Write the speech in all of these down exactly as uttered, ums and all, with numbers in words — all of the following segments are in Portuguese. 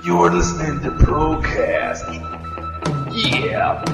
You're listening to Procast. Yeah.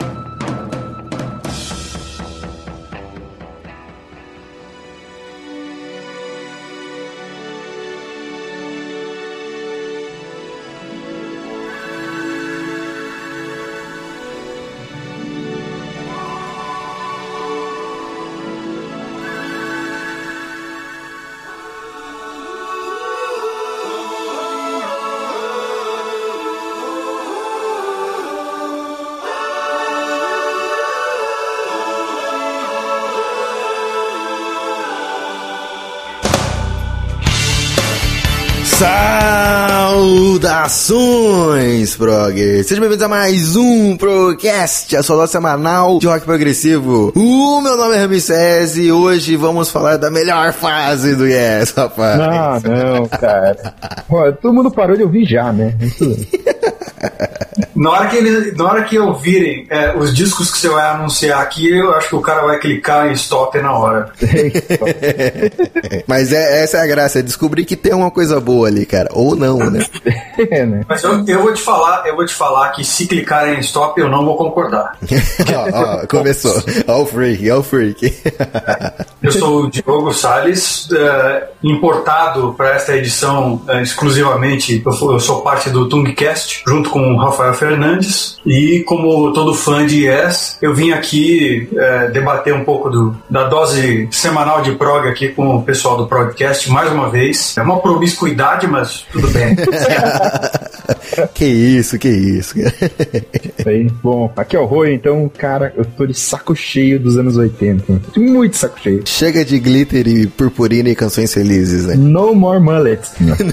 Saudações, progger! Sejam bem-vindos a mais um Procast, a sua dose semanal de rock progressivo. O meu nome é Ramsés e hoje vamos falar da melhor fase do Yes, rapaz. Não, não, cara. Pô, todo mundo parou de ouvir já, né? Na hora que, eles, na hora que ouvirem é, os discos que você vai anunciar aqui, eu acho que o cara vai clicar em stop na hora. Mas é, essa é a graça, é descobrir que tem uma coisa boa ali, cara. Ou não, né? É, né? Mas eu, eu vou te falar, eu vou te falar que se clicarem em stop, eu não vou concordar. Ó, ó, começou. Ó o freak, ó o freak. Eu sou o Diogo Salles, uh, importado para esta edição uh, exclusivamente. Eu, eu sou parte do Tungcast, junto com o Rafael Fernandes. E como todo fã de Yes, eu vim aqui uh, debater um pouco do, da dose semanal de prog aqui com o pessoal do Progcast, mais uma vez. É uma promiscuidade, mas tudo bem. Que isso, que isso. Aí, bom, aqui é o Rui, então, cara, eu tô de saco cheio dos anos oitenta. Muito saco cheio. Chega de glitter e purpurina e canções felizes, né? No more mullets.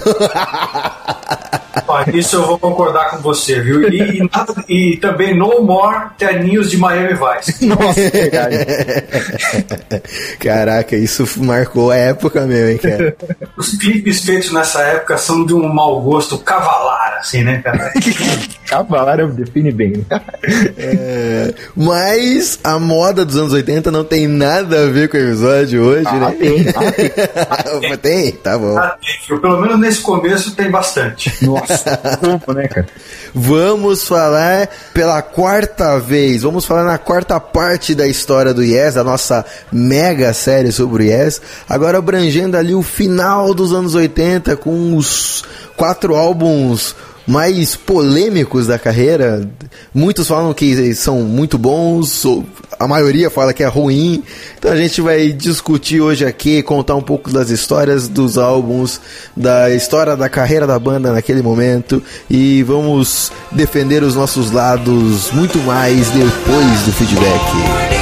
Ó, isso eu vou concordar com você, viu? E, e, nada, e também no more terninhos de Miami Vice. Nossa, é verdade. Caraca, isso marcou a época mesmo, hein, cara? Os clipes feitos nessa época são de um mau gosto cavalar, assim, né, cara? Cavalar define bem. É, mas a moda dos anos oitenta não tem nada a ver com o episódio de hoje, ah, né? Tem, ah, tem. Tem? Tá bom. Ah, tem, pelo menos nesse começo tem bastante. Nossa, como, né, cara? Vamos falar pela quarta vez, vamos falar na quarta parte da história do Yes, da nossa mega série sobre o Yes, agora abrangendo ali o final dos anos oitenta com os quatro álbuns mais polêmicos da carreira. Muitos falam que são muito bons, a maioria fala que é ruim. Então a gente vai discutir hoje aqui, contar um pouco das histórias dos álbuns, da história da carreira da banda naquele momento, e vamos defender os nossos lados muito mais depois do feedback.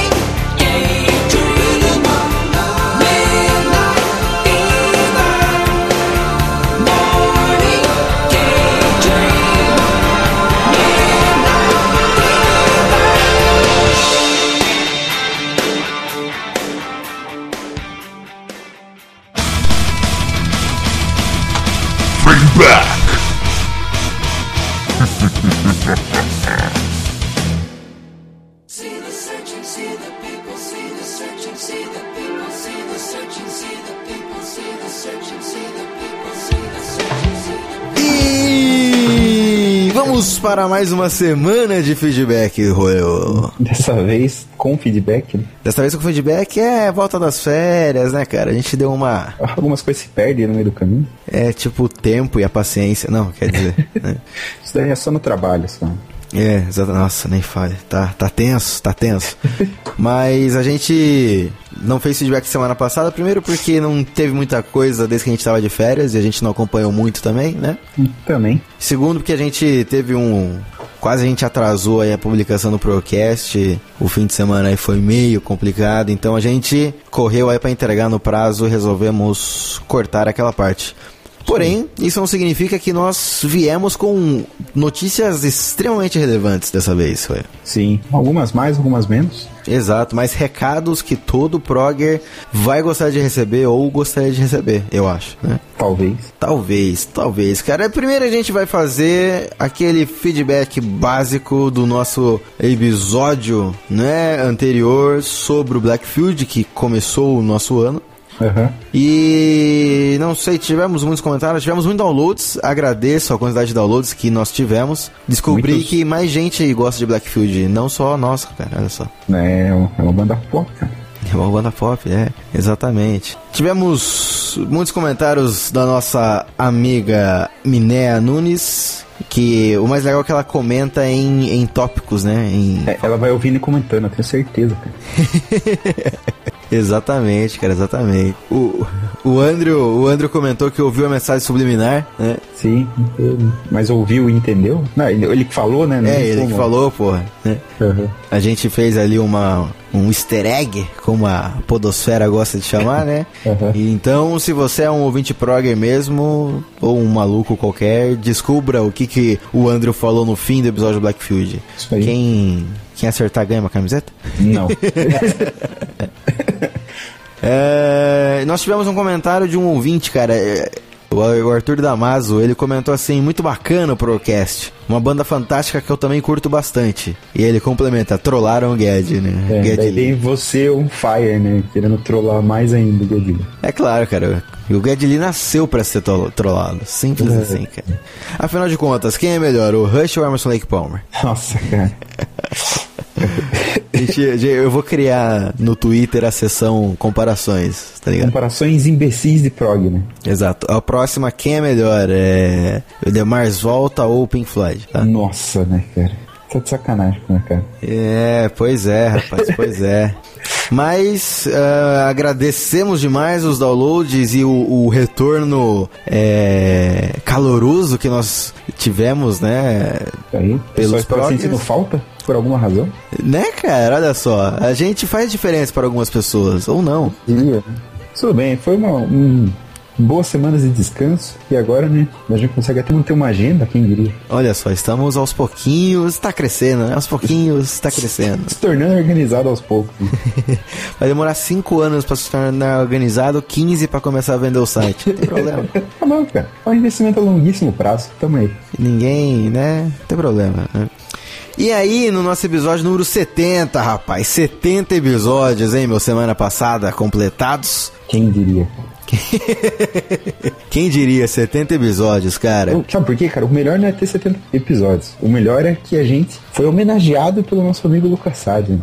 E vamos para mais uma semana de feedback, Royal. Dessa vez com feedback, né? Dessa vez com feedback é volta das férias, né, cara? A gente deu uma... Algumas coisas se perdem no meio do caminho. É, tipo o tempo e a paciência. Não, quer dizer... né? Isso daí é só no trabalho, só. É, exato. Nossa, nem fale. Tá, tá tenso, tá tenso. Mas a gente não fez feedback semana passada, primeiro porque não teve muita coisa desde que a gente tava de férias e a gente não acompanhou muito também, né? Também. Segundo porque a gente teve um... Quase a gente atrasou aí a publicação do Procast, o fim de semana aí foi meio complicado, então a gente correu aí pra entregar no prazo e resolvemos cortar aquela parte. Porém, isso não significa que nós viemos com notícias extremamente relevantes dessa vez, foi? Sim, algumas mais, algumas menos. Exato, mas recados que todo progger vai gostar de receber ou gostaria de receber, eu acho, né? Talvez. Talvez, talvez. Cara, primeiro a gente vai fazer aquele feedback básico do nosso episódio, né, anterior sobre o Blackfield, que começou o nosso ano. Uhum. E não sei, tivemos muitos comentários, tivemos muitos downloads. Agradeço a quantidade de downloads que nós tivemos. Descobri Muitos... que mais gente gosta de Blackfield, não só nós, cara, olha só. É, é uma banda pop, cara. É uma banda pop, é, exatamente. Tivemos muitos comentários da nossa amiga Minéa Nunes, que o mais legal é que ela comenta em, em tópicos, né? Em... É, ela vai ouvindo e comentando, eu tenho certeza, cara. Exatamente, cara, exatamente. O, o, Andrew, o Andrew comentou que ouviu a mensagem subliminar, né? Sim, mas ouviu e entendeu? Não, ele que falou, né? Não é, ele como. que falou, porra. Né? Uhum. A gente fez ali uma, um easter egg, como a podosfera gosta de chamar, né? Uhum. E então, se você é um ouvinte progger mesmo, ou um maluco qualquer, descubra o que, que o Andrew falou no fim do episódio do Blackfield. Isso aí. Quem... Quem acertar ganha uma camiseta? Não. é, nós tivemos um comentário de um ouvinte, cara. O Arthur Damaso, ele comentou assim: muito bacana o Procast. Uma banda fantástica que eu também curto bastante. E ele complementa: trollaram o Gued, né? É, Gued daí tem você on fire, né? Querendo trollar mais ainda o Gued. É claro, cara. O Gued Lee nasceu pra ser trollado. Simples é. assim, cara. Afinal de contas, quem é melhor, o Rush ou o Emerson Lake Palmer? Nossa, cara. Gente, eu vou criar no Twitter a seção comparações, tá ligado? Comparações imbecis de prog, né? Exato. A próxima, quem é melhor? É o The Mars Volta ou o Pink Floyd? Tá? Nossa, né, cara? Tá de sacanagem, né, cara? É, pois é, rapaz, pois é. Mas uh, agradecemos demais os downloads e o, o retorno é, caloroso que nós tivemos, né? Aí, pelos prós. Sentindo falta? Por alguma razão? Né, cara? Olha só. A gente faz diferença para algumas pessoas, ou não. Tudo bem, foi uma um, boas semanas de descanso. E agora, né, a gente consegue até manter uma agenda, quem diria. Olha só, estamos aos pouquinhos, está crescendo, né? Aos pouquinhos está crescendo. Se tornando organizado aos poucos. Vai demorar cinco anos para se tornar organizado, quinze para começar a vender o site. Não tem problema. Tá bom, cara. É um investimento a longuíssimo prazo. Tamo aí. Ninguém, né? Não tem problema, né? E aí, no nosso episódio número setenta, rapaz, setenta episódios, hein, meu, semana passada, completados. Quem diria? Quem diria, setenta episódios, cara. Eu, sabe por quê, cara? O melhor não é ter setenta episódios. O melhor é que a gente foi homenageado pelo nosso amigo Lucas Sade.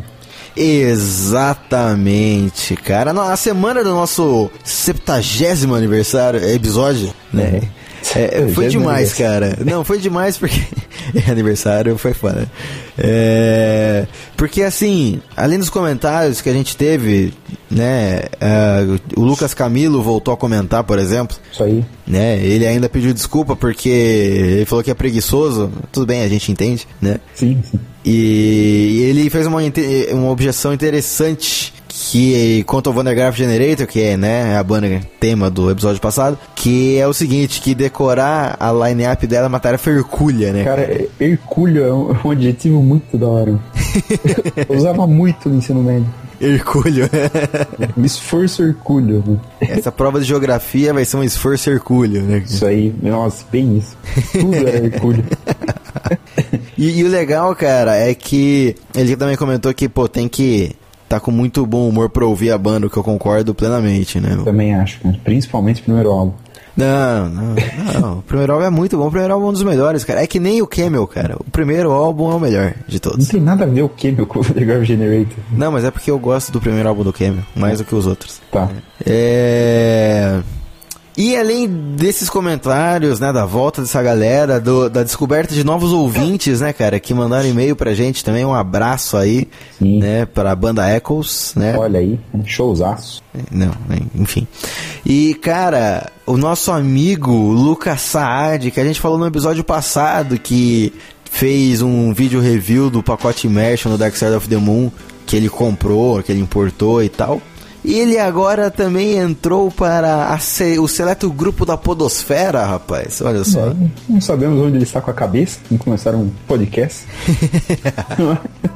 Exatamente, cara. A semana do nosso septagésimo aniversário, episódio, né? Uhum. É, foi demais, cara. Não, foi demais porque aniversário foi foda. É, porque assim, além dos comentários que a gente teve, né, uh, o Lucas Camilo voltou a comentar, por exemplo. Isso aí. Né, ele ainda pediu desculpa porque ele falou que é preguiçoso. Tudo bem, a gente entende, né? Sim, sim. E, e ele fez uma, uma objeção interessante que conta o Vandergraaf Generator, que é, né, a banda tema do episódio passado, que é o seguinte, que decorar a line-up dela é uma tarefa hercúlea, né? Cara, hercúleo é um, um adjetivo muito da hora. Eu usava muito no ensino médio. Hercúleo. Um esforço hercúleo. Né? Essa prova de geografia vai ser um esforço hercúleo, né? Isso aí, nossa, bem isso. Tudo era hercúleo. E, e o legal, cara, é que ele também comentou que, pô, tem que tá com muito bom humor pra ouvir a banda, o que eu concordo plenamente, né? Eu também acho, cara. Principalmente o primeiro álbum. Não, não, não. O primeiro álbum é muito bom. O primeiro álbum é um dos melhores, cara. É que nem o Camel, cara. O primeiro álbum é o melhor de todos. Não tem nada a ver o Camel com o Vandergraaf Generator. Não, mas é porque eu gosto do primeiro álbum do Camel, mais é. do que os outros. Tá. É... E além desses comentários, né, da volta dessa galera, do, da descoberta de novos ouvintes, né, cara, que mandaram e-mail pra gente também, um abraço aí, Sim. né, pra banda Echoes, né. Olha aí, um showzaço. Não, enfim. E, cara, o nosso amigo Lucas Saad, que a gente falou no episódio passado, que fez um vídeo review do pacote Immersion no Dark Side of the Moon, que ele comprou, que ele importou e tal. E ele agora também entrou para a ce- o seleto grupo da podosfera, rapaz. Olha só. É, não sabemos onde ele está com a cabeça. Vamos começar um podcast.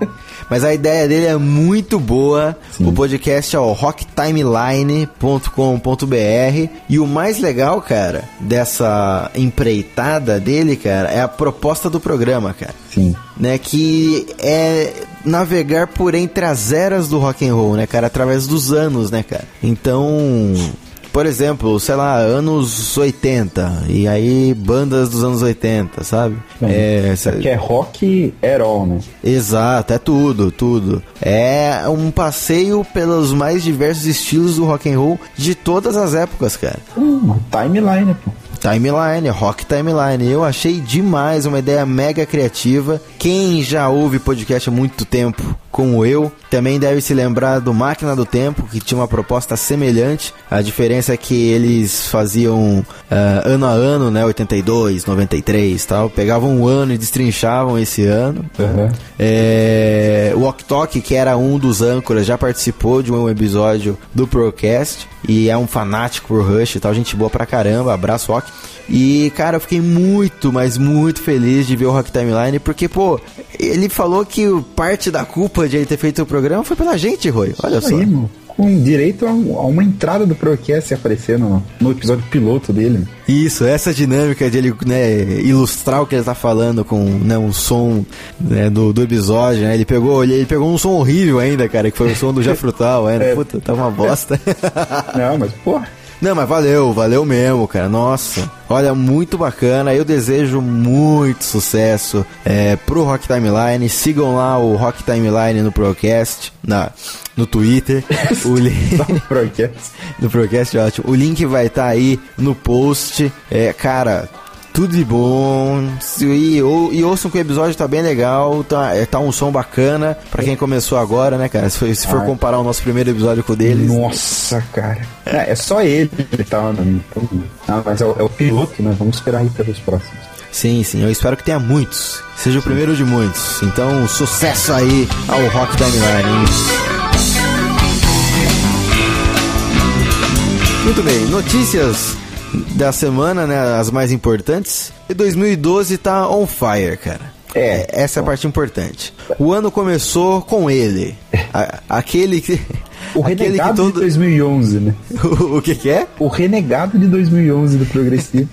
Mas a ideia dele é muito boa. Sim. O podcast é o rock timeline ponto com ponto b r. E o mais legal, cara, dessa empreitada dele, cara, é a proposta do programa, cara. Sim. Né, que é navegar por entre as eras do rock and roll, né, cara, através dos anos, né, cara. Então, por exemplo, sei lá, anos oitenta, e aí bandas dos anos oitenta, sabe? É, É, que é rock at all, né? exato, é tudo, tudo. É um passeio pelos mais diversos estilos do rock and roll de todas as épocas, cara. Hum, timeline, pô. Timeline, Rock Timeline. Eu achei demais, uma ideia mega criativa. Quem já ouve podcast há muito tempo, como eu, também deve se lembrar do Máquina do Tempo, que tinha uma proposta semelhante. A diferença é que eles faziam uh, ano a ano, né, oitenta e dois, noventa e três, tal. Pegavam um ano e destrinchavam esse ano. Uhum. É, o Ok Tok, que era um dos âncoras, já participou de um episódio do Procast e é um fanático por Rush e tal, gente boa pra caramba, abraço Ok. E, cara, eu fiquei muito, mas muito feliz de ver o Rock Timeline, porque, pô, ele falou que parte da culpa de ele ter feito o programa foi pela gente, Roy. Olha só. Aí, mano, com direito a, um, a uma entrada do Procast aparecer no, no episódio piloto dele. Isso, essa dinâmica de ele, né, ilustrar o que ele tá falando com, né, um som, né, do, do episódio, né? Ele pegou, ele, ele pegou um som horrível ainda, cara, que foi o som do Jafrutal, ainda. É. Puta, tá uma bosta. Não, mas, porra. Não, mas valeu, valeu mesmo, cara. Nossa, olha, muito bacana. Eu desejo muito sucesso é, pro Rock Timeline. Sigam lá o Rock Timeline no Procast, na, no Twitter. O link No Procast. no Procast, ótimo. O link vai estar tá aí no post. É, cara, tudo de bom. E, ou, e ouçam que o episódio tá bem legal. Tá, é, tá um som bacana pra quem começou agora, né, cara? Se for, se for Ai. comparar o nosso primeiro episódio com o deles. Nossa, cara. É, é só ele que tá na minha. Ah, mas é o, é o piloto, né? Vamos esperar aí pelos próximos. Sim, sim, eu espero que tenha muitos. Seja o primeiro de muitos. Então, sucesso aí ao Rock Timeline, hein? Muito bem, notícias da semana, né? As mais importantes. E dois mil e doze tá on fire, cara. É. Essa é a parte importante. O ano começou com ele. A, aquele que. O aquele renegado que todo... de dois mil e onze, né? o, o que que é? O renegado de dois mil e onze do Progressivo.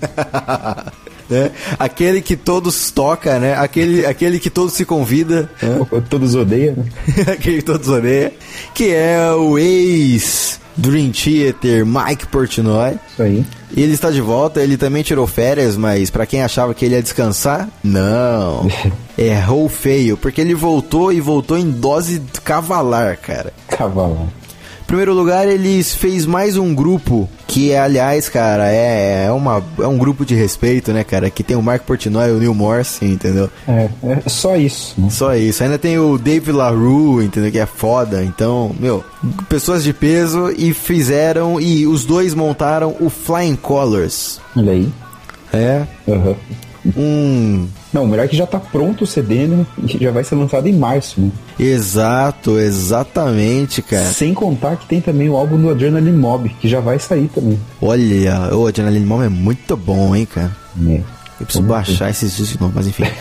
Né? Aquele que todos toca, né? Aquele, aquele que todos se convida, né? Todos odeiam, né? Aquele que todos odeiam. Que é o ex Dream Theater Mike Portnoy. Isso aí. Ele está de volta, ele também tirou férias, mas pra quem achava que ele ia descansar, não. Errou feio, porque ele voltou e voltou em dose cavalar, cara. Cavalo. Em primeiro lugar, ele fez mais um grupo, que aliás, cara, é, é, uma, é um grupo de respeito, né, cara? Que tem o Mark Portnoy e o Neil Morse, entendeu? É, é só isso, né? Só isso. Ainda tem o Dave LaRue, entendeu? Que é foda. Então, meu, pessoas de peso e fizeram, e os dois montaram o Flying Colors. Olha aí. É, Uhum. um... Não, o melhor é que já tá pronto o C D, né? E já vai ser lançado em março, né? Exato, exatamente, cara. Sem contar que tem também o álbum do Adrenaline Mob, que já vai sair também. Olha, o Adrenaline Mob é muito bom, hein, cara. É. Eu preciso baixar esses discos de novo, mas enfim.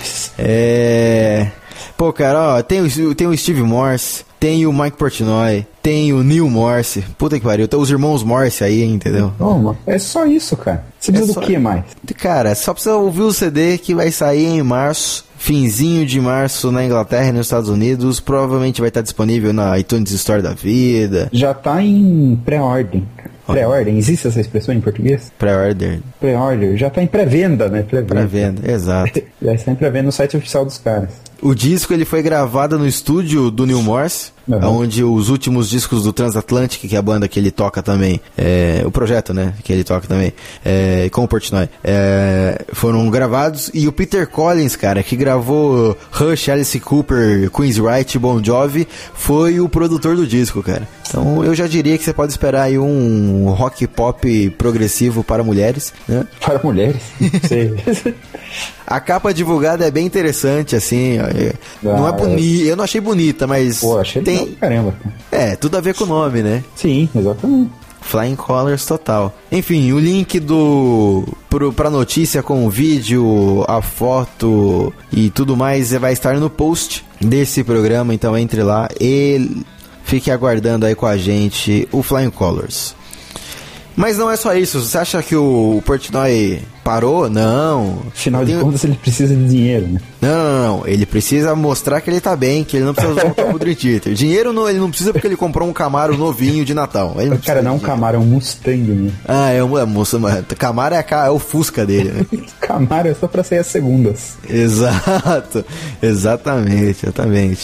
É... Pô, cara, ó, tem o, tem o Steve Morse, tem o Mike Portnoy, tem o Neil Morse. Puta que pariu, tem os irmãos Morse aí, entendeu? Toma, é só isso, cara. Você precisa É do só- que mais? Cara, só precisa ouvir o C D que vai sair em março, finzinho de março na Inglaterra e nos Estados Unidos. Provavelmente vai estar disponível na iTunes Store da vida. Já tá em pré-ordem. cara. Pré-ordem, existe essa expressão em português? Pré-order, Pré-order, já tá em pré-venda, né? Pré-venda. pré-venda, exato. Já está em pré-venda no site oficial dos caras. O disco ele foi gravado no estúdio do Neil Morse, Uhum. onde os últimos discos do Transatlantic, que é a banda que ele toca também, é, o projeto, né, que ele toca também, é, com o Portnoy, é, foram gravados. E o Peter Collins, cara, que gravou Rush, Alice Cooper, Queensryche e Bon Jovi, foi o produtor do disco, cara. Então eu já diria que você pode esperar aí um rock pop progressivo para mulheres, né? Para mulheres. Sei. A capa divulgada é bem interessante, assim. é- não é Ah, bonita, eu não achei bonita, mas Pô, achei tem. legal pra caramba. cara. É, tudo a ver com o nome, né? Sim, exatamente. Flying Colors total. Enfim, o link do pro, pra notícia com o vídeo, a foto e tudo mais vai estar no post desse programa, então entre lá e fique aguardando aí com a gente o Flying Colors. Mas não é só isso. Você acha que o Portnoy parou? Não. Afinal de Tem... contas, ele precisa de dinheiro, né? Não, não, não. Ele precisa mostrar que ele tá bem, que ele não precisa voltar pro Dream Theater. Dinheiro não, ele não precisa porque ele comprou um Camaro novinho de Natal. Ele não Cara, não é um Camaro, é um Mustang, né? Ah, é um é, moça, Camaro é, a, é o Fusca dele, né? Camaro é só pra sair as segundas. Exato. Exatamente, exatamente.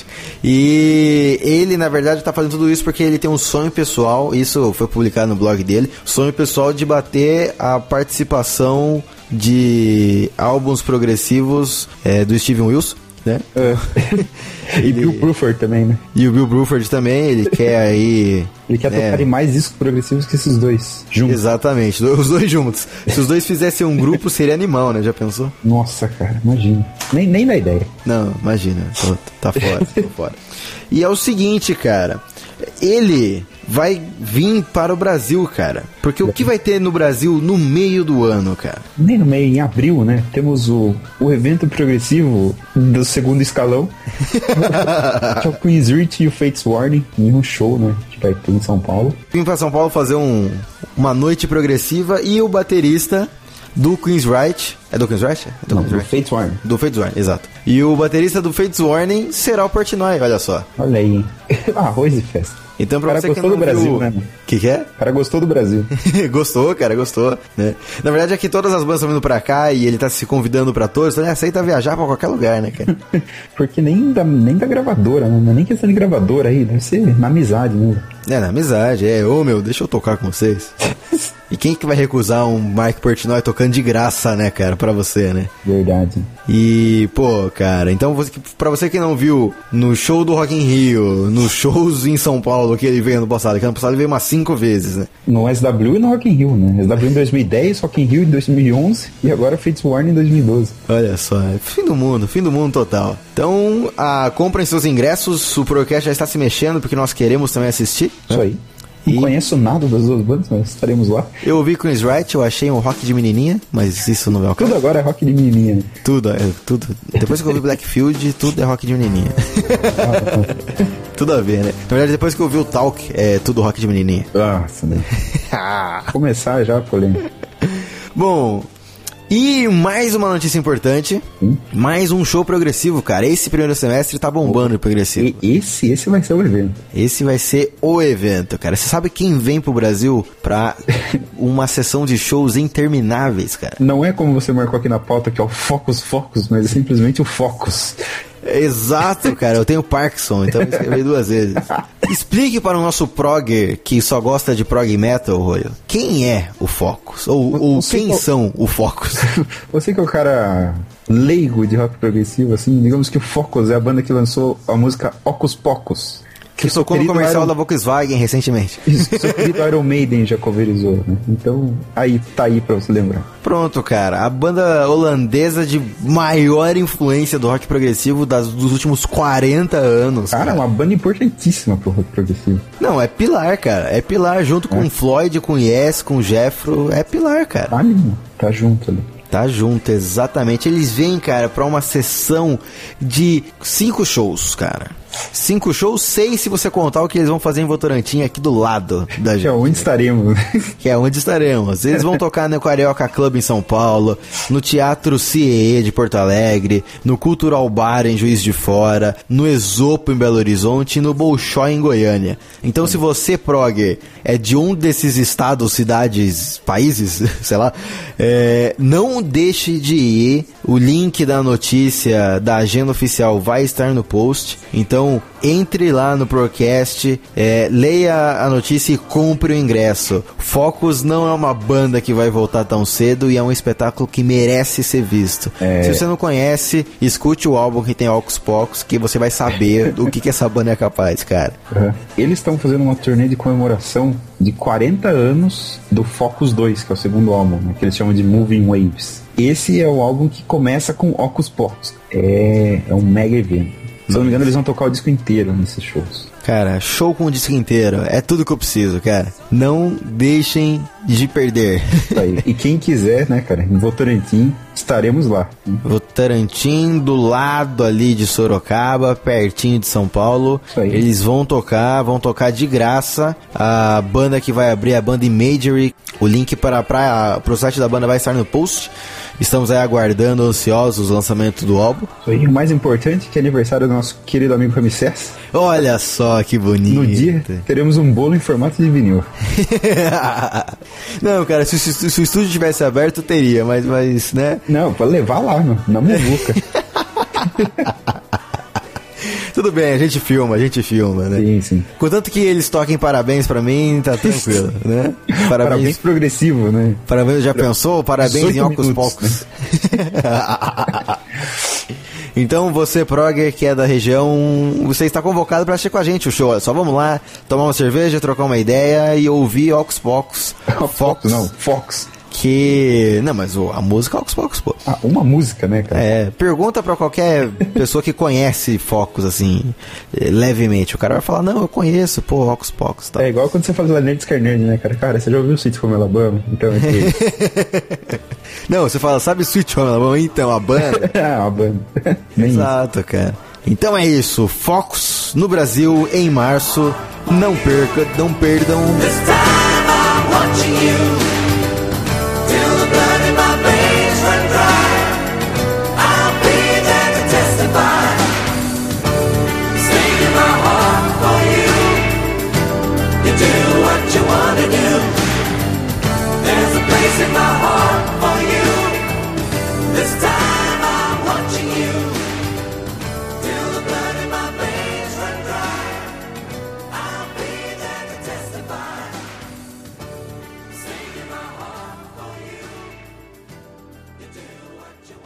E ele, na verdade, tá fazendo tudo isso porque ele tem um sonho pessoal, isso foi publicado no blog dele, sonho pessoal de bater a participação de álbuns progressivos é, do Steven Wilson, né? É. E ele... Bill Bruford também, né? E o Bill Bruford também, ele quer aí... Ele quer né? tocar em mais discos progressivos que esses dois juntos. Exatamente, os dois juntos. Se os dois fizessem um grupo, seria animal, né? Já pensou? Nossa, cara, imagina. Nem, nem dá ideia. Não, imagina, tô, tá fora, tô fora. E é o seguinte, cara, ele vai vir para o Brasil, cara. Porque o que vai ter no Brasil no meio do ano, cara? Nem no meio, em abril, né? Temos o, o evento progressivo do segundo escalão. Que é o Queen's Reach e o Fates Warning. Em um show, né? Que vai ter em São Paulo. Vim para São Paulo fazer um, uma noite progressiva e o baterista do Queen's Right. É do Queen's Right? É do Não, Queen's do Right? Fates Warning. Do Fates Warning, exato. E o baterista do Fates Warning será o Portnoy, olha só. Olha aí. Arroz e festa. Então, pra o cara você gostou que não do Brasil, viu... né? O que, que é? O cara gostou do Brasil. Gostou, cara, gostou, né? Na verdade é que todas as bandas estão vindo pra cá e ele tá se convidando pra todos, então ele aceita viajar pra qualquer lugar, né, cara? Porque nem da, nem da gravadora, né? Não é nem questão de gravadora aí, deve ser na amizade mesmo. É, na amizade, é. Ô, meu, deixa eu tocar com vocês. E quem que vai recusar um Mike Portnoy tocando de graça, né, cara, pra você, né? Verdade. E, pô, cara, então você, pra você que não viu no show do Rock in Rio, nos shows em São Paulo que ele veio ano passado, que ano passado ele veio umas cinco vezes, né? No S W e no Rock in Rio, né? S W em dois mil e dez, Rock in Rio em dois mil e onze e agora Fates Warning em dois mil e doze. Olha só, é fim do mundo, fim do mundo total. Então, a, comprem seus ingressos, o Procast já está se mexendo porque nós queremos também assistir. Isso aí. Não E- conheço nada das duas bandas, mas estaremos lá. Eu ouvi Queen's Right, eu achei um rock de menininha, mas isso não é o caso. Tudo agora é rock de menininha. Né? Tudo, é, tudo. Depois que eu ouvi Blackfield, tudo é rock de menininha. Tudo a ver, né? Na verdade, depois que eu ouvi o Talk, é tudo rock de menininha. Nossa, né? Começar já a polêmica. Bom, e mais uma notícia importante. Hum? Mais um show progressivo, cara. Esse primeiro semestre tá bombando de progressivo. E esse, esse vai ser o evento. Esse vai ser o evento, cara. Você sabe quem vem pro Brasil pra uma sessão de shows intermináveis, cara? Não é como você marcou aqui na pauta, que é o Focus Focus, mas é simplesmente o Focus. Exato, cara. Eu tenho Parkinson, então eu escrevi duas vezes. Explique para o nosso progger que só gosta de prog metal, Royo, quem é o Focus? Ou, ou Você quem que- são o Focus? Você que é o cara leigo de rock progressivo, assim, digamos que o Focus é a banda que lançou a música Ocus Pocus. Que tocou no querido comercial Iron- da Volkswagen recentemente. Isso, seu querido Iron Maiden já coverizou, né? Então, aí, tá aí pra você lembrar. Pronto, cara. A banda holandesa de maior influência do rock progressivo das, dos últimos quarenta anos. Cara, é uma banda importantíssima pro rock progressivo. Não, é pilar, cara. É pilar junto com o Floyd, com o Yes, com o Jeffro. É pilar, cara. Tá ali, mano. Tá junto ali. Tá junto, exatamente. Eles vêm, cara, pra uma sessão de cinco shows, cara. Cinco shows, seis se você contar o que eles vão fazer em Votorantim aqui do lado da Que é gente. onde estaremos. Que é onde estaremos. Eles vão tocar no Carioca Club em São Paulo, no Teatro C E E de Porto Alegre, no Cultural Bar em Juiz de Fora, no Esopo em Belo Horizonte e no Bolshoi em Goiânia. Então, se você, progger, é de um desses estados, cidades, países, sei lá, é, não deixe de ir. O link da notícia da agenda oficial vai estar no post. Então, entre lá no Procast, é, leia a notícia e compre o ingresso. Focus não é uma banda que vai voltar tão cedo e é um espetáculo que merece ser visto. É. Se você não conhece, escute o álbum que tem Ocus Pocus, que você vai saber o que, que essa banda é capaz, cara. Uhum. Eles estão fazendo uma turnê de comemoração de quarenta anos do Focus dois, que é o segundo álbum, né, que eles chamam de Moving Waves. Esse é o álbum que começa com Ocus Pocus. É, é um mega evento. Se eu não me engano, eles vão tocar o disco inteiro nesses shows. Cara, show com o disco inteiro. É tudo que eu preciso, cara. Não deixem de perder. Isso aí. E quem quiser, né, cara, em Votorantim, estaremos lá. Votorantim, do lado ali de Sorocaba, pertinho de São Paulo. Isso aí. Eles vão tocar, vão tocar de graça. A banda que vai abrir é a banda Imagery. O link para, para, para o site da banda vai estar no post. Estamos aí aguardando, ansiosos, o lançamento do álbum. E o mais importante, que é aniversário do nosso querido amigo Ramsés. Olha só que bonito. No dia, teremos um bolo em formato de vinil. Não, cara, se, se, se o estúdio tivesse aberto, teria, mas, mas né? Não, pode levar lá, mano, na muvuca. Tudo bem, a gente filma, a gente filma, né? Sim, sim. Contanto que eles toquem parabéns pra mim, tá tranquilo, né? Parabéns, parabéns progressivo, né? Parabéns, já pensou? Parabéns em Ocus Pocus. Né? Então, você, progger, que é da região, você está convocado para assistir com a gente o show. Só vamos lá, tomar uma cerveja, trocar uma ideia e ouvir Ocus Pocus. Fox, não, Fox. Que... Não, mas a música é Ocus Pocus, pô. Ah, uma música, né, cara? É, pergunta pra qualquer pessoa que conhece Focus, assim, levemente. O cara vai falar, não, eu conheço, pô, Ocus Pocus, tá. É igual quando você fala da Nerds Carnage, né, cara? Cara, você já ouviu o Sweet Home Alabama? Então, é que... Não, você fala, sabe Sweet Home Alabama? Então, a banda. Ah, a banda. Exato, cara. Então é isso, Focus no Brasil em março. Não perca, não perdam. This time I'm watching you till the blood in my veins run dry. I'll be there to testify. Staying in my heart for you. You do what you wanna do. There's a place in my heart for you. This time I'm watching you till the blood in my veins run dry. I'll be there to testify. Staying in my heart for you. You do what you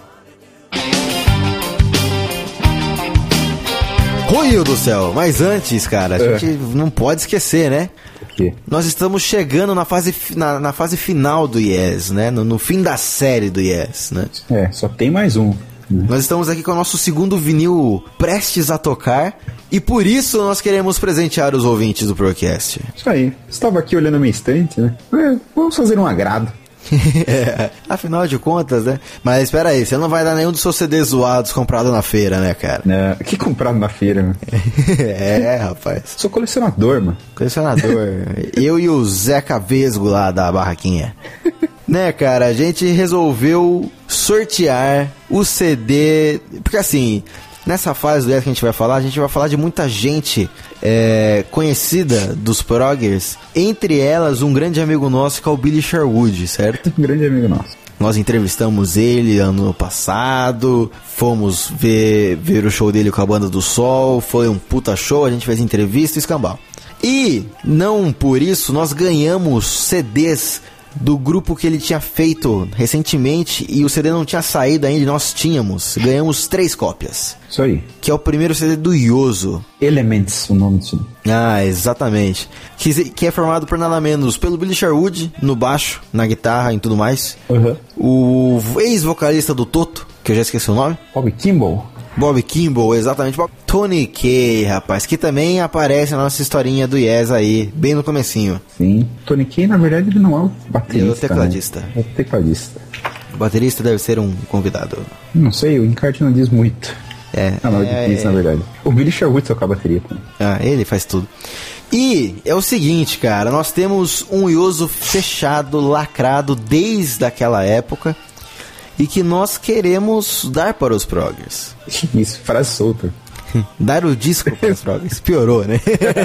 wanna do. Ruiu do céu, mas antes, cara, a É. gente não pode esquecer, né? O quê? Nós estamos chegando na fase, fi- na, na fase final do Yes, né? No, no fim da série do Yes, né? É, só tem mais um. Né? Nós estamos aqui com o nosso segundo vinil prestes a tocar e por isso nós queremos presentear os ouvintes do Procast. Isso aí. Estava aqui olhando a minha estante, né? É, vamos fazer um agrado. É, afinal de contas, né? Mas espera aí, você não vai dar nenhum dos seus C Ds zoados comprados na feira, né, cara? Né? Que comprado na feira, mano. É, rapaz. Sou colecionador, mano. Colecionador. Eu e o Zeca Vesgo lá da barraquinha. Né, cara, a gente resolveu sortear o C D. Porque assim, nessa fase do Yes que a gente vai falar, a gente vai falar de muita gente é, conhecida dos proggers. Entre elas, um grande amigo nosso que é o Billy Sherwood, certo? Um grande amigo nosso. Nós entrevistamos ele ano passado, fomos ver, ver o show dele com a Banda do Sol, foi um puta show, a gente fez entrevista e escambau. E, não por isso, nós ganhamos C Ds do grupo que ele tinha feito recentemente e o C D não tinha saído ainda e nós tínhamos. Ganhamos três cópias, Isso aí. que é o primeiro C D do Yoso. Elements, o nome disso. Ah, exatamente. Que, que é formado por nada menos pelo Billy Sherwood no baixo, na guitarra e tudo mais. Uhum. O ex-vocalista do Toto, que eu já esqueci o nome. Bob Kimball. Bob Kimball, exatamente. Bob. Tony Kaye, rapaz, que também aparece na nossa historinha do Yes aí, bem no comecinho. Sim. Tony Kaye, na verdade, ele não é o baterista. Ele é o tecladista. Né? É o tecladista. O baterista deve ser um convidado. Não sei, o encarte não diz muito. É. Ah, não, é, ele diz, é. na verdade. O Billy Sherwood toca a bateria também. Ah, ele faz tudo. E é o seguinte, cara, nós temos um Yoso fechado, lacrado desde aquela época e que nós queremos dar para os proggers. Isso, frase solta. Dar o disco para os proggers. Piorou, né?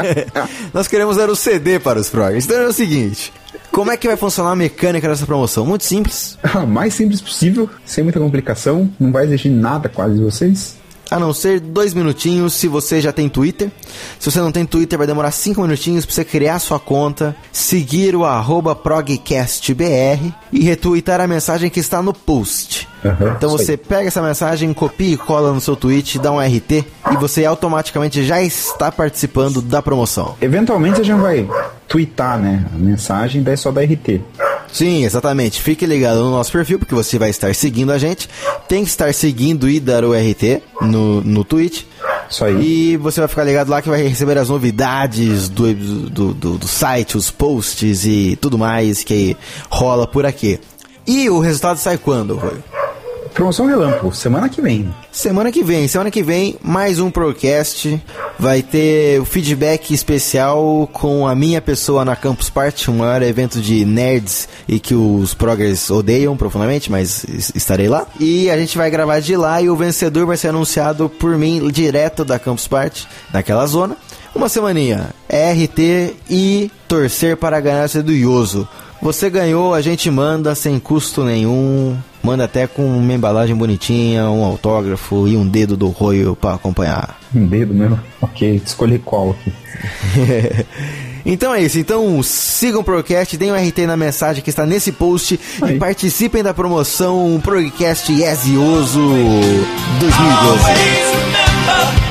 Nós queremos dar o C D para os proggers. Então é o seguinte, como é que vai funcionar a mecânica dessa promoção? Muito simples. Ah, mais simples possível, sem muita complicação, não vai exigir nada quase de vocês. A não ser dois minutinhos se você já tem Twitter. Se você não tem Twitter, vai demorar cinco minutinhos pra você criar sua conta, seguir o arroba progcastbr e retweetar a mensagem que está no post. Uhum, então isso você aí. pega essa mensagem, copia e cola no seu tweet, dá um R T e você automaticamente já está participando da promoção. Eventualmente a gente vai tweetar, né, a mensagem, daí só dá R T. Sim, exatamente. Fique ligado no nosso perfil, porque você vai estar seguindo a gente. Tem que estar seguindo e dar o R T no, no tweet. Isso aí. E você vai ficar ligado lá que vai receber as novidades do, do, do, do site, os posts e tudo mais que rola por aqui. E o resultado sai quando, Rui? Promoção Relâmpago, semana que vem. Semana que vem, semana que vem, mais um Procast. Vai ter o feedback especial com a minha pessoa na Campus Party, o maior evento de nerds e que os proggers odeiam profundamente, mas estarei lá. E a gente vai gravar de lá e o vencedor vai ser anunciado por mim direto da Campus Party, naquela zona. Uma semaninha, R T e torcer para ganhar ser do Yoso. Você ganhou, a gente manda sem custo nenhum. Manda até com uma embalagem bonitinha, um autógrafo e um dedo do Roio pra acompanhar. Um dedo mesmo? Ok, escolhi qual aqui. Então é isso, então sigam o Procast, deem um R T na mensagem que está nesse post aí. E participem da promoção Procast Yesioso dois mil e doze.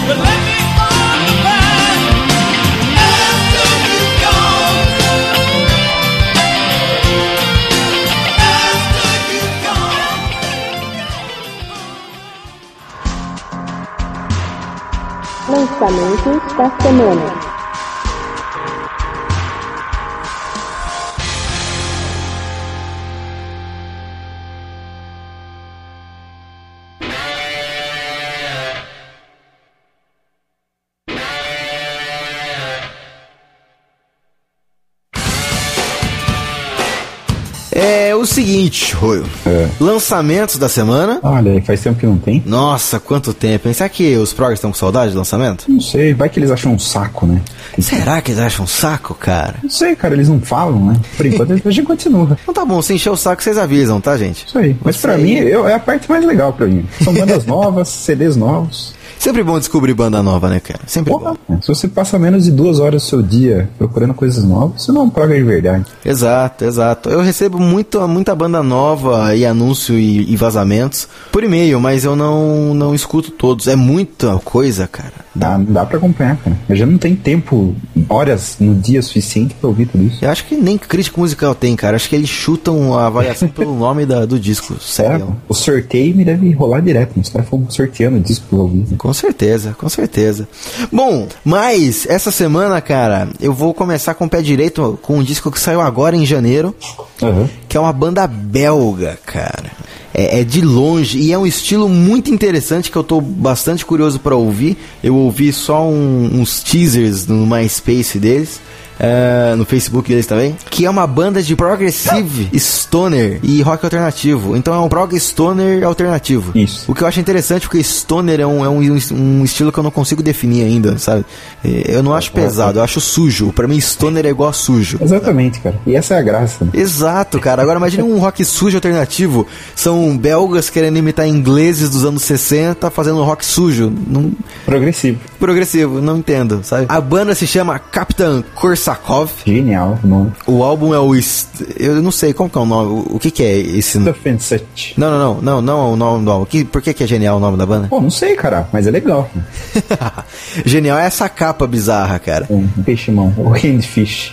Lançamentos da semana. É o seguinte, Roio. É. Lançamentos da semana. Olha, faz tempo que não tem. Nossa, quanto tempo, hein? Será que os proggers estão com saudade de lançamento? Não sei, vai que eles acham um saco, né? Será que eles acham um saco, cara? Não sei, cara, eles não falam, né? Por enquanto a gente continua. Então tá bom, se encher o saco vocês avisam, tá, gente? Isso aí. Mas Isso pra aí. mim, eu, é a parte mais legal pra mim. São bandas novas, C Ds novos. Sempre bom descobrir banda nova, né, cara? Sempre Porra, bom. se você passa menos de duas horas do seu dia procurando coisas novas, você não é um progger de verdade. Exato, exato. Eu recebo muito, muita banda nova e anúncio e, e vazamentos por e-mail, mas eu não, não escuto todos. É muita coisa, cara. Dá, dá pra acompanhar, cara. Mas já não tem tempo, horas no dia suficiente pra ouvir tudo isso. Eu acho que nem crítico musical tem, cara. Acho que eles chutam a avaliação pelo nome da, do disco. Sério. O sorteio me deve rolar direto. Os caras foram sorteando o disco pra eu ouvir. Com certeza, com certeza. Bom, mas essa semana, cara, eu vou começar com o pé direito com um disco que saiu agora em janeiro, Uhum. que é uma banda belga, cara. É, é de longe e é um estilo muito interessante que eu tô bastante curioso pra ouvir. Eu ouvi só um, uns teasers no MySpace deles. Uh, no Facebook deles também, que é uma banda de progressive stoner e rock alternativo. Então é um prog stoner alternativo. Isso. O que eu acho interessante porque stoner é um, é um, um estilo que eu não consigo definir ainda, sabe? Eu não acho pesado, eu acho sujo. Pra mim stoner é igual a sujo. Exatamente, cara. E essa é a graça. Né? Exato, cara. Agora imagine um rock sujo alternativo. São belgas querendo imitar ingleses dos anos sessenta fazendo um rock sujo. Não... Progressivo. Progressivo, não entendo, sabe? A banda se chama Captain Korsakov. Genial, não. O álbum é o... Est... Eu não sei, como que é o nome? O que que é esse... Não, Offenset. não, não, não, não é o nome do álbum. Que, por que que é genial o nome da banda? Pô, não sei, cara, mas é legal. Genial é essa capa bizarra, cara. Um peixe-mão, o Handfish.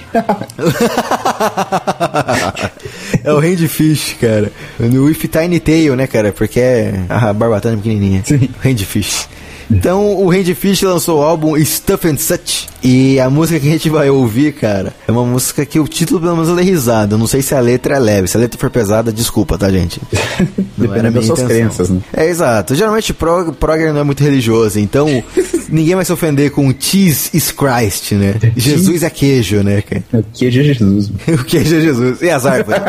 É o Handfish, cara. No With Tiny Tail, né, cara? Porque é a barbatana pequenininha. Sim. Handfish. Então, o Handfish lançou o álbum Stuff and Such. E a música que a gente vai ouvir, cara, é uma música que o título pelo menos eu dei risada. Eu não sei se a letra é leve. Se a letra for pesada, desculpa, tá, gente? Depende das suas crenças, né? É, exato. Geralmente, prog, progger não é muito religioso. Então, ninguém vai se ofender com cheese is Christ, né? Jesus é queijo, né, cara? O queijo é Jesus. O queijo é Jesus. E as árvores?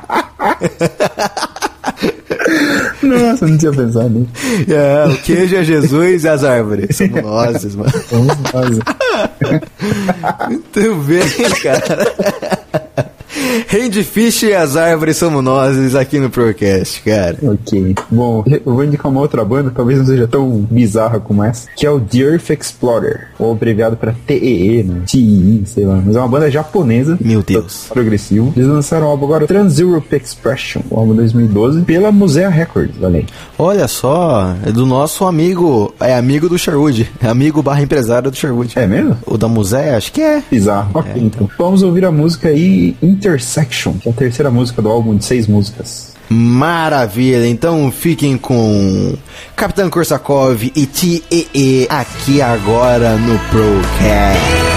Nossa, não tinha pensado nisso. É, o queijo é Jesus e as árvores. Somos nós, mano. Vamos fazer. Muito bem, cara. Handfish e as árvores somos nós aqui no Procast, cara. Ok. Bom, eu vou indicar uma outra banda, talvez não seja tão bizarra como essa, que é o The Earth Explorer, ou abreviado pra T E E, né? T I I, sei lá. Mas é uma banda japonesa. Meu Deus. Progressivo. Eles lançaram o álbum agora, Trans-Europe Expression, o álbum dois mil e doze, pela Musea Records, olha aí. Olha só, é do nosso amigo, é amigo do Sherwood, é amigo barra empresário do Sherwood. É mesmo? O da Musea, acho que é. Bizarro. Ok, então. Vamos ouvir a música aí, Intersection, que é a terceira música do álbum de seis músicas. Maravilha, então fiquem com Capitão Korsakov e T E E aqui agora no Procast.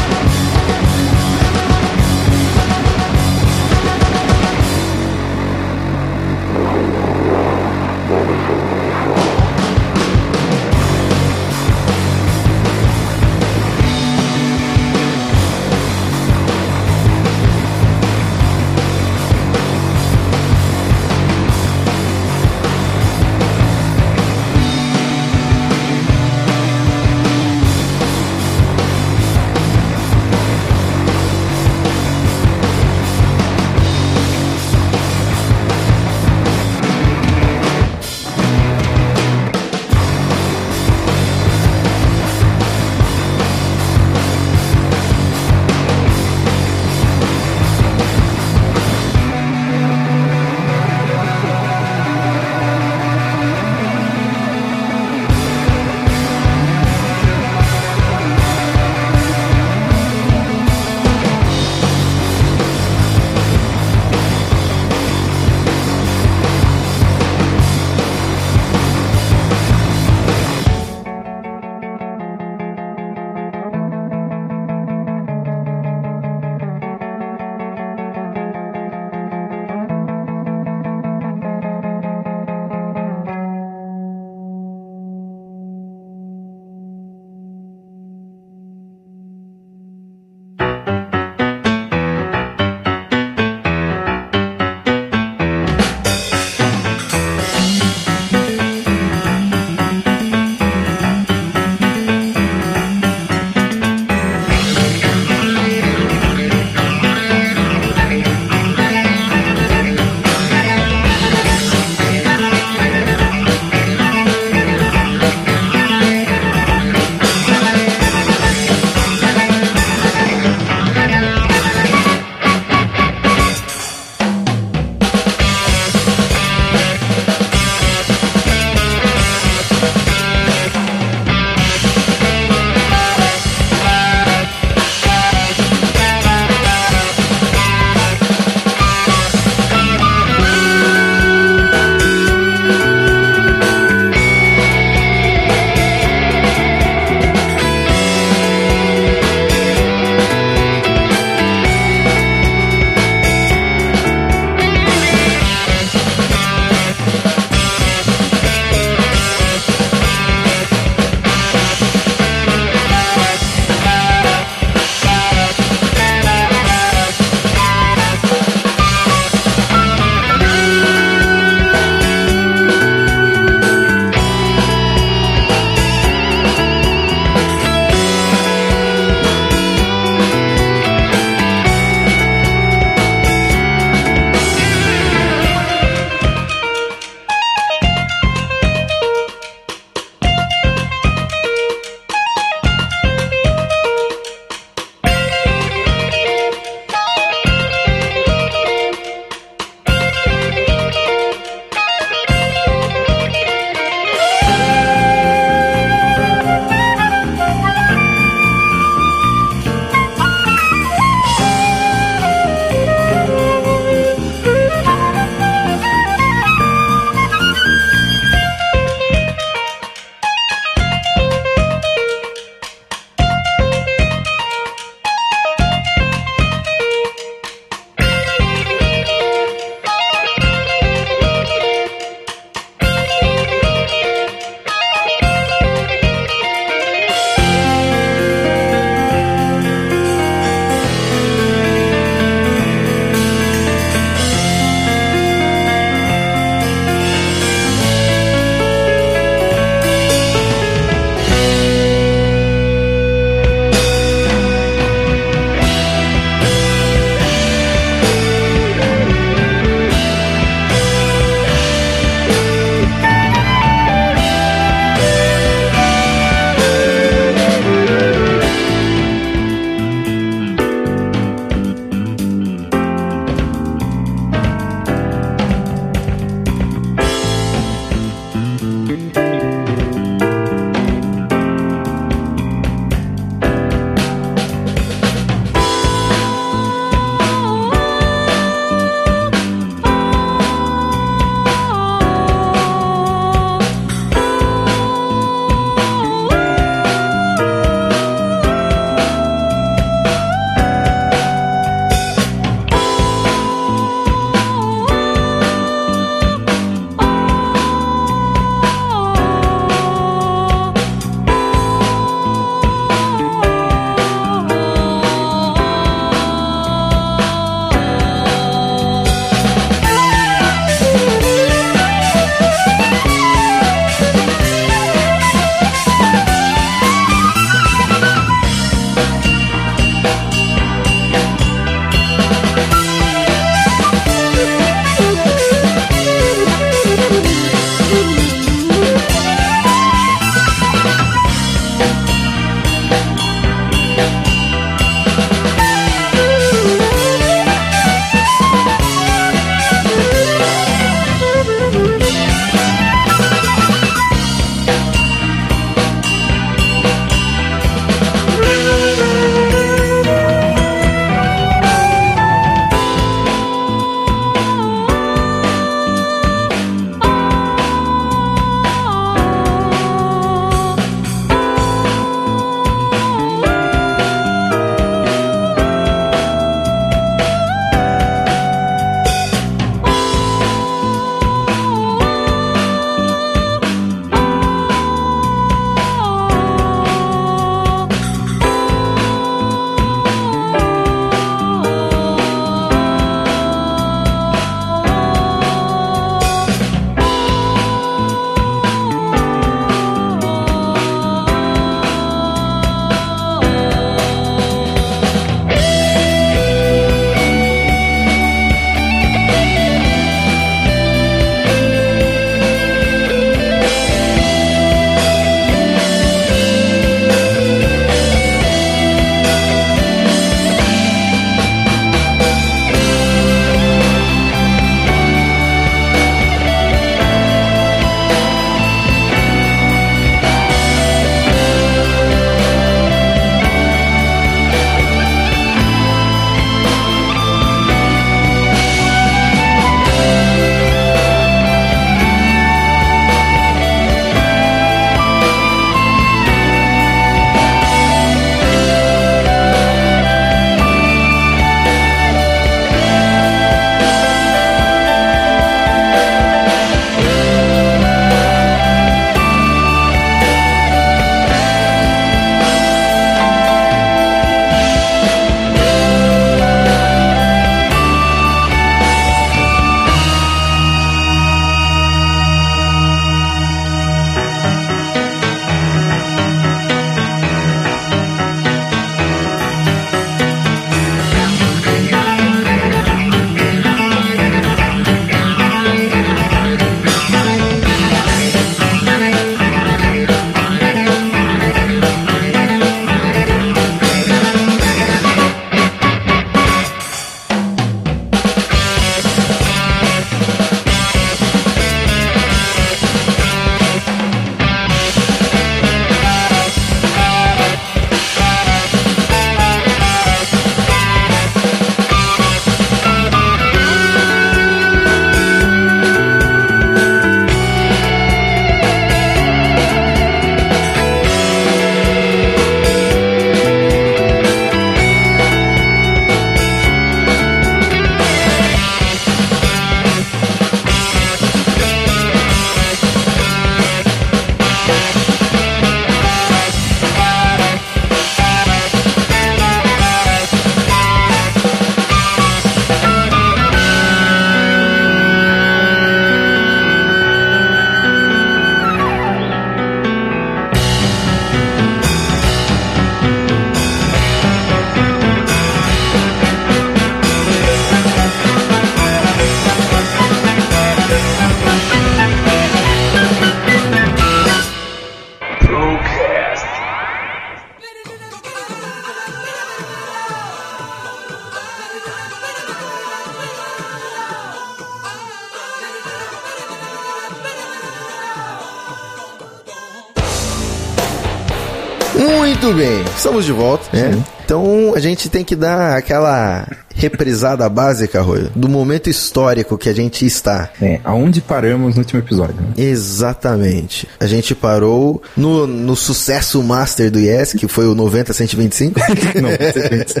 Muito bem, estamos de volta, né? Então a gente tem que dar aquela reprisada básica, Rui, do momento histórico que a gente está. É, aonde paramos no último episódio, né? Exatamente. A gente parou no, no sucesso master do Yes, que foi o noventa cento e vinte e cinco. Não, cento e vinte e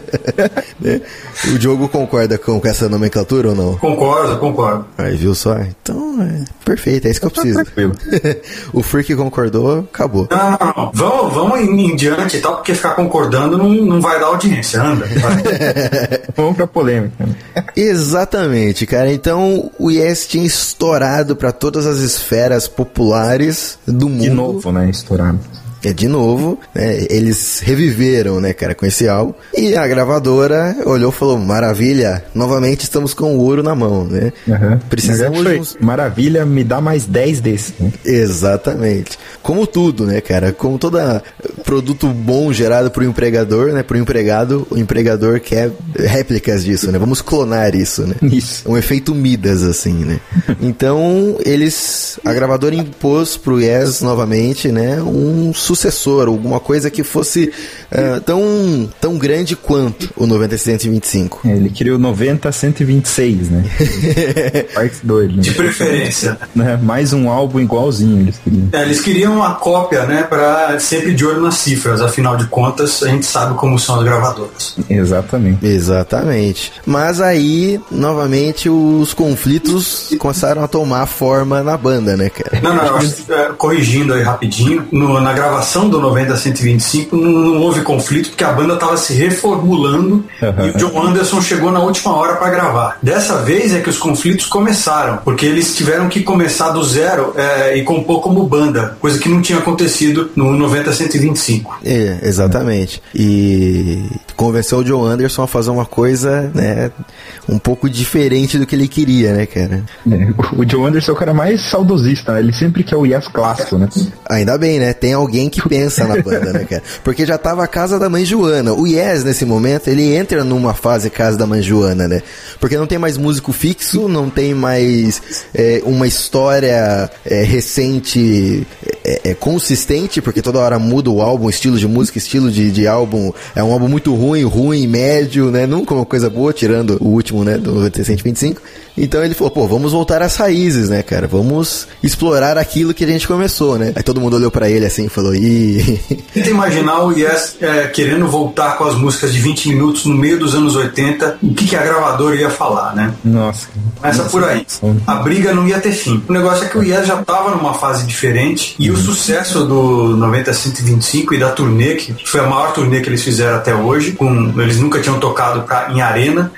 cinco. O Diogo concorda com, com essa nomenclatura ou não? Concordo, concordo. Aí, viu só? Então, é perfeito, é isso que eu preciso. Tranquilo. O Freak concordou, acabou. Não, não, não. Vamos, vamos em, em diante e tal, porque ficar concordando não, não vai dar audiência. Anda. Vai. Vamos pra polêmica. Exatamente, cara. Então, o Yes tinha estourado pra todas as esferas populares do mundo. De novo, né? Estourado. É, de novo, né, eles reviveram, né, cara, com esse álbum. E a gravadora olhou e falou, maravilha, novamente estamos com o ouro na mão, né? Uhum. Precisamos de foi, uns... Maravilha, me dá mais dez desses. Né? Exatamente. Como tudo, né, cara? Como todo produto bom gerado por um empregador, né, por um empregado, o empregador quer réplicas disso, né? Vamos clonar isso, né? Isso. Um efeito Midas, assim, né? Então, eles... A gravadora impôs pro Yes, novamente, né, um sucessor, alguma coisa que fosse uh, tão, tão grande quanto o noventa cento e vinte e cinco. É, ele queria o noventa cento e vinte e seis, né? Parte dois, né? De preferência. Né? Mais um álbum igualzinho eles queriam. É, eles queriam uma cópia, né, para sempre de olho nas cifras, afinal de contas, a gente sabe como são as gravadoras. Exatamente. Exatamente. Mas aí, novamente, os conflitos começaram a tomar forma na banda, né, cara? Não, não, eu acho que, é, corrigindo aí rapidinho, no, na gravação do noventa cento e vinte e cinco não, não houve conflito, porque a banda estava se reformulando uhum. e o John Anderson chegou na última hora para gravar. Dessa vez é que os conflitos começaram, porque eles tiveram que começar do zero é, e compor como banda, coisa que não tinha acontecido no noventa cento e vinte e cinco. É, exatamente. E convenceu o John Anderson a fazer uma coisa, né, um pouco diferente do que ele queria, né, cara? É, o John Anderson é o cara mais saudosista, né? Ele sempre quer o Yes clássico, né? Ainda bem, né? Tem alguém que pensa na banda, né, cara? Porque já tava a casa da mãe Joana. O Yes, nesse momento, ele entra numa fase casa da mãe Joana, né? Porque não tem mais músico fixo, não tem mais é, uma história é, recente é, é, consistente, porque toda hora muda o álbum, estilo de música, estilo de, de álbum. É um álbum muito ruim, ruim, médio, né? Nunca uma coisa boa, tirando o último, né? Do noventa cento e vinte e cinco. Então ele falou, pô, vamos voltar às raízes, né, cara? Vamos explorar aquilo que a gente começou, né? Aí todo mundo olhou pra ele assim e falou, ih... Tenta imaginar o Yes é, querendo voltar com as músicas de vinte minutos no meio dos anos oitenta, o que, que a gravadora ia falar, né? Nossa. Começa por aí. A briga não ia ter fim. O negócio é que o Yes já tava numa fase diferente e o sucesso do noventa cento e vinte e cinco e da turnê, que foi a maior turnê que eles fizeram até hoje, com, eles nunca tinham tocado pra, em arena,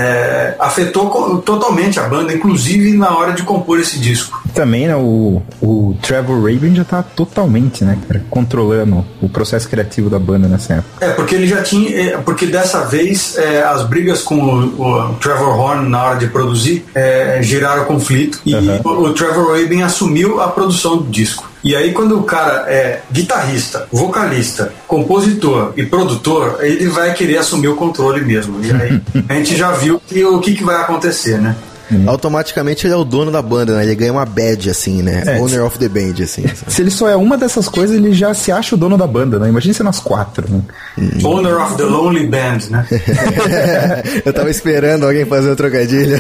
é, afetou co- totalmente a banda, inclusive na hora de compor esse disco. Também, né, o, o Trevor Rabin já tá totalmente, né, cara, controlando o processo criativo da banda nessa época. É, porque ele já tinha, é, porque dessa vez é, as brigas com o, o Trevor Horn na hora de produzir é, geraram conflito e Uhum. o, o Trevor Rabin assumiu a produção do disco. E aí quando o cara é guitarrista, vocalista, compositor e produtor, ele vai querer assumir o controle mesmo. E aí a gente já viu que, o que, que vai acontecer, né? Automaticamente ele é o dono da banda, né? Ele ganha uma badge, assim, né? É. Owner of the band, assim. Se ele só é uma dessas coisas, ele já se acha o dono da banda, né? Imagina sendo as quatro, né? Owner of the Lonely Band, né? Eu tava esperando alguém fazer o trocadilho.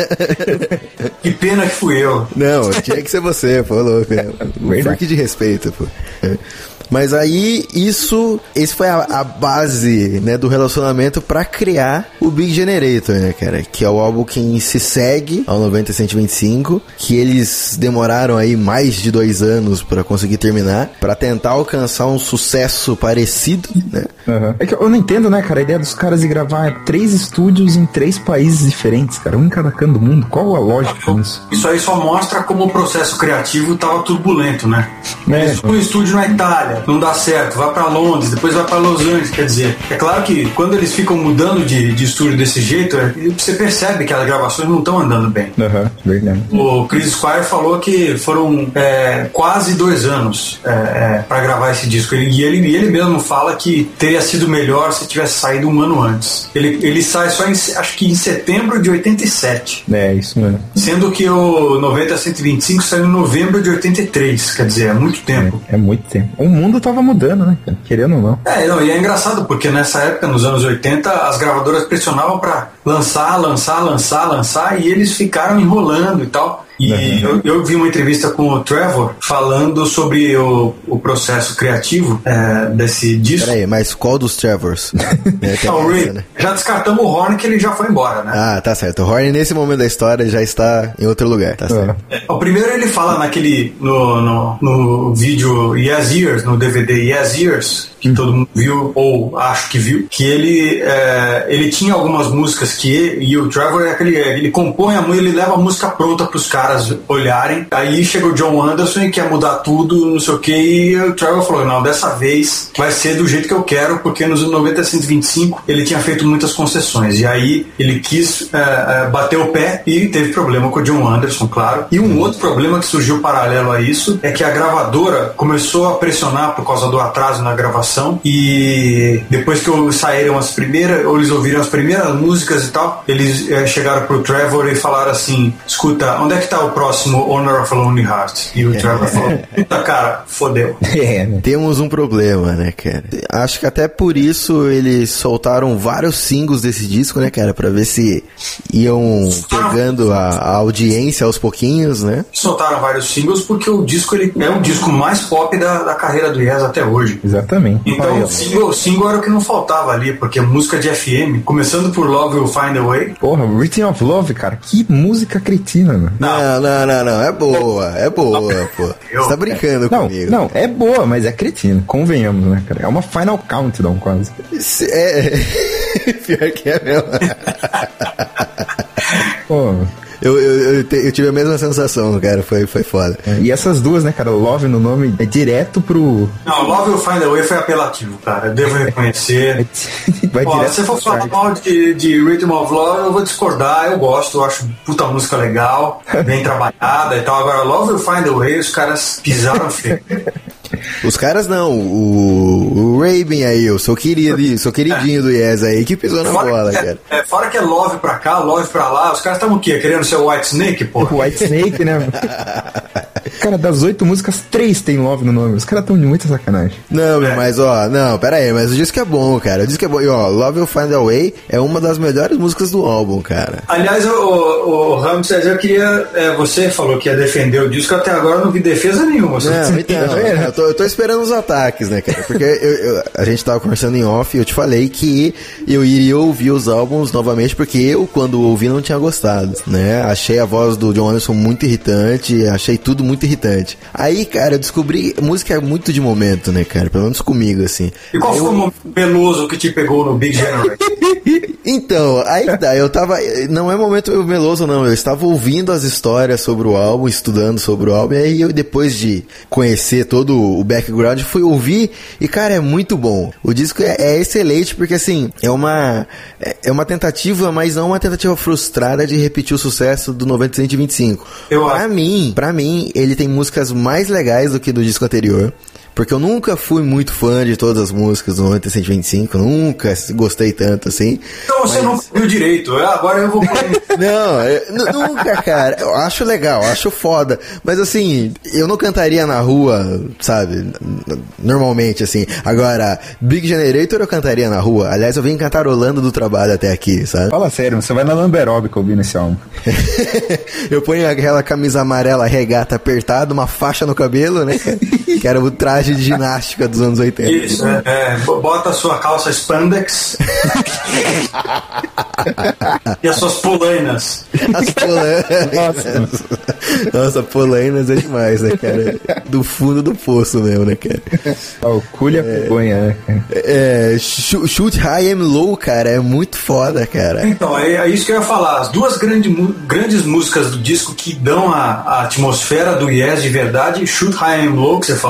Que pena que fui eu. Não, tinha que ser você, pô, louco. Né? Um Verdade. freak de respeito, pô. Mas aí, isso, esse foi a, a base, né, do relacionamento pra criar o Big Generator, né, cara? Que é o álbum que se segue ao noventa cento e vinte e cinco, que eles demoraram aí mais de dois anos pra conseguir terminar, pra tentar alcançar um sucesso parecido, né? Uhum. É que eu não entendo, né, cara, a ideia dos caras de gravar três estúdios em três países diferentes, cara, um em cada canto do mundo. Qual a lógica nisso? Isso aí só mostra como o processo criativo estava turbulento, né? É. Eles tinham um estúdio na Itália, não dá certo, vai pra Londres, depois vai pra Los Angeles, quer dizer, é claro que quando eles ficam mudando de, de estúdio desse jeito, é, você percebe que as gravações não estão andando bem. Aham, verdade. O Chris Squire falou que foram é, quase dois anos é, é, para gravar esse disco. Ele, e ele, ele mesmo fala que teria sido melhor se tivesse saído um ano antes. Ele, ele sai só em, acho que em setembro de oitenta e sete. É, isso mesmo. Sendo que o noventa a cento e vinte e cinco saiu em novembro de oitenta e três. Quer dizer, é muito tempo. É, é muito tempo. O mundo tava mudando, né, cara? Querendo ou não. É, não, e é engraçado porque nessa época, nos anos oitenta, as gravadoras pressionavam pra lançar, lançar, lançar, lançar, e eles ficaram enrolando e tal. E uhum. eu, eu vi uma entrevista com o Trevor falando sobre o, o processo criativo é, desse disco. Peraí, mas qual dos Trevors? é, o Ray, né? Já descartamos o Horn, que ele já foi embora, né? Ah, tá certo. O Horn, nesse momento da história, já está em outro lugar, tá certo. É. O primeiro ele fala naquele, no, no, no vídeo Yes Years, no D V D Yes Years, que hum. todo mundo viu, ou acho que viu, que ele, é, ele tinha algumas músicas que ele, e o Trevor é aquele, ele compõe a música, ele leva a música pronta pros caras olharem. Aí chega o John Anderson e quer mudar tudo, não sei o que, e o Trevor falou, não, dessa vez vai ser do jeito que eu quero, porque nos anos noventa a cento e vinte e cinco ele tinha feito muitas concessões, e aí ele quis é, é, bater o pé e teve problema com o John Anderson, claro. E um outro problema que surgiu paralelo a isso é que a gravadora começou a pressionar por causa do atraso na gravação, e depois que saíram as primeiras, ou eles ouviram as primeiras músicas e tal, eles é, chegaram pro Trevor e falaram assim, escuta, onde é que tá o próximo Honor of a Lonely Heart? E o Trevor falou, puta cara, fodeu. É, né? Temos um problema, né, cara? Acho que até por isso eles soltaram vários singles desse disco, né, cara? Pra ver se iam pegando a, a audiência aos pouquinhos, né? Soltaram vários singles porque o disco ele é o disco mais pop da, da carreira do Yes até hoje. Exatamente. Então Aí, o single, o single era o que não faltava ali, porque música de F M, começando por Love Will Find a Way. Porra, Written of Love, cara, que música cretina, mano. Não, não, não, não, é boa, é boa, pô. Você tá brincando não, comigo. Não, é boa, mas é cretina, convenhamos, né, cara? É uma Final Countdown quase. É, pior que é mesmo. Pô... Eu, eu, eu, te, eu tive a mesma sensação, cara, foi, foi foda. É, e essas duas, né, cara, Love no nome é direto pro... Não, Love Will Find a Way foi apelativo, cara, eu devo reconhecer. Vai Pô, direto se você for falar mal de, de Rhythm of Love, eu vou discordar, eu gosto, eu acho puta música legal, bem trabalhada e tal. Agora, Love Will Find a Way, os caras pisaram feio. Os caras não, o, o Rabin aí, o seu querido, seu queridinho do Yes aí, que pisou na fora bola, que é, cara. É, fora que é Love pra cá, Love pra lá, os caras estavam o quê? Querendo ser o White Snake, pô? White Snake, né? Cara, das oito músicas, três tem Love no nome. Os caras tão de muita sacanagem. Não, é. mas ó, não, pera aí, mas o disco é bom, cara. O disco é bom. E ó, Love Will Find a Way é uma das melhores músicas do álbum, cara. Aliás, o, o, o Ramses, eu queria. É, você falou que ia defender o disco, até agora eu não vi defesa nenhuma. Você não, então, eu, tô, eu tô esperando os ataques, né, cara? Porque eu, eu, a gente tava conversando em off e eu te falei que eu iria ouvir os álbuns novamente, porque eu, quando ouvi, não tinha gostado, né? Achei a voz do John Anderson muito irritante, achei tudo muito irritante. Aí, cara, eu descobri música é muito de momento, né, cara? Pelo menos comigo, assim. E qual eu... foi o momento meloso que te pegou no Big Generation? Então, aí tá, eu tava... Não é momento meloso, não. Eu estava ouvindo as histórias sobre o álbum, estudando sobre o álbum, e aí eu, depois de conhecer todo o background, fui ouvir, e, cara, é muito bom. O disco é, é excelente, porque, assim, é uma... É uma tentativa, mas não uma tentativa frustrada de repetir o sucesso do noventa a cento e vinte e cinco. Eu pra acho. mim, pra mim, ele tem músicas mais legais do que do disco anterior. Porque eu nunca fui muito fã de todas as músicas do noventa a cento e vinte e cinco, nunca gostei tanto assim. Então você mas... não viu direito, agora eu vou... Não, eu, nunca, cara. Eu acho legal, acho foda. Mas assim, eu não cantaria na rua, sabe? Normalmente, assim. Agora, Big Generator eu cantaria na rua. Aliás, eu vim cantarolando do trabalho até aqui, sabe? Fala sério, você vai na Lamberóbica ouvindo esse álbum. Eu ponho aquela camisa amarela regata apertada, uma faixa no cabelo, né? Que era o traje de ginástica dos anos oitenta. Isso, é, é, bota a sua calça spandex e as suas polainas. As polainas. Nossa, polainas é demais, né, cara? Do fundo do poço mesmo, né, cara? O culha é, pegonha, né, cara? É, Shoot High and Low, cara, é muito foda, cara. Então, é, é isso que eu ia falar. As duas grande, grandes músicas do disco que dão a, a atmosfera do Yes de verdade, Shoot High and Low, que você falou,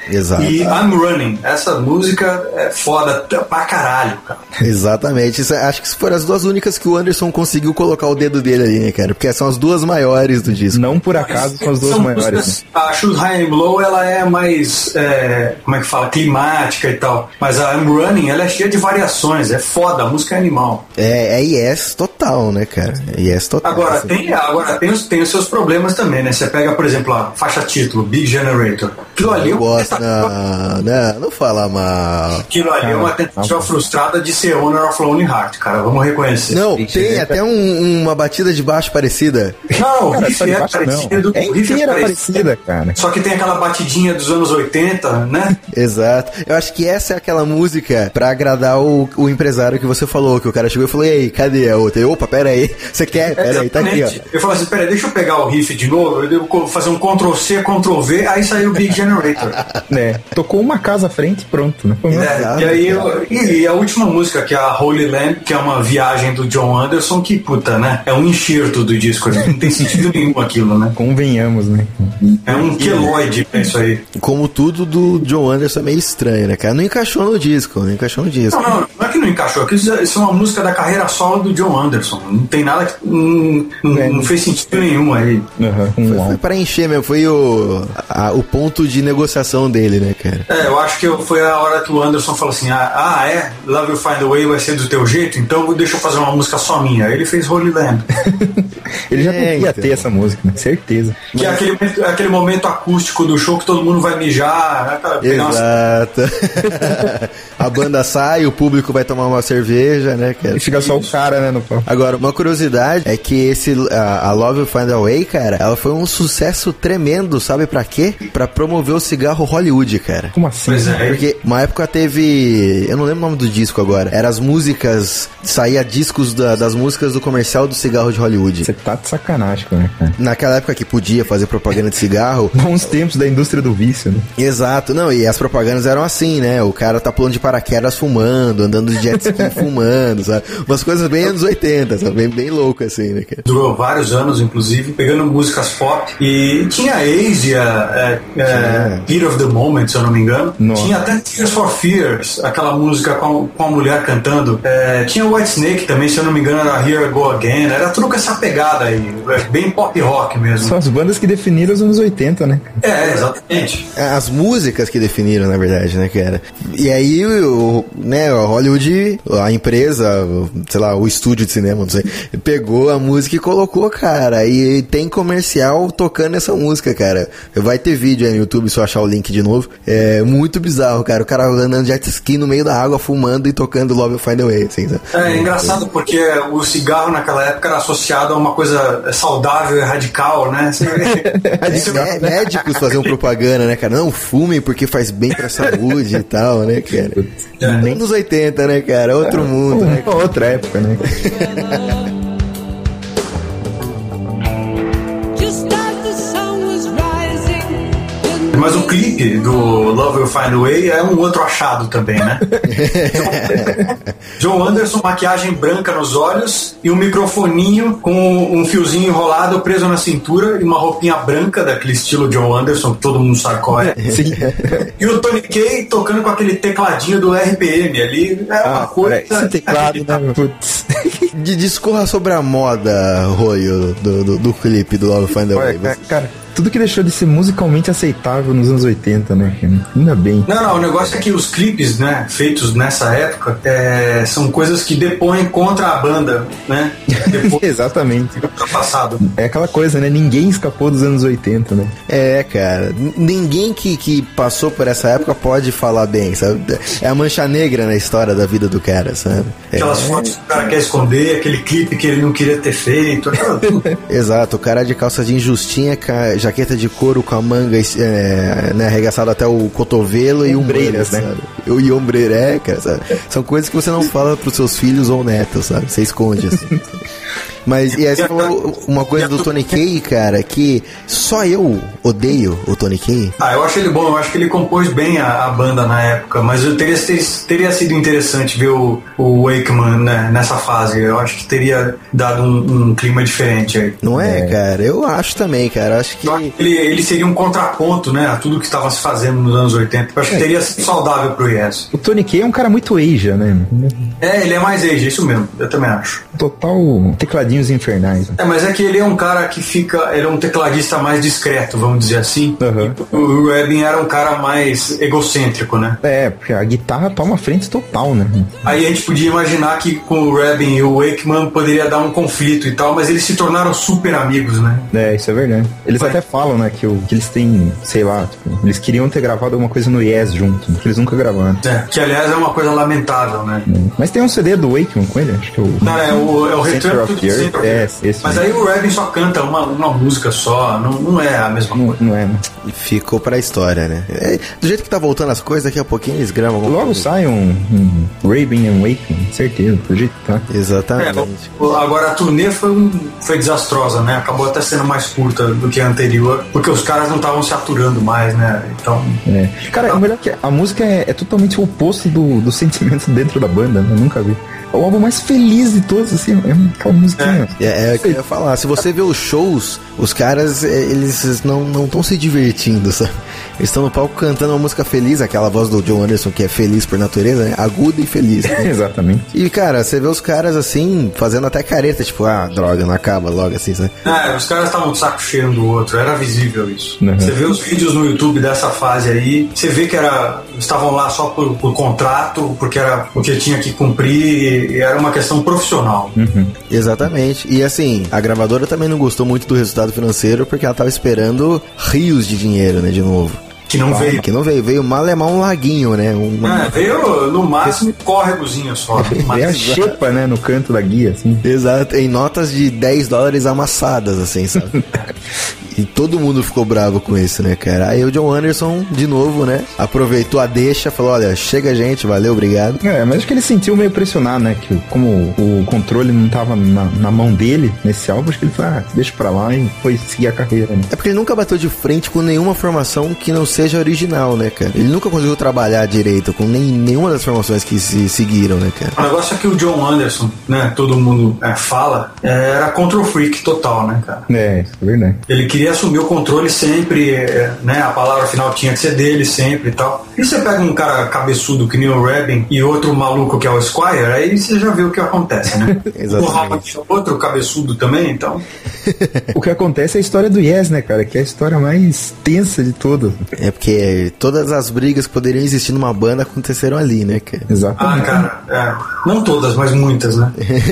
Exato. E I'm Running, essa música é foda pra caralho, cara. Exatamente. Isso, acho que foram as duas únicas que o Anderson conseguiu colocar o dedo dele ali, né, cara? Porque são as duas maiores do disco. Não por acaso são as duas São maiores. músicas, Né? a Shoot High and Low, ela é mais, é, como é que fala, climática e tal. Mas a I'm Running, ela é cheia de variações, é foda, a música é animal. É, é Yes total, né, cara? É Yes total. Agora, assim. tem, agora tem, os, tem os seus problemas também, né? Você pega, por exemplo, a faixa título, Big Generator. Aquilo ali é Eu uma gosto, tentativa, não, não, não fala mal. aquilo ali é uma tentativa frustrada de ser Owner of Lonely Heart, cara, vamos reconhecer. Não, tem até um- uma batida de baixo parecida. Não, o Cara, riff só de é baixo não. parecido. É o riff inteira é parecido. parecida, cara. Só que tem aquela batidinha dos anos oitenta, né? Exato. Eu acho que essa é aquela música pra agradar o, o empresário que você falou, que o cara chegou e falou, e aí, cadê a outra? Eu, opa, pera aí, você quer? Pera aí, tá aqui, ó. Exatamente. Eu falei assim, peraí, deixa eu pegar o riff de novo, eu devo fazer um control C, control V, aí saiu o Big Generator. Né? Tocou uma casa à frente e pronto, né? Foi É, Exato, e aí, eu- e, e a última música, que é a Holy Land, que é uma viagem do John Anderson, que, puta, né? É um enxerto do disco, não tem sentido nenhum aquilo, né? Convenhamos, né? É um queloide, é isso aí. Como tudo do John Anderson é meio estranho, né, cara? Não encaixou no disco, não encaixou no disco. Não, não, não é que não encaixou, é que isso é- isso é uma música da carreira solo do John Anderson. Não tem nada que. Não, não, não fez sentido nenhum aí. Uhum, um Foi, uau. foi pra encher mesmo, foi o, a- o ponto de negociação dele, né, cara? É, eu acho que eu- foi a hora que o Anderson falou assim: ah, ah, é? Love You Find a Way vai ser do teu jeito? Então deixa eu fazer uma música só minha. Aí ele fez Holy Land. Ele já É, devia então. ter essa música, né? Certeza. Que é aquele, momento- aquele momento acústico do show que todo mundo vai mijar. Né, cara? Pegar umas- Exato. A banda sai, o público vai tomar uma cerveja, né, cara? E fica só o cara, né, no palco. Agora, uma curiosidade é que esse a, a Love Will Find a Way, cara, ela foi um sucesso tremendo, sabe pra quê? Pra promover o cigarro Hollywood, cara. Como assim? Pois é. Porque uma época teve. Eu não lembro o nome do disco agora. Era as músicas. Saía discos da- das músicas do comercial do cigarro de Hollywood. Você tá de sacanagem, né, cara? Naquela época que podia fazer propaganda de cigarro. Bons tempos da indústria do vício, né? Exato, não, e as propagandas eram assim, né? O cara tá pulando de paraquedas fumando, andando de jet ski fumando, sabe? Umas coisas bem anos oitenta, sabe? Bem, bem louco assim, né, cara? Durou vários anos, inclusive, pegando músicas pop. E tinha Asia, é, é, Beat of the Moment, se eu não me engano. Nossa. Tinha até Tears for Fears, aquela música com a, com a mulher cantando. É, tinha White Snake também, se eu não me engano, era Here I Go Again. Era tudo com essa pegada aí, é, bem pop rock mesmo. São as bandas que definiram os anos oitenta, né? É, exatamente. As músicas que definiram, na verdade, né, cara? E aí, o, né, o Hollywood, a empresa, o- sei lá, o estúdio de cinema, não sei, pegou a música e colocou, cara. E tem comercial tocando essa música, cara. Vai ter vídeo aí no YouTube, se eu achar o link de novo. É muito bizarro, cara. O cara andando de jet ski no meio da água, fumando e tocando Love Will Find a Way, assim, sabe? É engraçado porque o cigarro naquela época era associado a uma coisa saudável e radical, né? É, mé- médicos faziam propaganda, né, cara? Não fumem porque faz bem pra saúde e tal, né, cara? É. Anos oitenta, né, cara? Outro mundo, né? Uma outra época, né? Just as the sun was rising in Mas o clipe do Love Will Find a Way é um outro achado também, né? John Anderson, maquiagem branca nos olhos e um microfoninho com um fiozinho enrolado preso na cintura e uma roupinha branca daquele estilo John Anderson que todo mundo sabe qual é. Sim. E o Tony Kaye tocando com aquele tecladinho do R P M ali. É uma Ah, coisa. esse teclado, né? Putz. De discorra sobre a moda, Royo, do, do, do clipe do Love Find a Olha, Way. ca- cara, tudo que deixou de ser musicalmente aceitável nos anos oitenta, né? Ainda bem. Não, não, o negócio é que os clipes, né, feitos nessa época, é, são coisas que depõem contra a banda, né? Depois Exatamente. do passado. É aquela coisa, né? Ninguém escapou dos anos oitenta, né? É, cara. N- Ninguém que, que passou por essa época pode falar bem, sabe? É a mancha negra na história da vida do cara, sabe? É, Aquelas fotos que o cara quer esconder, aquele clipe que ele não queria ter feito, aquela tudo. exato, o cara de calça de injustinha, ca- jaqueta de couro com a manga é, né, arregaçada até o cotovelo e Ombreiras, um né? sabe? E ombreira, é, cara, sabe? São coisas que você não fala pros seus filhos ou netos, sabe? Você esconde, assim. Mas, e aí você falou uma coisa do Tony Kaye, cara, que só eu odeio o Tony Kaye. Ah, eu acho ele bom, eu acho que ele compôs bem a, a banda na época, mas eu teria, ter, teria sido interessante ver o, o Wakeman, né, nessa fase. Eu acho que teria dado um, um clima diferente aí. Não é, é, cara? Eu acho também, cara. Eu acho que... Eu acho que ele, ele seria um contraponto, né, a tudo que estava se fazendo nos anos oitenta. Eu acho que teria sido saudável pro Yes. O Tony Kaye é um cara muito Asia, né? É, ele é mais Asia, isso mesmo. Eu também acho. Total tecladinhos infernais. Né? É, mas é que ele é um cara que fica... Ele é um tecladista mais discreto, vamos dizer assim. Uhum. O Rabin era um cara mais egocêntrico, né? É, porque a guitarra toma frente total, né? Aí a gente podia imaginar que com o Rabin e o Wakeman poderia dar um conflito e tal, mas eles se tornaram super amigos, né? É, isso é verdade. Eles Foi. até falam, né, que, o, que eles têm, sei lá, tipo, eles queriam ter gravado alguma coisa no Yes junto, que eles nunca gravaram. É, que aliás é uma coisa lamentável, né? Mas tem um C D do Wakeman com ele, acho que é o... Não, é o, é o Center Return of to the Earth. Center of the É, Earth. esse Mas mesmo. aí o Rabin só canta uma, uma música só, não, não é a mesma Não, coisa. não é, né? Ficou pra história, né? É, do jeito que tá voltando as coisas, daqui a pouquinho eles gravam alguma Logo coisa. sai um, um Rabin and Wakeman, certeza, por jeito que tá. Exatamente. É, agora a turnê foi, um, foi desastrosa, né? Acabou até sendo mais curta do que a anterior, porque os caras não estavam se aturando mais, né? Então. É. Cara, o melhor é que a música é, é totalmente o oposto do, do sentimento dentro da banda, né? Eu nunca vi. É o álbum mais feliz de todos, assim, é aquela musiquinha. É, é o que eu ia falar. Se você vê os shows, os caras, é, eles não estão se divertindo, sabe? Eles estão no palco cantando uma música feliz, aquela voz do John Anderson que é feliz por natureza, né? Aguda e feliz. Né? Exatamente. E, cara, você vê os caras assim, fazendo até careta, tipo, ah, droga, não acaba logo assim, né? É, os caras estavam de saco cheio um do outro, era visível isso. Uhum. Você vê os vídeos no YouTube dessa fase aí, você vê que era, estavam lá só por, por contrato, porque era o que tinha que cumprir, e era uma questão profissional. Uhum. Exatamente. E assim, a gravadora também não gostou muito do resultado financeiro, porque ela tava esperando rios de dinheiro, né, de novo. Que não veio. Que não veio, veio malemar um laguinho, né? Uma... É, veio no máximo um córregozinho só. É a xepa, né, no canto da guia, assim. Exato, em notas de dez dólares amassadas, assim, sabe? E todo mundo ficou bravo com isso, né, cara? Aí o John Anderson, de novo, né, aproveitou a deixa, falou, olha, chega gente, valeu, obrigado. É, mas acho que ele sentiu meio pressionado, né, que como o controle não tava na, na mão dele nesse álbum, acho que ele falou, ah, deixa pra lá e foi seguir a carreira, né? É porque ele nunca bateu de frente com nenhuma formação que não seja original, né, cara? Ele nunca conseguiu trabalhar direito com nem, nenhuma das formações que se seguiram, né, cara? O negócio é que o John Anderson, né, todo mundo é, fala, é, era control freak total, né, cara? É, isso é verdade. Ele queria assumir o controle sempre, é, né, a palavra final tinha que ser dele sempre e tal. E você pega um cara cabeçudo que nem o Rabin e outro maluco que é o Squire, aí você já viu o que acontece, né? Exatamente. O Howard é outro cabeçudo também, então... O que acontece é a história do Yes, né, cara? Que é a história mais tensa de todas. É porque todas as brigas que poderiam existir numa banda aconteceram ali, né, cara? Ah, Exatamente. cara, é, não todas, mas muitas, né?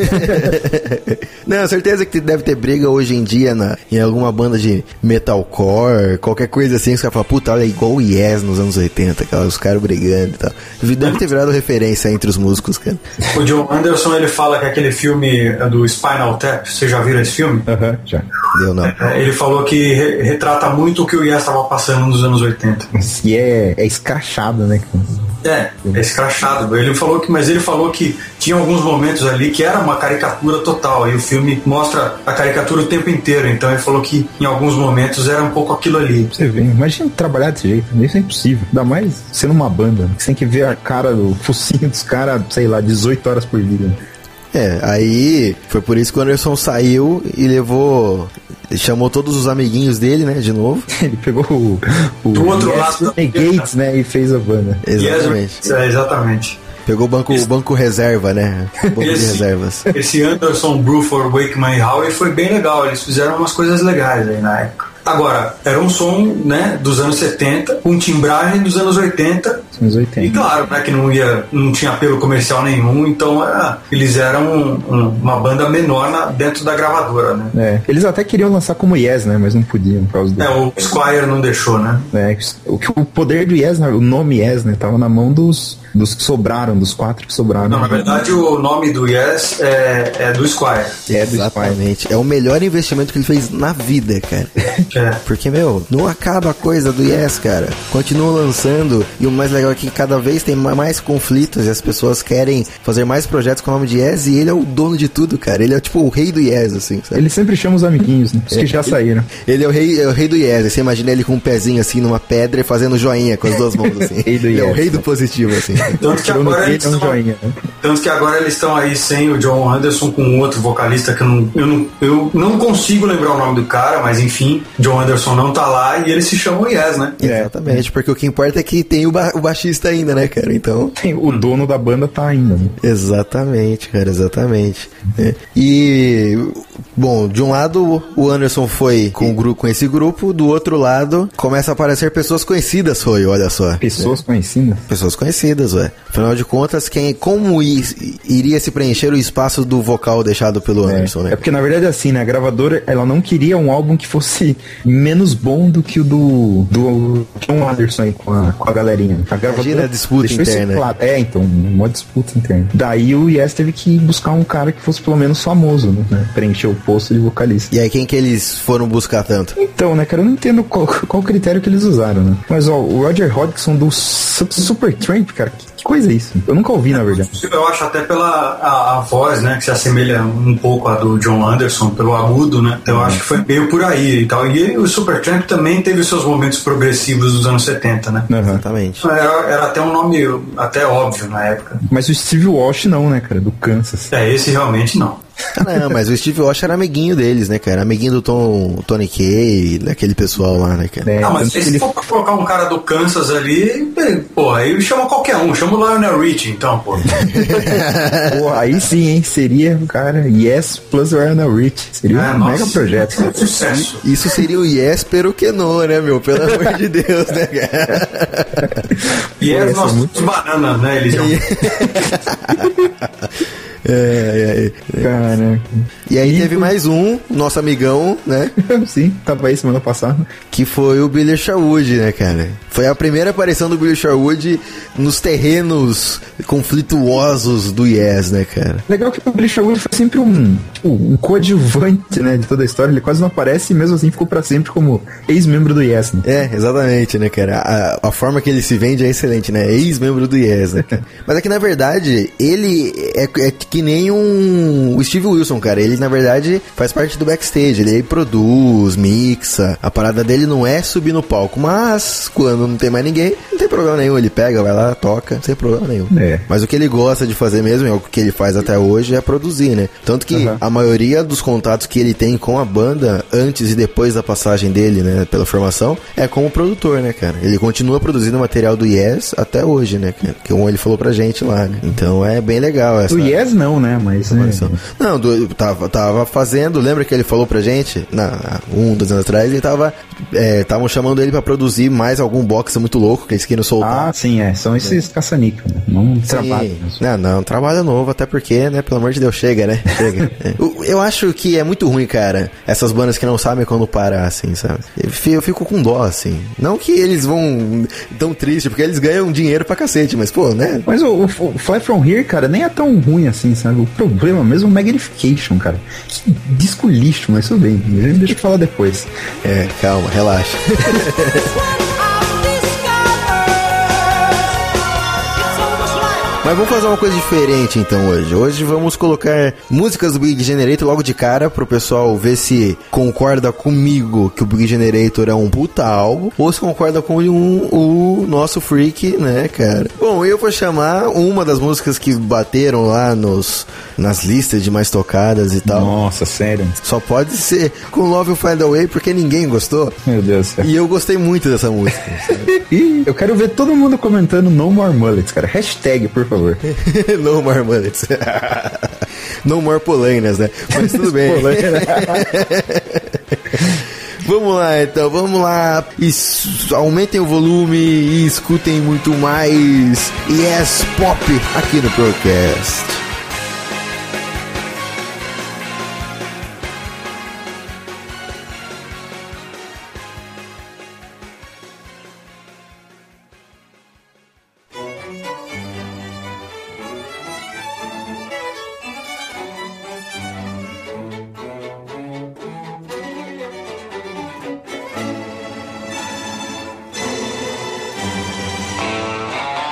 Não, certeza que deve ter briga hoje em dia na, em alguma banda de metalcore, qualquer coisa assim, os caras falam, puta, olha, igual o Yes nos anos oitenta, cara, os caras brigando e tal. Deve ter virado referência entre os músicos, cara. O John Anderson, ele fala que aquele filme do Spinal Tap, vocês já viram esse filme? Aham, já. Deu não. É, ele falou que re- retrata muito o que o Yes estava passando nos anos oitenta. E é, é escrachado, né? É, é escrachado. Ele falou que, mas ele falou que tinha alguns momentos ali que era uma caricatura total. E o filme mostra a caricatura o tempo inteiro. Então ele falou que em alguns momentos era um pouco aquilo ali. Você vê, imagina trabalhar desse jeito, isso é impossível. Ainda mais sendo uma banda. Você tem que ver a cara, o focinho dos caras, sei lá, dezoito horas por dia. É, aí foi por isso que o Anderson saiu e levou... Ele chamou todos os amiguinhos dele, né, de novo. Ele pegou o, o Do outro Yes lado da- Gates, né, e fez a banda. Exatamente. Yes, é, exatamente. Pegou o banco, o banco reserva, né? O banco de Esse- reservas. Esse Anderson, Bruford, Wakeman e Howe foi bem legal. Eles fizeram umas coisas legais aí na época. Agora, era um som, né, dos anos setenta, com timbragem dos anos oitenta. Anos E oitenta. claro, né, que não ia, não tinha apelo comercial nenhum, então era, eles eram um- um- uma banda menor na- dentro da gravadora, né? É, eles até queriam lançar como Yes, né, mas não podiam por causa do... É, o Squire não deixou, né? É, o, que- o poder do Yes, né, o nome Yes, né, tava na mão dos, dos que sobraram, dos quatro que sobraram. Não, na verdade o nome do Yes é, é do Squire. É, do Spy. Exatamente. É o melhor investimento que ele fez na vida, cara. É. Porque, meu, não acaba a coisa do Yes, cara. Continua lançando. E o mais legal legal é que cada vez tem ma- mais conflitos e as pessoas querem fazer mais projetos com o nome de Yes e ele é o dono de tudo, cara. Ele é tipo o rei do Yes, assim, sabe? Ele sempre chama os amiguinhos, né? Os que já saíram. Ele é o rei, é o rei do Yes. Você imagina ele com um pezinho assim numa pedra e fazendo joinha com as duas mãos, assim. Rei do Ele é o Yes. rei do positivo, assim. Tanto que Tirou no agora peito, eles é um estão, joinha, né? tanto que agora eles estão aí sem o John Anderson, com outro vocalista que eu não, eu não, eu não consigo lembrar o nome do cara, mas enfim, John Anderson não tá lá e eles se chamam Yes, né? Exatamente, porque o que importa é que tem o, ba- o baixista ainda, né, cara? Então. O dono da banda tá ainda, né? Exatamente, cara, exatamente. É. E, bom, de um lado o Anderson foi com, o grupo, com esse grupo, do outro lado começa a aparecer pessoas conhecidas, foi, olha só. Pessoas conhecidas. Pessoas conhecidas, ué. Afinal de contas, quem, como i- iria se preencher o espaço do vocal deixado pelo Anderson, É, né? é porque na verdade assim, né, a gravadora ela não queria um álbum que fosse menos bom do que o do, do John Anderson aí com a, com a galerinha. A gravadora Imagina a disputa deixou isso interna. claro. É, então, uma disputa interna. Daí o Yes teve que buscar um cara que fosse pelo menos famoso, né? Preencher o posto de vocalista. E aí quem que eles foram buscar tanto? Então, né, cara, eu não entendo qual, qual o critério que eles usaram, né? Mas, ó, o Roger Hodgson do Su- Supertramp, cara, que, que coisa é isso? Eu nunca ouvi, na verdade. Eu acho até pela a, a voz, né, que se assemelha um pouco à do John Anderson, pelo agudo, né? Então eu acho que foi meio por aí e tal. E o Supertramp também teve seus momentos progressivos dos anos setenta, né? Aham. Exatamente. Era, era até um nome até óbvio na época. Mas o Steve Walsh não, né, cara, do Kansas. É, esse realmente não. Ah, não, mas o Steve Walsh era amiguinho deles, né, cara? Amiguinho do Tom, Tony Kay, daquele pessoal lá, né, cara? É, Ah, mas tanto que se ele- for pra colocar um cara do Kansas ali, pô, aí chama qualquer um, chama o Lionel Richie, então, pô. Pô, aí sim, hein? Seria, cara, Yes plus Lionel Rich. Seria É, um nossa, mega projeto. um sucesso. Isso seria o Yes pero que não, né, meu? Pelo amor de Deus, né, cara? E Pô, é essa é nossos muito- bananas, né, eles É, é, é. Caraca. E aí teve mais um, nosso amigão, né? Sim, tava aí semana passada. Que foi o Billy Sherwood, né, cara? Foi a primeira aparição do Billy Sherwood nos terrenos conflituosos do Yes, né, cara? Legal que o Billy Sherwood foi sempre um, tipo, um coadjuvante, né, de toda a história. Ele quase não aparece e mesmo assim ficou pra sempre como ex-membro do Yes, né? É, exatamente, né, cara? A, a forma que ele se vende é excelente, né? Ex-membro do Yes, né? Mas é que, na verdade, ele é, é que nem um, o Steve Wilson, cara. Ele, na verdade, faz parte do backstage. Ele produz, mixa. A parada dele não é subir no palco. Mas, quando não tem mais ninguém, não tem problema nenhum. Ele pega, vai lá, toca, sem problema nenhum. É. Mas o que ele gosta de fazer mesmo, é o que ele faz até hoje, é produzir, né? Tanto que Uhum. a maioria dos contatos que ele tem com a banda, antes e depois da passagem dele, né, pela formação, é como produtor, né, cara? Ele continua produzindo material do Yes até hoje, né, cara? Que um ele falou pra gente lá, né? Então é bem legal essa... Do Yes não, né, mas... É, Aparição. Não, do, tava, tava fazendo, lembra que ele falou pra gente, na, um, dois anos atrás, ele tava, estavam chamando ele pra produzir mais algum box muito louco que eles queriam soltar. ah, sim, é. São esses caça-níquel, né? Não trabalham. Sim. Não, não, trabalho novo, até porque, né, pelo amor de Deus, chega, né? Chega. É. Eu, eu acho que é muito ruim, cara, essas bandas que não sabem quando parar, assim, sabe? Eu fi- eu fico com dó, assim. Não que eles vão tão triste, porque eles ganham dinheiro pra cacete, mas, pô, né? Mas o, o, o Fly From Here, cara, nem é tão ruim assim, sabe? O problema mesmo é o Magnification, cara. Que disco lixo, mas tudo bem. Deixa eu falar depois. É, calma, relaxa. Mas vamos fazer uma coisa diferente então hoje. Hoje vamos colocar músicas do Big Generator logo de cara pro pessoal ver se concorda comigo que o Big Generator é um puta álbum ou se concorda com um, o nosso freak, né, cara? Bom, eu vou chamar uma das músicas que bateram lá nos, nas listas de mais tocadas e tal. Nossa, sério. Só pode ser com Love Will Find a Way porque ninguém gostou. Meu Deus do céu. E eu gostei muito dessa música. Ih, eu quero ver todo mundo comentando No More Mullets, cara. Hashtag, por favor. No more mullets. No more polainas, né? Mas tudo bem. Vamos lá, então. Vamos lá. Es- aumentem o volume e escutem muito mais Yes Pop aqui no Procast. Thank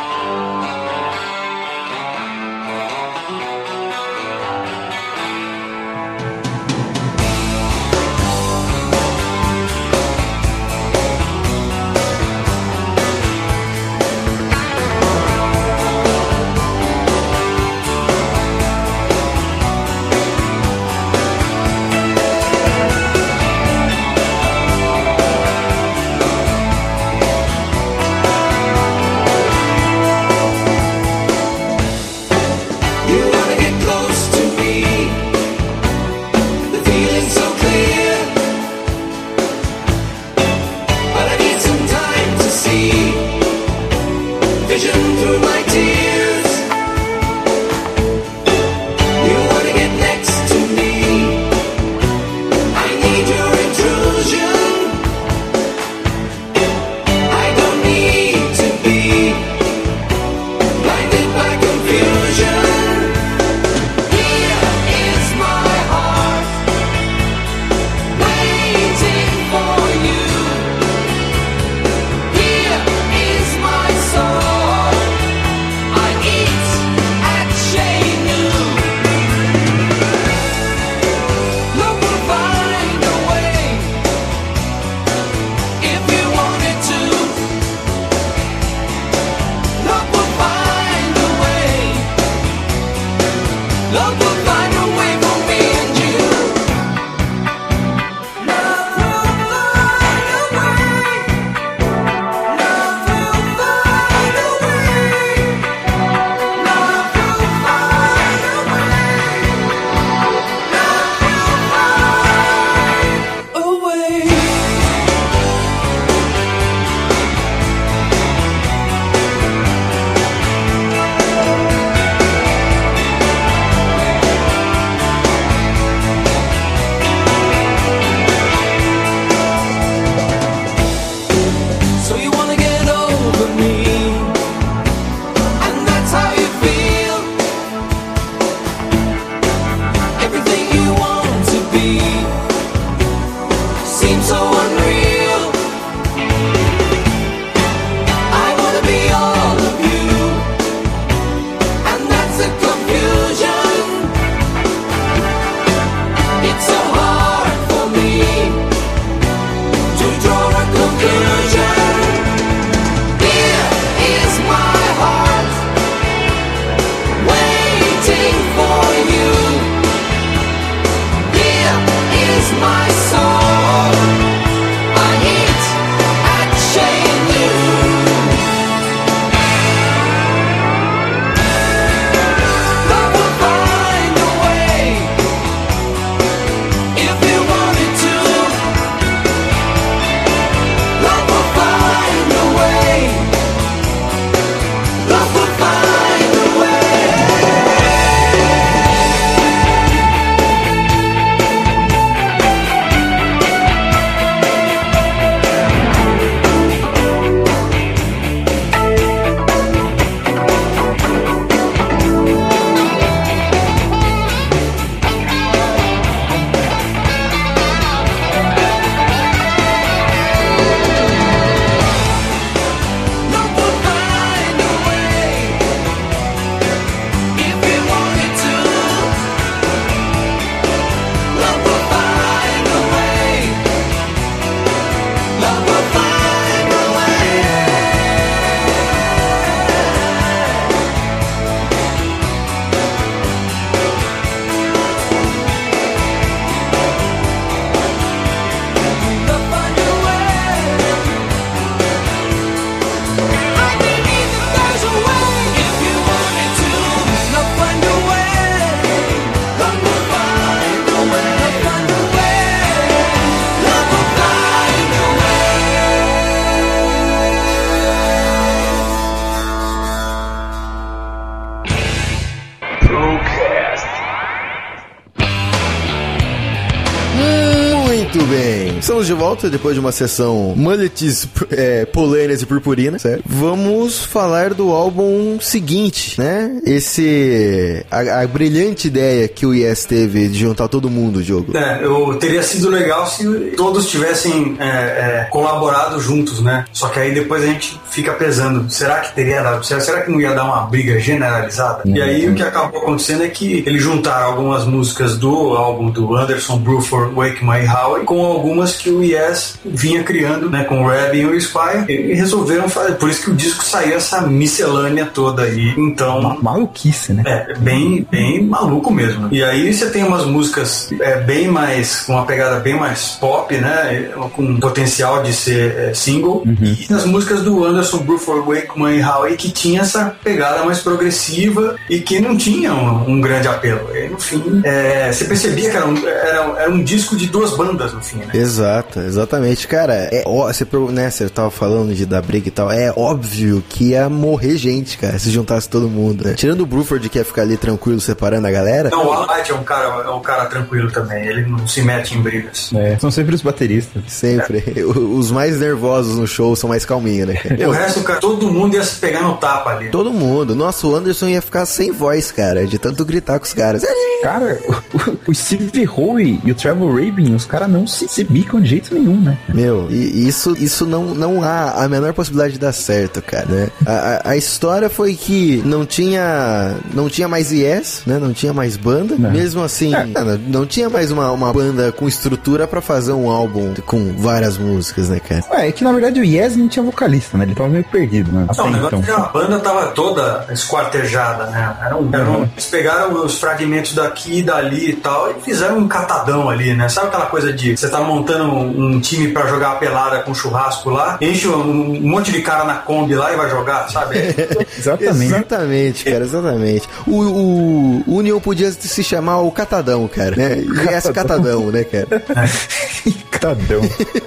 Love will find a way for me and you. Love will find a way. Love will find a way. Love will find a way. Love will find a way. So you wanna get over me, and that's how you feel. Everything you want to be seems so unreal. I wanna be all of you, and that's the confusion. It's so hard for me to draw a conclusion. Here is my heart waiting for you. Here is my soul. I hit action you. Love will find a way if you want it to. Love will find a way. Love will find a way. Love will find a way if you want it to. Love will find a way. Love will find a way. Love find a way. I believe that there's a way if you want it to. Love find a way. Love will find a way. Love find a way. Love will find a Procast. Muito bem, estamos de volta depois de uma sessão mullets, é, polêneas e purpurina, certo? Vamos falar do álbum seguinte, né? Esse... A, a brilhante ideia que o Yes teve de juntar todo mundo, Diogo. É, eu teria sido legal se todos tivessem é, é, colaborado juntos, né? Só que aí depois a gente fica pesando. Será que teria dado? Será, será que não ia dar uma briga generalizada? E aí o que acabou acontecendo é que eles juntaram algumas músicas do álbum do Anderson Bruford, Wake My Howie, com algumas que o Yes vinha criando, né? Com o Rabin e o Spire, e resolveram fazer. Por isso que o disco saiu essa miscelânea toda aí. Então... Maluquice, né? É, bem, bem maluco mesmo. E aí você tem umas músicas é, bem mais, com uma pegada bem mais pop, né? Com potencial de ser é, single. Uhum. E as músicas do Anderson Bruford, Wake My Howie, que tinha essa pegada mais progressiva e que não tinha um, um grande apelo. E no fim, é, você percebia que era um, era, era um disco de duas bandas no fim, né? Exato, exatamente. Cara, é, ó, você, né, você tava falando de dar briga e tal, é óbvio que ia morrer gente, cara, se juntasse todo mundo, né? Tirando o Bruford, que ia ficar ali tranquilo, separando a galera. Não, o Alan White é um cara, é um cara tranquilo também, ele não se mete em brigas. É, são sempre os bateristas. Sempre. É. Os mais nervosos no show são mais calminhos, né, cara? O resto, cara, todo mundo ia se pegar no tapa ali. Todo mundo. Nossa, o Anderson ia ficar sem voz, cara, de tanto gritar com os caras. Cara, o, o Steve Howe e o Trevor Rabin, os caras não se, se ficam de jeito nenhum, né? Meu, e isso, isso não, não há a menor possibilidade de dar certo, cara, né? A, a, a história foi que não tinha não tinha mais Yes, né? Não tinha mais banda. Não. Mesmo assim, é. não, não tinha mais uma, uma banda com estrutura pra fazer um álbum com várias músicas, né, cara? É, é que na verdade o Yes não tinha vocalista, né? Ele tava meio perdido, né? Não, o negócio então. é que a banda tava toda esquartejada, né? Era um, era um, uhum. Eles pegaram os fragmentos daqui e dali e tal e fizeram um catadão ali, né? Sabe aquela coisa de você tá montando um, um time pra jogar a pelada com churrasco lá, enche um, um monte de cara na Kombi lá e vai jogar, sabe? Exatamente. Exatamente, cara, exatamente. O, o, o Union podia se chamar o Catadão, cara, né? Yes Catadão, né, cara? Catadão.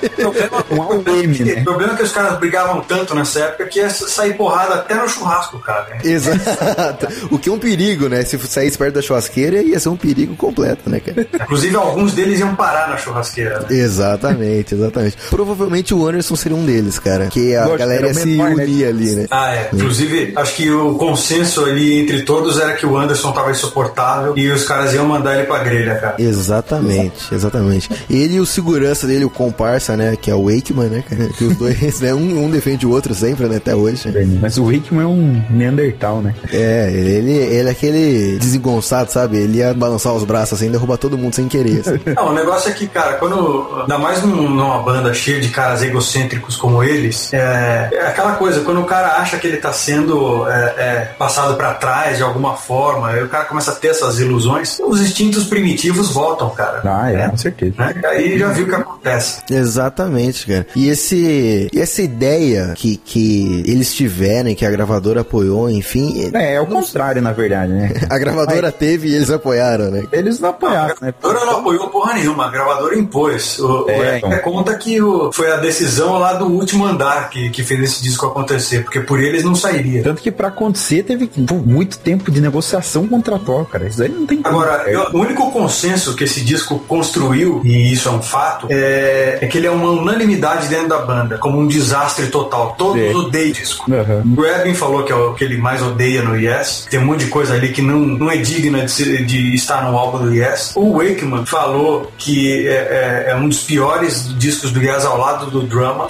Um A U M, né? O problema é que os caras brigavam tanto nessa época que ia sair porrada até no churrasco, cara. Né? Exato. O que é um perigo, né? Se saísse perto da churrasqueira, ia ser um perigo completo, né, cara? Inclusive, alguns deles iam parar na churrasqueira. Né? Exatamente, exatamente. Provavelmente o Anderson seria um deles, cara. Que a Lógico, galera ia se menor, unir né? ali, né? Ah, é. Inclusive, acho que o consenso ali entre todos era que o Anderson tava insuportável e os caras iam mandar ele pra grelha, cara. Exatamente, exatamente. Ele e o segurança dele, o comparsa, né? Que é o Wakeman, né, cara? Que os dois, né? Um, um defende o outro sempre, né? Até hoje. Mas o Wakeman é um Neandertal, né? É, ele, ele é aquele desengonçado, sabe? Ele ia balançar os braços assim, derrubar todo mundo sem querer. Assim. Não, o negócio é que, cara, quando... Ainda mais num, numa banda cheia de caras egocêntricos como eles, é, é aquela coisa, quando o cara acha que ele tá sendo é, é, passado pra trás de alguma forma, aí o cara começa a ter essas ilusões, os instintos primitivos voltam, cara. Ah, é, é com certeza. Né? Aí já viu o que acontece. Exatamente, cara. E esse, e essa ideia que, que eles tiveram, que a gravadora apoiou, enfim... É, é o não... contrário, na verdade, né? A gravadora Mas... teve e eles apoiaram, né? Eles não apoiaram, né? A gravadora não apoiou porra nenhuma, a gravadora impôs. O, é, o então. é conta que o, foi a decisão lá do último andar que, que fez esse disco acontecer, porque por eles não sairia. Tanto que pra acontecer teve pô, muito tempo de negociação contratual, cara. Isso aí não tem como. Agora, eu, o único consenso que esse disco construiu, e isso é um fato, é, é que ele é uma unanimidade dentro da banda, como um desastre total. Todos é. odeiam o disco. Uhum. O Rabin falou que é o que ele mais odeia no Yes. Tem um monte de coisa ali que não, não é digna de, ser, de estar no álbum do Yes. O Wakeman falou que é, é, é um dos piores discos do Yes ao lado do Drama.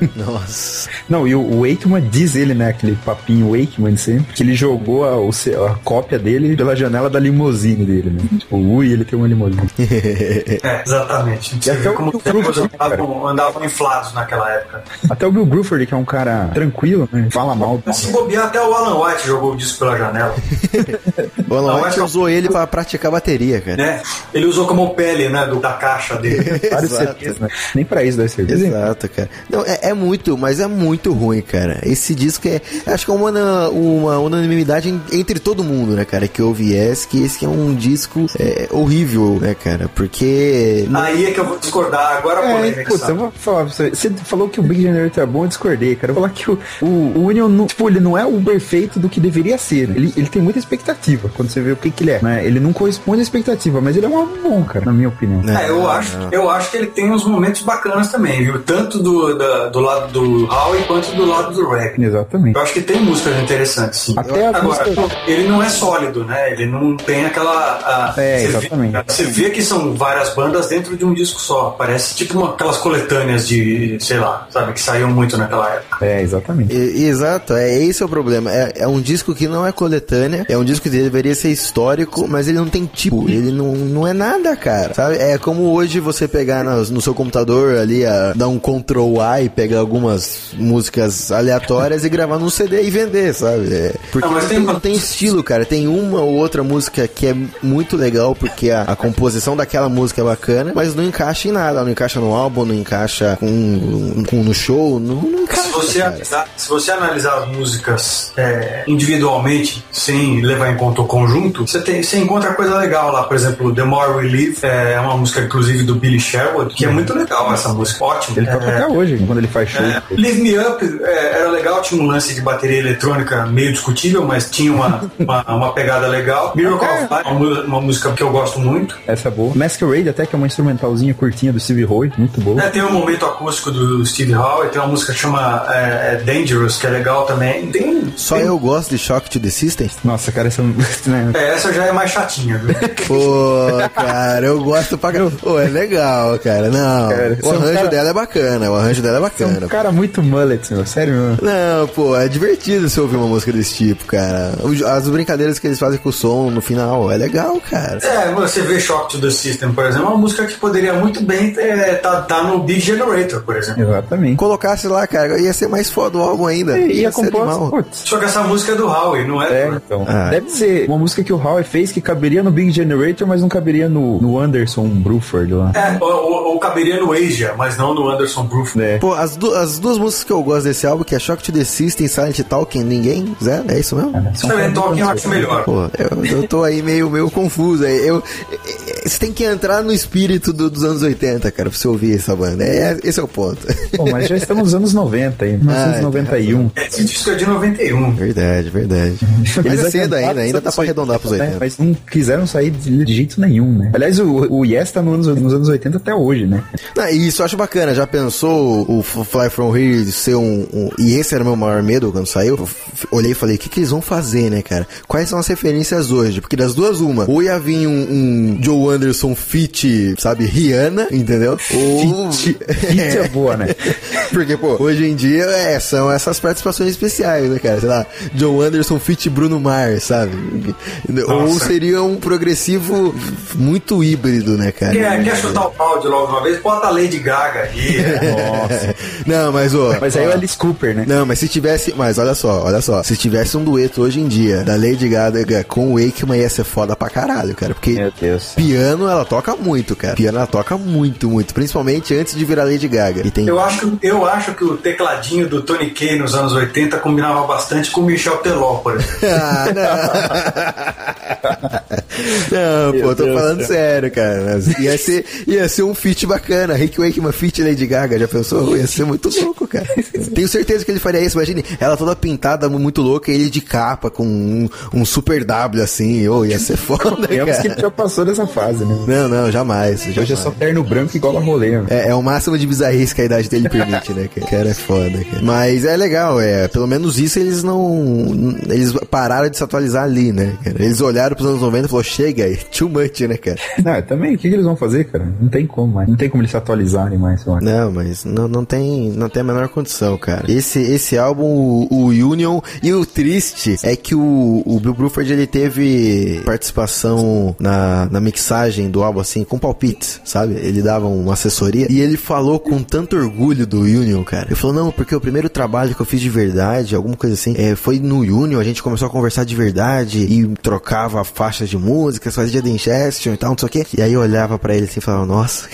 Nossa. Não, e o, o Wakeman diz ele, né, aquele papinho Wakeman sempre, que ele jogou a, o, a cópia dele pela janela da limusine dele, né? Tipo, ui, ele tem uma limusine. É, exatamente. Você vê como os andavam, andavam inflados naquela época. Até o Bill Bruford, que é um cara tranquilo, né? Fala mal. Se bobear, até o Alan White jogou o disco pela janela. O Alan White usou ele pra praticar bateria, cara. Né? Ele usou como pele, né, do, da caixa dele. Exato. Né? Nem pra isso deve ser. Exato, cara. Não, é, é muito, mas é muito ruim, cara. Esse disco é, acho que é uma, uma unanimidade entre todo mundo, né, cara, que ouve Yes, que esse é um disco é, horrível, né, cara, porque... Aí é que eu vou discordar, agora é, polêmica. Putz, eu vou falar pra você, você falou que o Big Generator é bom, eu discordei, cara. Eu vou falar que o, o, o Union, não, tipo, ele não é o perfeito do que deveria ser, né? ele, ele tem muita expectativa quando você vê o que que ele é, né? Ele não corresponde à expectativa, mas ele é um álbum bom, cara, na minha opinião. É, eu acho, eu acho que ele tem uns momentos bacanas também, viu? Tanto do, da, do lado do Howie quanto do lado do Reg. Exatamente. Eu acho que tem músicas interessantes, sim. Até Agora, música... ele não é sólido, né? Ele não tem aquela... A, é, você exatamente. Vê, você vê que são várias bandas dentro de um disco só. Parece tipo uma, aquelas coletâneas de, sei lá, sabe? Que saíam muito naquela época. É, exatamente. E, exato, é, esse é o problema. É, é um disco que não é coletânea, é um disco que deveria ser histórico, mas ele não tem tipo, ele não, não é nada, cara. Sabe? É como hoje você pegar no, no seu computador ali, a, dar um control A e pegar algumas músicas aleatórias e gravar num C D e vender, sabe? É, porque não, não, tem, não tem estilo, cara. Tem uma ou outra música que é muito legal porque a, a composição daquela música é bacana, mas não encaixa em nada. Não encaixa no álbum, não encaixa com, com no show, não, não encaixa. Se você, analisar, se você analisar as músicas é, individualmente, sem levar em conta o conjunto, você, tem, você encontra coisa legal lá. Por exemplo, The More We Live é uma música, inclusive, do Billy Sherwood, que é muito legal essa música, ótimo. Ele toca é, até hoje, quando ele faz show. É, Live Me Up é, era legal, tinha um lance de bateria eletrônica meio discutível, mas tinha uma, uma, uma pegada legal. Miracle of Life, uma, uma música que eu gosto muito. Essa é boa. Masquerade até, que é uma instrumentalzinha curtinha do Steve Steve Howe, muito boa. É, tem um momento acústico do Steve Howe, tem uma música que chama é, é Dangerous, que é legal também. Tem, Só tem... eu gosto de Shock to the System. Nossa, cara, essa... né? É, essa já é mais chatinha, viu? Pô, cara, eu gosto pra caramba. Pô, é legal, cara. Não, Cara, o arranjo cara- dela é bacana, o arranjo dela é Você é bacana. um cara muito mullet, meu. Sério, meu. Não, pô, é divertido você ouvir uma música desse tipo, cara. Os- As brincadeiras que eles fazem com o som no final, é legal, cara. É, você vê Shock to the System, por exemplo, é uma música que poderia muito bem é, tá, tá no Big Generator, por exemplo. Exatamente. Colocasse lá, cara, ia ser mais foda o álbum ainda. E ia a ser composta, animal. putz. Só que essa música é do Howe, não é? É, do- então. Ah. Deve ser uma música que o Howe fez que caberia no Big Generator, mas não caberia no, no Anderson Bruford lá. É, ou, ou, ou caberia no Asia, mas não no Anderson Bruford. É. Pô, as, du- as duas músicas que eu gosto desse álbum, que é Shock to the System, Silent Talking, Ninguém, Zé, é isso mesmo? São Também caras Talking eu muito acho melhor. Pô, eu, eu tô aí meio, meio confuso. aí. Eu, você tem que entrar no espírito do- dos anos oitenta, cara, pra você ouvir essa banda. É, esse é o ponto. Pô, mas já estamos nos anos noventa, aí, mil novecentos e noventa e um. Esse disco é de noventa e um. Verdade, verdade. Mas é cedo ainda, ainda dá pra arredondar pros né? oitenta. Mas não quiseram sair de, de jeito nenhum, né? Aliás, o, o Yes tá nos, nos anos oitenta até hoje, né? Ah, e isso eu acho bacana. Já pensou o F- Fly From Here ser um, um- E esse era o meu maior medo quando saiu. Eu f- olhei e falei, o que, que eles vão fazer, né, cara? Quais são as referências hoje? Porque das duas, uma. Ou ia vir um, um Joe Anderson feat, sabe, Rihanna, entendeu? Ou... Fit é boa, né? Porque, pô, hoje em dia é, são essas participações especiais, né, cara? Sei lá, Joe Anderson feat Bruno Mars, sabe? Ou Nossa. seria um progressivo muito híbrido, né, cara? Quer, quer chutar o balde logo uma vez? Bota a Lady Gaga aí. Nossa. Não, mas, ô... Mas aí o Alice Cooper, né? Não, mas se tivesse... Mas olha só, olha só. Se tivesse um dueto hoje em dia da Lady Gaga com o Wakeman, ia ser foda pra caralho, cara. Porque Meu Deus. piano, ela toca muito, cara. Piano, ela toca muito, muito. Principalmente antes de virar Lady Gaga. E tem... Eu acho, que- eu acho que o tecladinho do Tony Kaye nos anos oitenta combinava bastante com o Michel Teló, por exemplo. Ah, não. Não, pô, tô Deus falando do céu. sério, cara. Mas Ia ser, ia ser um feat bacana. Rick Wakeman feat Lady Gaga, já pensou? Ia ser muito louco, cara. Tenho certeza que ele faria isso. Imagine, ela toda pintada, muito louca, e ele de capa, com um, um super W assim. Ô, ia ser foda, Digamos que ele cara. já passou dessa fase, né? Não, não, jamais. jamais. Hoje é só terno branco igual a rolê, né? É, é o máximo de bizarrice que a idade dele permite, né? Que cara é foda, cara. Mas é legal, é. Pelo menos isso eles não. Eles pararam de se atualizar ali, né, cara? Eles olharam pros anos noventa e falaram, chega aí, too much, né, cara? Não, também, o que, que eles vão fazer, cara? Não tem como mais. Não tem como eles se atualizarem mais, eu acho. Não, mas não, não, tem, não tem a menor condição, cara. Esse, esse álbum, o, o Union, e o triste é que o, o Bill Bruford, ele teve participação na, na mixagem do álbum, assim, com palpites, sabe? Ele dava uma assessoria e ele falou com tanto orgulho do Union, cara. Ele falou, não, porque o primeiro trabalho que eu fiz de verdade, alguma coisa assim, é, foi no Union, a gente começou a conversar de verdade e trocava faixas de música, fazia digestion e tal, não sei o quê. E aí eu olhava pra ele assim e falava, nossa,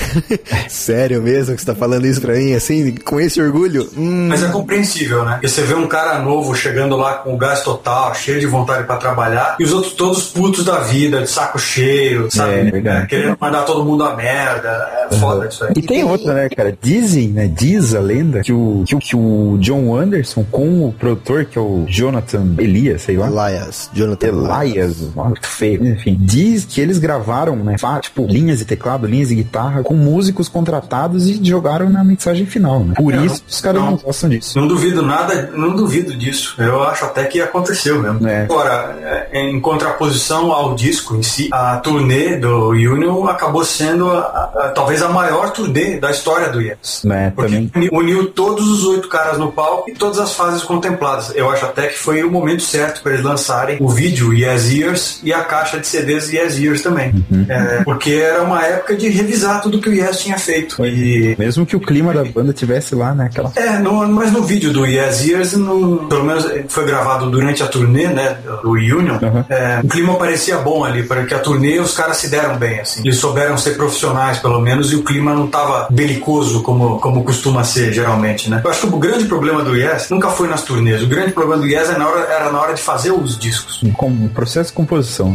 sério mesmo que você tá falando isso pra mim, assim, com esse orgulho? Hum. Mas é compreensível, né? Porque você vê um cara novo chegando lá com o gás total, cheio de vontade pra trabalhar, e os outros todos putos da vida, de saco cheio, sabe? É, verdade. Querendo mandar todo mundo a merda. É foda isso aí. E tem outra, né, cara? Dizem, né? Diz a lenda que o, que, o- que o John Anderson com o produtor, que é o Jonathan Elias, sei lá. Elias, Jonathan Elias, muito feio. Enfim, diz que eles gravaram, né? fa- Tipo, linhas de teclado, linhas de guitarra com músicos contratados e jogaram na mixagem final, né? Por Não, isso os caras não, não. gostam disso. Não duvido nada, não duvido disso. Eu acho até que aconteceu mesmo. É. Agora, é, em contraposição ao disco em si, a turnê do Union acabou sendo a- a- a- talvez a maior turnê da história do Yes. Né, Porque também. uni- uniu todos os oito caras no palco e todas as fases contempladas. Eu acho até que foi o momento certo para eles lançarem o vídeo Yes Years e a caixa de C Ds Yes Years também. É, porque era uma época de revisar tudo que o Yes tinha feito. E Mesmo que o clima da banda tivesse lá, né? Aquela... é, no, mas no vídeo do Yes Years, no, pelo menos foi gravado durante a turnê, né, do Union, Uhum. é, o clima parecia bom ali, porque a turnê os caras se deram bem, assim. Eles souberam ser profissionais, pelo menos, e o clima não tava belicoso como, como costuma ser, geralmente, né. Eu acho que o grande problema do Yes nunca foi nas turnês. O grande problema do Yes era na hora, era na hora de fazer os discos. Com o processo de composição. É, aí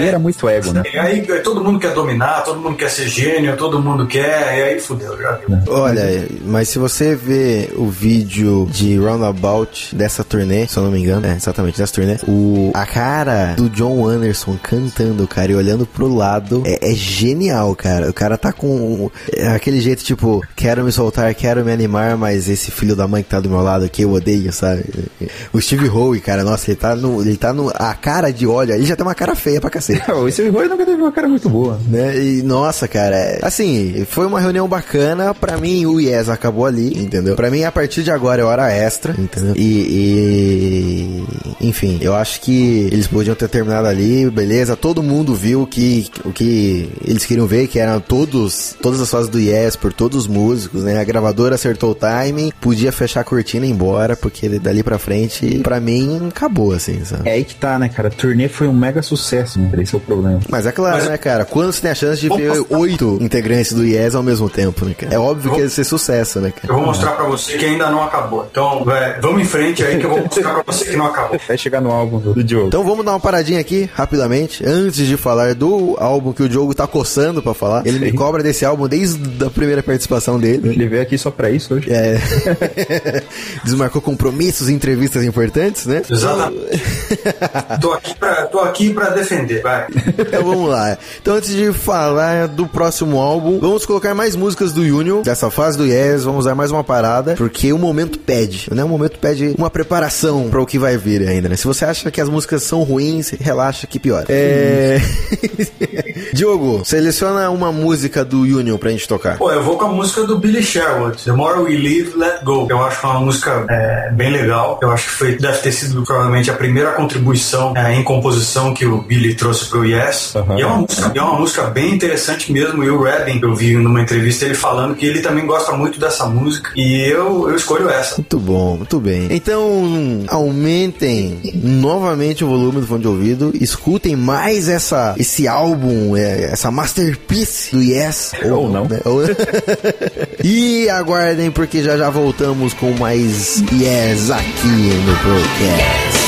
ali era muito ego, né? E aí todo mundo quer dominar, todo mundo quer ser gênio, todo mundo quer, e aí fudeu, já viu. Olha, mas se você vê o vídeo de Roundabout dessa turnê, se eu não me engano, é exatamente dessa turnê, o, a cara do John Anderson cantando, cara, e olhando pro lado, é, é genial, cara. O cara tá com é, aquele jeito, tipo, quero me soltar, quero me animar, mas esse filho da mãe que tá do meu lado aqui, eu odeio, sabe? O Steve Howe, cara, nossa, ele tá no, ele tá no, a cara de olho, ele já tem uma cara feia pra cacete. O Steve Howe nunca teve uma cara muito boa, né? E, nossa, cara, é, assim, foi uma reunião bacana, pra mim o Yes acabou ali, entendeu? Pra mim, a partir de agora é hora extra, entendeu? E, e enfim, eu acho que eles podiam ter terminado ali, beleza, todo mundo viu que, o que eles queriam ver, que eram todos, todas as fases do Yes, por todos os músicos, né? A gravadora acertou o timing, podia fechar a cortina e ir embora, porque dali pra frente, pra mim, acabou, assim, sabe? É aí que tá, né, cara? A turnê foi um mega sucesso, né? Esse é o problema. Mas é claro, Mas... né, cara? Quando você tem a chance de ver oito integrantes do Yes ao mesmo tempo, né, cara? É óbvio vou... que ia ser sucesso, né, cara? Eu vou mostrar pra você que ainda não acabou. Então, é, vamos em frente aí que eu vou mostrar pra você que não acabou. Vai chegar no álbum do, do Diogo. Então vamos dar uma paradinha aqui, rapidamente, antes de falar do álbum que o Diogo tá coçando pra falar. Ele Sim. me cobra desse álbum desde a primeira participação dele. Ele veio aqui só pra isso hoje. É. Desmarcou compromissos e entrevistas importantes, né? Exatamente. tô, aqui pra, tô aqui pra defender, vai. Então vamos lá. Então antes de falar do próximo álbum, vamos colocar mais músicas do Union, dessa fase do Yes, vamos usar mais uma parada, porque o momento pede, né? O momento pede uma preparação para o que vai vir ainda, né? Se você acha que as músicas são ruins, relaxa que piora. É... Diogo, seleciona uma música do Union pra gente tocar. Pô, eu vou com a música do Billy Sherwood, The More We Live, Let Go. Eu acho uma música é, bem legal. Eu acho que foi, deve ter sido provavelmente a primeira contribuição é, em composição que o Billy trouxe pro Yes. Uhum. E é uma, música, é uma música bem interessante mesmo. E o Redding, eu vi numa entrevista ele falando que ele também gosta muito dessa música. E eu, eu escolho essa. Muito bom, muito bem. Então, aumentem novamente o volume do fone de ouvido. Escutem mais essa, esse álbum, é, essa masterpiece do Yes. Ou, ou não. Né? E aguardem, porque já já voltamos com mais Yes aqui no Procast.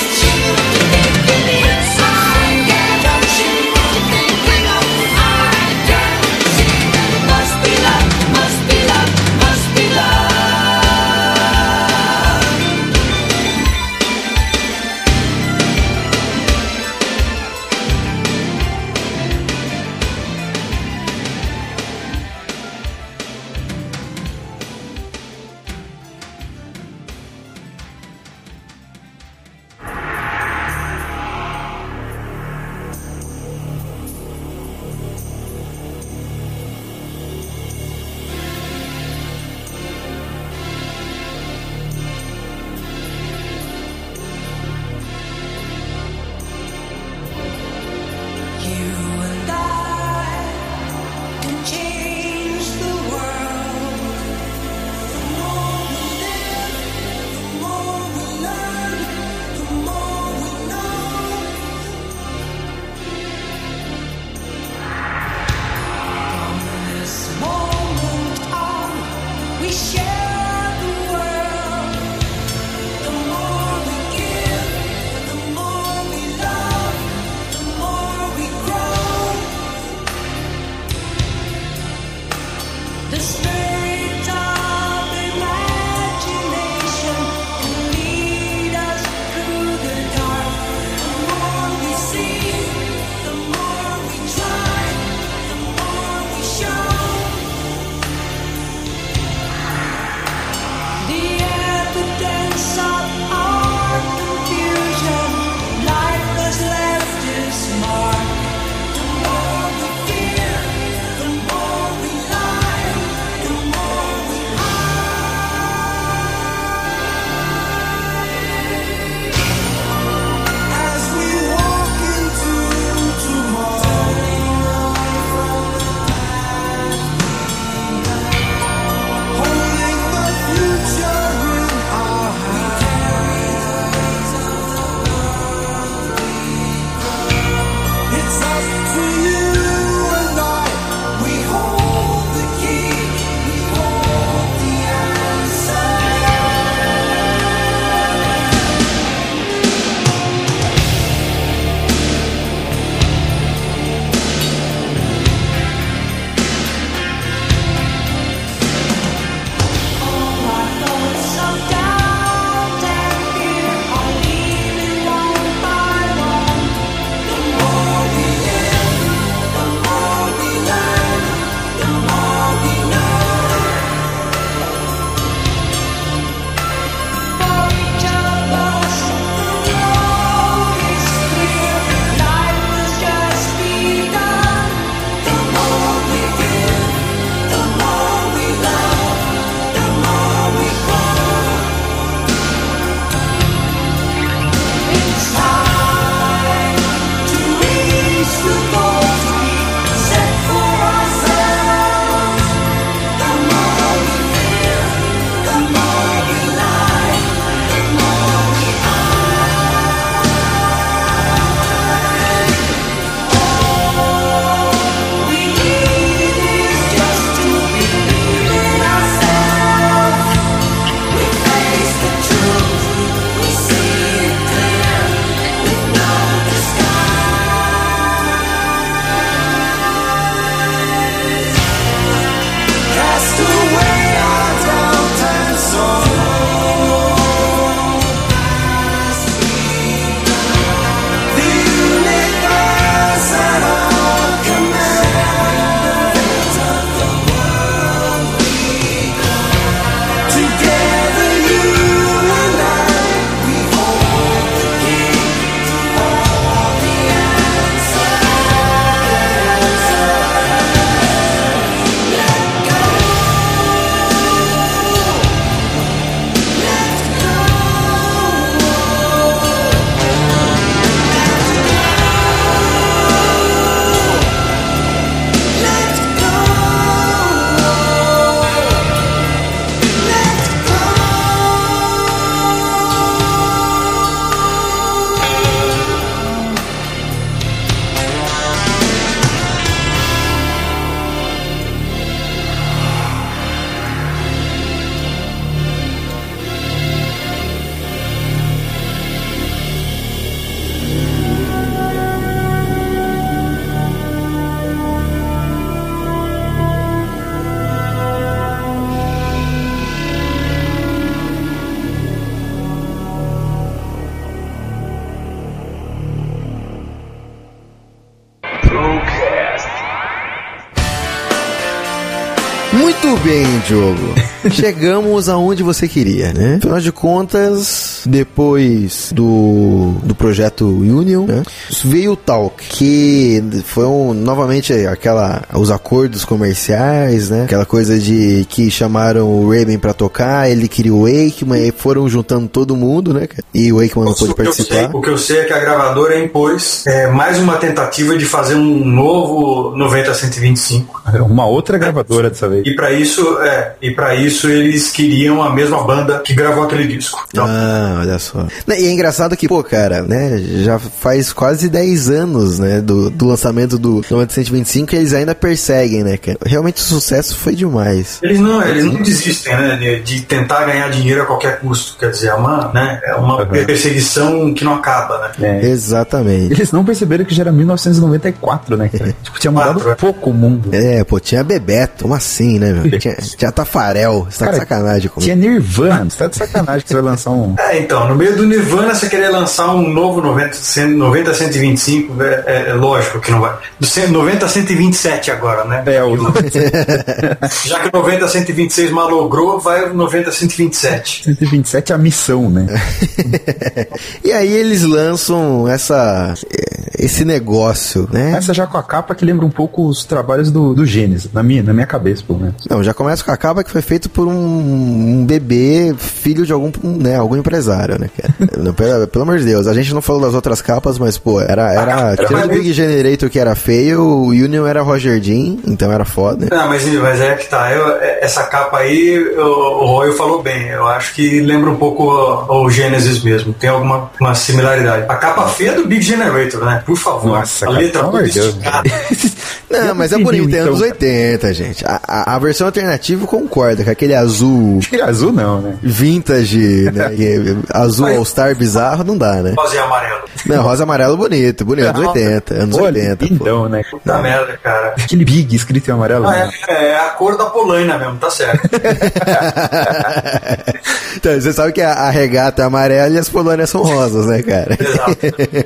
Muito bem, Diogo. Chegamos aonde você queria, né? Afinal de contas, depois do, do projeto Union, né, veio o Talk, que foi um, novamente aquela, os acordos comerciais, né? Aquela coisa de que chamaram o Raven pra tocar, ele queria o Wakeman, e foram juntando todo mundo, né? E o Wakeman não pôde participar. Sei, o que eu sei é que a gravadora impôs é, mais uma tentativa de fazer um novo noventa cento e vinte e cinco. Uma outra gravadora dessa vez. E pra isso, é, e pra isso eles queriam a mesma banda que gravou aquele disco. Então, ah, olha só. E é engraçado que, pô, cara, né, já faz quase dez anos, né, do, do lançamento do noventa cento e vinte e cinco e eles ainda perseguem, né, cara. Realmente o sucesso foi demais. Eles não, eles não desistem, né, de, de tentar ganhar dinheiro a qualquer custo. Quer dizer, é uma, né, é uma uhum. perseguição que não acaba, né. É. Exatamente. Eles não perceberam que já era mil novecentos e noventa e quatro, né, cara. Tipo, tinha mudado Quatro, pouco o mundo. É, pô, tinha Bebeto, como assim, né, meu? Tinha, tinha Tafarel, você tá cara, de sacanagem comigo. Tinha Nirvana, você tá de sacanagem que você vai lançar um... É, então, no meio do Nirvana você querer lançar um novo noventa, cento e vinte e cinco, é, é, é lógico que não vai. Do noventa, cento e vinte e sete agora, né? É, o... Já que o noventa, cento e vinte e seis malogrou, vai o noventa, cento e vinte e sete. cento e vinte e sete é a missão, né? E aí eles lançam essa... esse negócio, né? Essa já com a capa que lembra um pouco os trabalhos do, do Gênesis, na minha, na minha cabeça, pelo menos. Não, já começa com a capa que foi feito por um, um bebê, filho de algum, né, algum empresário, né, cara? pelo, pelo amor de Deus, a gente não falou das outras capas, mas, pô, era, era, tirando o Big Generator que era feio, o Union era Roger Dean, então era foda. Não, mas, mas é que tá, eu, essa capa aí, o, o Roy falou bem, eu acho que lembra um pouco o, o Genesis mesmo, tem alguma uma similaridade. A capa feia é do Big Generator, né? Por favor. Nossa, a cara, letra toda esticada. Não, mas é bonito, é anos oitenta, gente. A, a, a versão alternativa concorda, com aquele azul... Aquele azul não, né? Vintage, né? Azul All-Star bizarro, não dá, né? Rosa e amarelo. Não, rosa e amarelo bonito, bonito, anos oitenta, anos Pô, oitenta. Lindão, né? Puta merda, cara. Aquele Big escrito em amarelo. Ah, né? é, é a cor da Polaina mesmo, tá certo. Então, você sabe que a, a regata é amarela e as polônias são rosas, né, cara? Exato.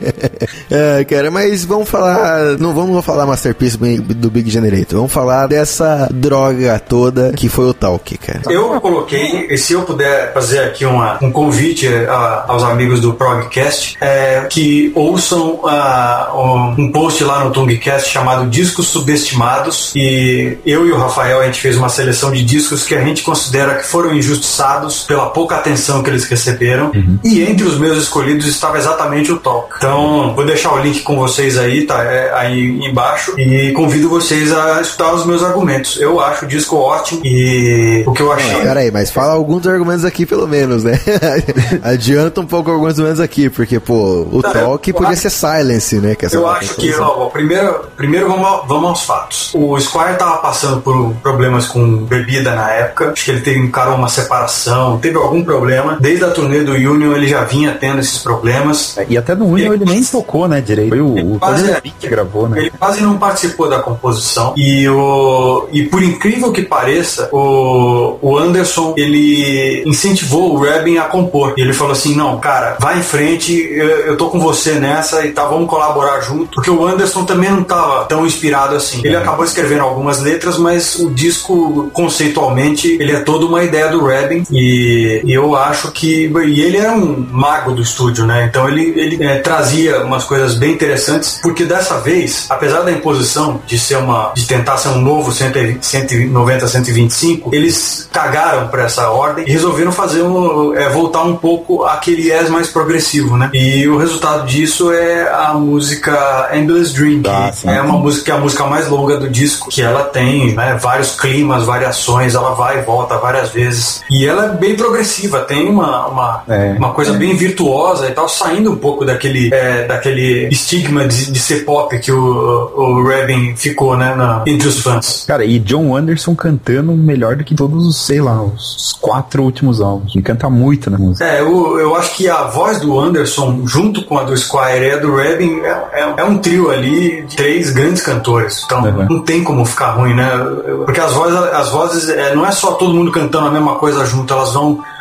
É, cara, mas vamos falar... Não vamos falar Masterpiece do Big Generator. Vamos falar dessa droga toda que foi o Talk, cara. Eu coloquei, e se eu puder fazer aqui uma, um convite a, aos amigos do Progcast, é, que ouçam a, um, um post lá no Tungcast chamado Discos Subestimados, e eu e o Rafael, a gente fez uma seleção de discos que a gente considera que foram injustiçados pela pouca atenção que eles receberam, uhum. E entre os meus escolhidos estava exatamente o Talk. Então, vou deixar o link com vocês aí, tá? É, aí embaixo, e convido vocês a escutar os meus argumentos. Eu acho o disco ótimo e o que eu achei... Peraí, mas fala alguns argumentos aqui pelo menos, né? Adianta um pouco alguns argumentos aqui, porque, pô, o tá, Talk podia acho... ser Silence, né? Que eu acho que, ó, primeiro, primeiro vamos, vamos aos fatos. O Squire tava passando por problemas com bebida na época, acho que ele teve, encarou uma separação, teve algum problema. Desde a turnê do Union ele já vinha tendo esses problemas. É, e até no Union ele, ele nem tocou, né, direito. Foi o, o quase, é, que gravou, né? Ele quase não participou da composição. E, o, e por incrível que pareça, o, o Anderson, ele incentivou o Rabin a compor. E ele falou assim, não, cara, vai em frente, eu, eu tô com você nessa e tá, vamos colaborar junto. Porque o Anderson também não tava tão inspirado assim. Ele acabou escrevendo algumas letras, mas o disco, conceitualmente, ele é toda uma ideia do Rabin. E, e eu acho que... E ele era um mago do estúdio, né? Então ele, ele é, trazia umas coisas bem interessantes, porque dessa vez, apesar da imposição de ser uma... de tentar ser um novo cento e noventa, cento e vinte e cinco, eles cagaram pra essa ordem e resolveram fazer um, é, voltar um pouco àquele yes mais progressivo, né? E o resultado disso é a música Endless Dream, que ah, é uma música que é a música mais longa do disco, que ela tem, né, vários climas, variações, ela vai e volta várias vezes. E ela é bem progressiva, tem uma, uma, é. uma coisa bem virtuosa e tal, saindo um pouco daquele, é, daquele estigma de, de ser pop que o, o Rabin ficou, né, na, entre os fãs. Cara, e John Anderson cantando melhor do que todos os, sei lá, os quatro últimos álbuns. Ele canta muito na música. É, eu, eu acho que a voz do Anderson, junto com a do Squire e a do Rabin, é, é, é um trio ali de três grandes cantores. Então, uhum. não tem como ficar ruim, né? Porque as vozes, as vozes é, não é só todo mundo cantando a mesma coisa junto, elas vão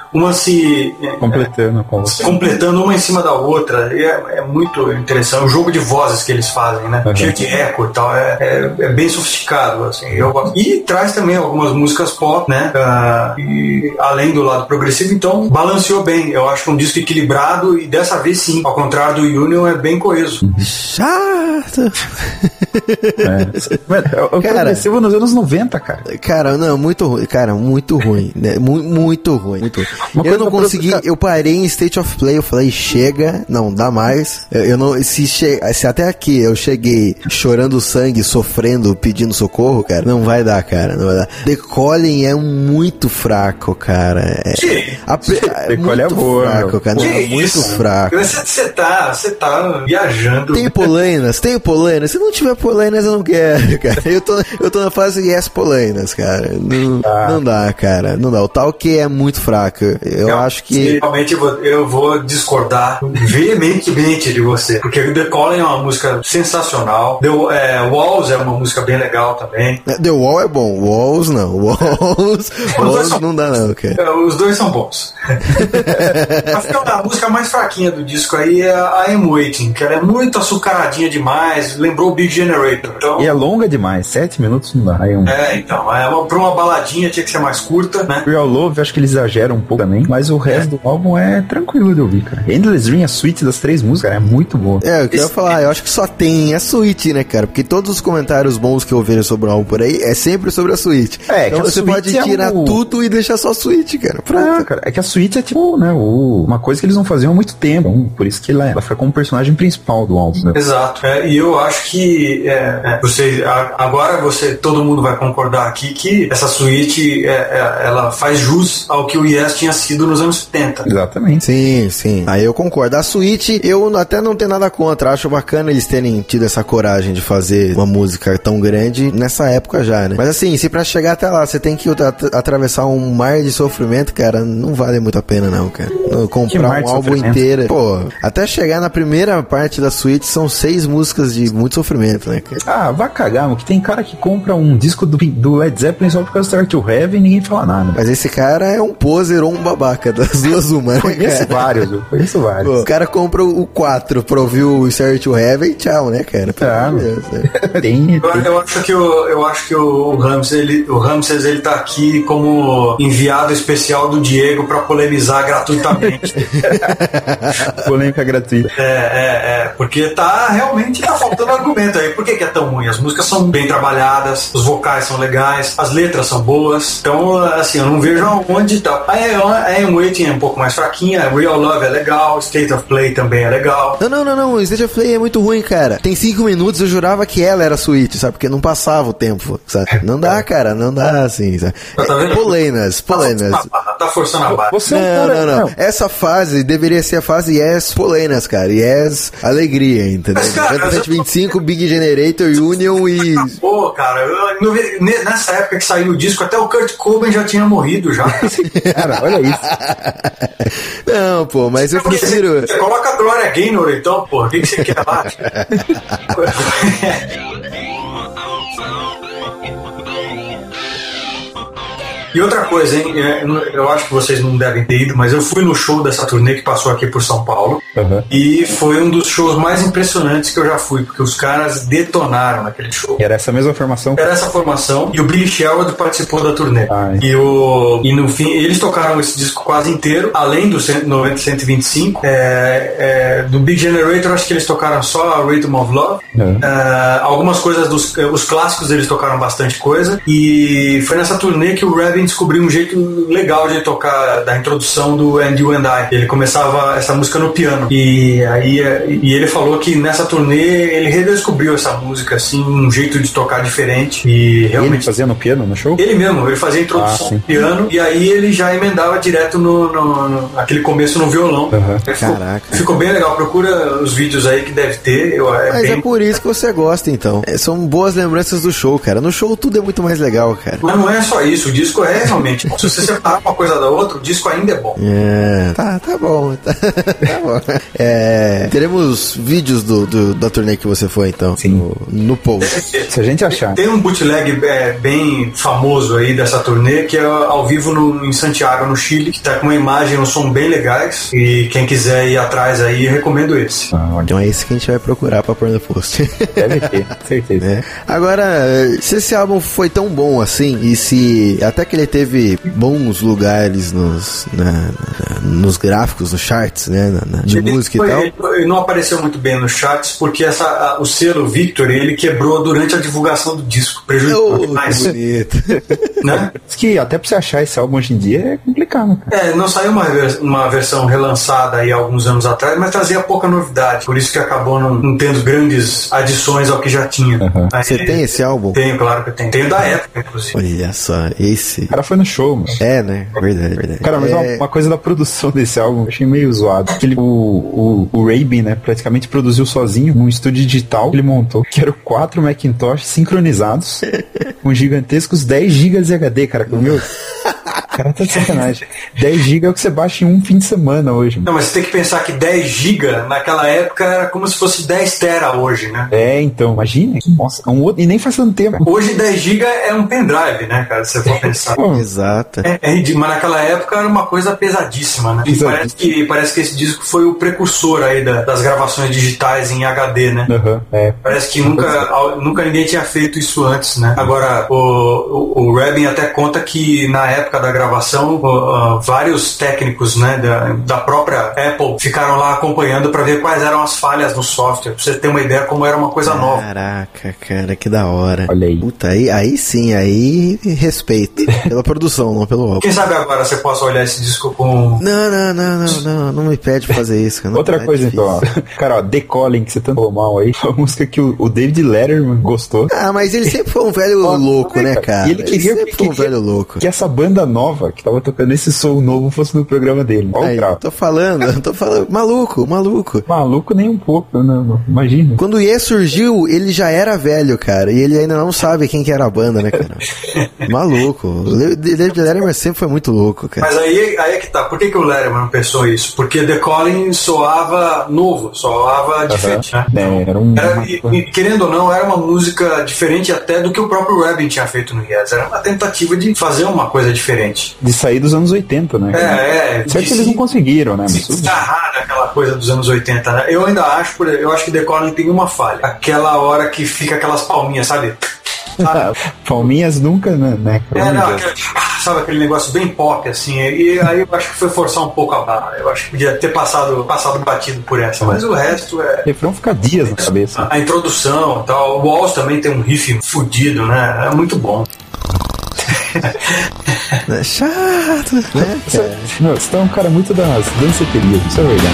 uma se... Completando, com completando uma em cima da outra. E é, é muito interessante. O jogo de vozes que eles fazem, né? Uhum. Cheio de eco e tal. É, é, é bem sofisticado, assim. Eu gosto. E traz também algumas músicas pop, né? Uh, e além do lado progressivo, então balanceou bem. Eu acho que é um disco equilibrado e dessa vez sim. Ao contrário do Union, é bem coeso. Chato. É. O Cara, progressivo nos anos noventa, cara. Cara, não, muito ruim. Cara, muito ruim. Né? Mu- muito ruim. Muito ruim. Uma Eu coisa não pra- consegui. Eu parei em State of Play. Eu falei, chega, não dá mais. Eu, eu não. Se, che, se até aqui eu cheguei chorando sangue, sofrendo, pedindo socorro, cara, não vai dar, cara. Não vai dar. The Calling é muito fraco, cara. É, Que? a, é The Calling é muito boa, fraco, meu. cara. Não, Que é muito isso? fraco. Você, você tá, você tá viajando. Tem polainas, tem polainas. Se não tiver polainas, eu não quero, cara. Eu tô, eu tô na fase yes polainas, cara. Não, Ah. não dá, cara. Não dá. O tal que é muito fraco. Eu Não, acho que. Realmente eu vou, eu vou discordar veementemente de você. Porque The Calling é uma música sensacional. The, é, Walls é uma música bem legal também. The Wall é bom. Walls não. Walls, Walls não dá, não, cara. É, os dois são bons. Acho que a música mais fraquinha do disco aí é a I Am Waiting, que ela é muito açucaradinha demais. Lembrou o Big Generator. Então, E é longa demais, sete minutos não dá. Aí um... é, então, é uma, pra uma baladinha tinha que ser mais curta, né? Real Love, acho que ele exagera um pouco também, mas o resto do álbum é tranquilo de ouvir, cara. Endless Dream, a suíte das três músicas, é muito boa. É, eu queria falar, eu acho que só tem a suíte, né, cara? Porque todos os comentários bons que eu vejo sobre o álbum por aí é sempre sobre a suíte. É, então que a você suíte pode é tirar o- tudo e deixar só a suíte, cara. Ah, Pronto. cara, é que a suíte é tipo, né, o... uma coisa que eles não faziam há muito tempo, então, por isso que ela, ela fica como personagem principal do álbum, né? Exato. É, e eu acho que é, é, você, a- agora você, todo mundo vai concordar aqui que essa suíte é, é, ela faz jus ao que o Yes tinha sido nos anos setenta. Exatamente. Sim, sim. Aí eu concordo. A suíte, eu até não tenho nada contra. Acho bacana eles terem tido essa coragem de fazer uma música tão grande nessa época já, né? Mas assim, se pra chegar até lá você tem que at- atravessar um mar de sofrimento, cara, não vale muito a pena não, cara. Não, Que comprar mar um de álbum sofrimento? inteiro. Pô, até chegar na primeira parte da suíte são seis músicas de muito sofrimento, né, cara? Ah, vai cagar, mano, que tem cara que compra um disco do, do Led Zeppelin só por causa do Start to Heaven e ninguém fala nada. Mas esse cara é um poser ou um babaca, das duas uma, né, Conheço cara? vários, eu conheço vários. Pô, o cara compra o quatro pra ouvir o Start to Heaven e tchau, né, cara? Pelo Ah, amor de Deus, né? tem, Eu, eu acho que o, eu acho que o Ramses, ele, o Ramses, ele tá aqui como enviado especial do Diego pra polemizar gratuitamente. polêmica gratuita. É, é, é, porque tá realmente tá faltando argumento aí. Por que que é tão ruim? As músicas são bem trabalhadas, os vocais são legais, as letras são boas. Então, assim, eu não vejo aonde tá. A I Am Waiting é um pouco mais fraquinha, Real Love é legal, State of Play também é legal. Não, não, não, não. O State of Play é muito ruim, cara. Tem cinco minutos, eu jurava que ela era a suíte, sabe? Porque não passava o tempo, sabe? Não dá, cara, não dá assim, sabe? Tá vendo? É, polainas, polainas. Tá, tá forçando a barra. Você é um Não, cara... não, não. Essa fase deveria ser a fase Yes Polainas, cara. Yes Alegria, entendeu? Mas, cara, noventa e sete vinte e cinco, Big Generator, Union e... Pô, cara, eu- eu- ne- nessa época que saiu o disco, até o Kurt Cobain já tinha morrido já. Cara, olha isso. Não, pô, mas eu Porque prefiro... Você coloca a Gloria Gaynor então, pô, o que, que você quer lá? E outra coisa, hein? é, Eu acho que vocês não devem ter ido, mas eu fui no show dessa turnê que passou aqui por São Paulo. Uhum. E foi um dos shows mais impressionantes que eu já fui, porque os caras detonaram naquele show. E era essa mesma formação. Era essa formação e o Billy Sherwood participou da turnê. Ai. E, o, e no fim, eles tocaram esse disco quase inteiro, além do cento e noventa e cento e vinte e cinco. É, é, do Big Generator, acho que eles tocaram só a Rhythm of Love. Uhum. É, algumas coisas dos os clássicos eles tocaram bastante coisa. E foi nessa turnê que o Rabin descobriu um jeito legal de tocar da introdução do And You and I. Ele começava essa música no piano. E aí e ele falou que nessa turnê ele redescobriu essa música, assim, um jeito de tocar diferente. E Ele realmente. fazia no piano, no show? Ele mesmo, ele fazia a introdução Ah, sim. no piano e aí ele já emendava direto no, no, no aquele começo no violão. Uhum. Aí Ficou, Caraca. ficou bem legal. Procura os vídeos aí que deve ter. Eu, é Mas bem... é por isso que você gosta, então. É, são boas lembranças do show, cara. No show tudo é muito mais legal, cara. Mas não é só isso, o disco é é realmente. Se você separar uma coisa da outra, o disco ainda é bom. É, tá, tá bom. Tá, tá bom. É, teremos vídeos do, do, da turnê que você foi, então, Sim. no, no post. Se a gente achar. Tem um bootleg é, bem famoso aí dessa turnê, que é ao vivo no, em Santiago, no Chile, que tá com uma imagem e um som bem legais. E quem quiser ir atrás aí, eu recomendo esse. Ah, olha, Então é esse que a gente vai procurar pra pôr no post. deve ter, certeza. É. Agora, se esse álbum foi tão bom assim, e se até que ele teve bons lugares nos, na, na, nos gráficos, nos charts, né, na, na, de Ele música foi- e tal. Ele, ele não apareceu muito bem nos charts, porque essa, a- o selo Victory, ele quebrou durante a divulgação do disco. Prejudicou Oh, que demais, bonito. né? Diz que até pra você achar esse álbum hoje em dia é complicado, cara. É, não saiu uma, vers- uma versão relançada aí alguns anos atrás, mas trazia pouca novidade. Por isso que acabou não, não tendo grandes adições ao que já tinha. Uhum. Aí- Você tem esse álbum? Tenho, claro que eu tenho. Tenho da época, inclusive. Olha só, esse. O cara foi no show, mano. É, né? Verdade, verdade. Cara, mas é... uma, uma coisa da produção desse álbum, eu achei meio zoado. Que ele, o, o, o Rabin, né, praticamente produziu sozinho num estúdio digital que ele montou, que eram quatro Macintosh sincronizados com gigantescos dez gigas de H D, cara. Meu, cara tá de sacanagem. dez gigas é o que você baixa em um fim de semana hoje. Não, mas você tem que pensar que dez gigas naquela época era como se fosse dez tera hoje, né? É, então, imagina. Nossa, um outro, e nem faz tanto tempo. Hoje dez gigas é um pendrive, né, cara? Se você for pensar. Pô, Exato. É, é ridículo, mas naquela época era uma coisa pesadíssima, né? E Exato. parece que, parece que esse disco foi o precursor aí da- das gravações digitais em H D, né? aham, é. Parece que nunca, al- nunca ninguém tinha feito isso antes, né? Agora, o, o, o Rabin até conta que na época da gravação, o, uh, vários técnicos, né, da, da própria Apple ficaram lá acompanhando para ver quais eram as falhas no software, pra você ter uma ideia como era uma coisa nova. Caraca, cara, que da hora. Olha aí. Puta, aí, aí sim, aí respeito. Pela produção, não pelo álbum. Quem sabe agora você possa olhar esse disco com... Não, não, não, não, não, não me pede pra fazer isso, cara. Não, Outra é coisa difícil. então, ó. Cara, ó, The Calling, que você tanto falou mal aí, a música que o, o David Letterman gostou. Ah, mas ele sempre foi um velho Ó, louco, né, cara? E ele queria sempre foi um queria velho louco. que essa banda nova que tava tocando esse som novo fosse no programa dele. Olha o Aí, grau. tô falando, tô falando. Maluco, maluco. Maluco nem um pouco, não, não. Imagina. Quando o Yes surgiu, ele já era velho, cara. E ele ainda não sabe quem que era a banda, né, cara? Maluco. O David Letterman sempre foi muito louco, cara. Mas aí, aí é que tá. Por que, que o Letterman pensou isso? Porque The Calling soava novo, soava diferente, né? É, era um. Era, e, e, querendo ou não, era uma música diferente até do que o próprio Rabin tinha feito no Yes. Era uma tentativa de fazer uma coisa diferente. De sair dos anos oitenta, né? É, é. Certo de que eles se- não conseguiram, né? se Mas- desgarrar daquela coisa dos anos oitenta, né? Eu ainda acho, por- eu acho que The Calling tem uma falha. Aquela hora que fica aquelas palminhas, sabe? Sabe? Palminhas nunca, né? né? Pelo É, amor não, de Deus. aquele, sabe aquele negócio bem pop, assim, e aí eu acho que foi forçar um pouco a barra. Eu acho que podia ter passado, passado batido por essa, mas o resto é. O refrão fica dias na cabeça. A, a introdução e tal. O Walls também tem um riff fudido, né? É muito bom. É chato, né? Você, meu, você tá um cara muito das danceterias, isso é verdade.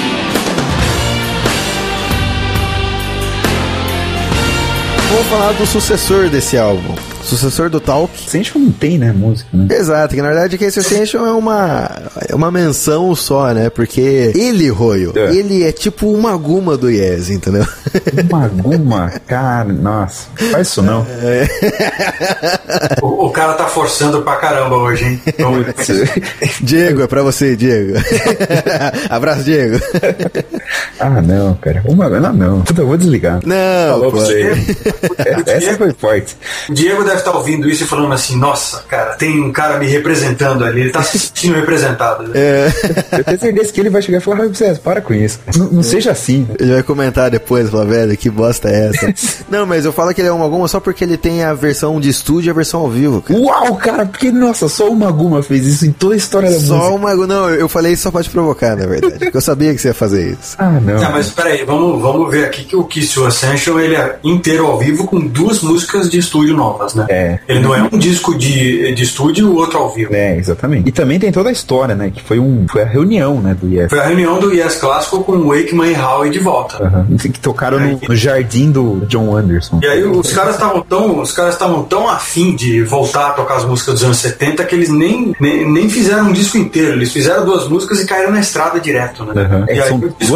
Vamos falar do sucessor desse álbum. Sucessor do Talk. Essential não tem, né, música, né? Exato, que na verdade que esse Essential é uma, é uma menção só, né? Porque ele, Royo, É. ele é tipo uma guma do Yes, entendeu? Uma guma, cara, nossa, faz isso não. O, o cara tá forçando pra caramba hoje, hein? Então, Diego, é pra você, Diego. Abraço, Diego. Ah, não, cara, uma não, não. Puta, eu vou desligar. Não, Falou pô. pra você. Essa foi forte. o Diego deve estar ouvindo isso e falando assim: nossa, cara, tem um cara me representando ali, ele tá se sentindo representado. Né? É, Eu tenho certeza que ele vai chegar e falar, ah, César, para com isso. Não, não seja assim, né? ele vai comentar depois, falar, velho, que bosta é essa? Não, mas eu falo que ele é uma guma só porque ele tem a versão de estúdio e a versão ao vivo, cara. Uau, cara, porque, nossa, só uma guma fez isso em toda a história da música. Só uma guma. Não, eu falei isso só pra te provocar, na verdade. Porque eu sabia que você ia fazer isso. Ah, não. Ah, mas peraí, vamos, vamos ver aqui que o Kiss You Ascension ele é inteiro ao vivo com duas músicas de estúdio novas, né? É. Ele não é um disco de, de estúdio e o outro ao vivo. É, exatamente. E também tem toda a história, né? Que foi, um, foi a reunião, né, do Yes. Foi a reunião do Yes Clássico com o Wakeman e Howe de volta. Uhum. Que tocaram no, no jardim do John Anderson. E aí os caras estavam tão, os caras estavam tão afim de voltar a tocar as músicas dos anos setenta que eles nem, nem, nem fizeram um disco inteiro. Eles fizeram duas músicas e caíram na estrada direto, né? Uhum. E É, aí são o disco duas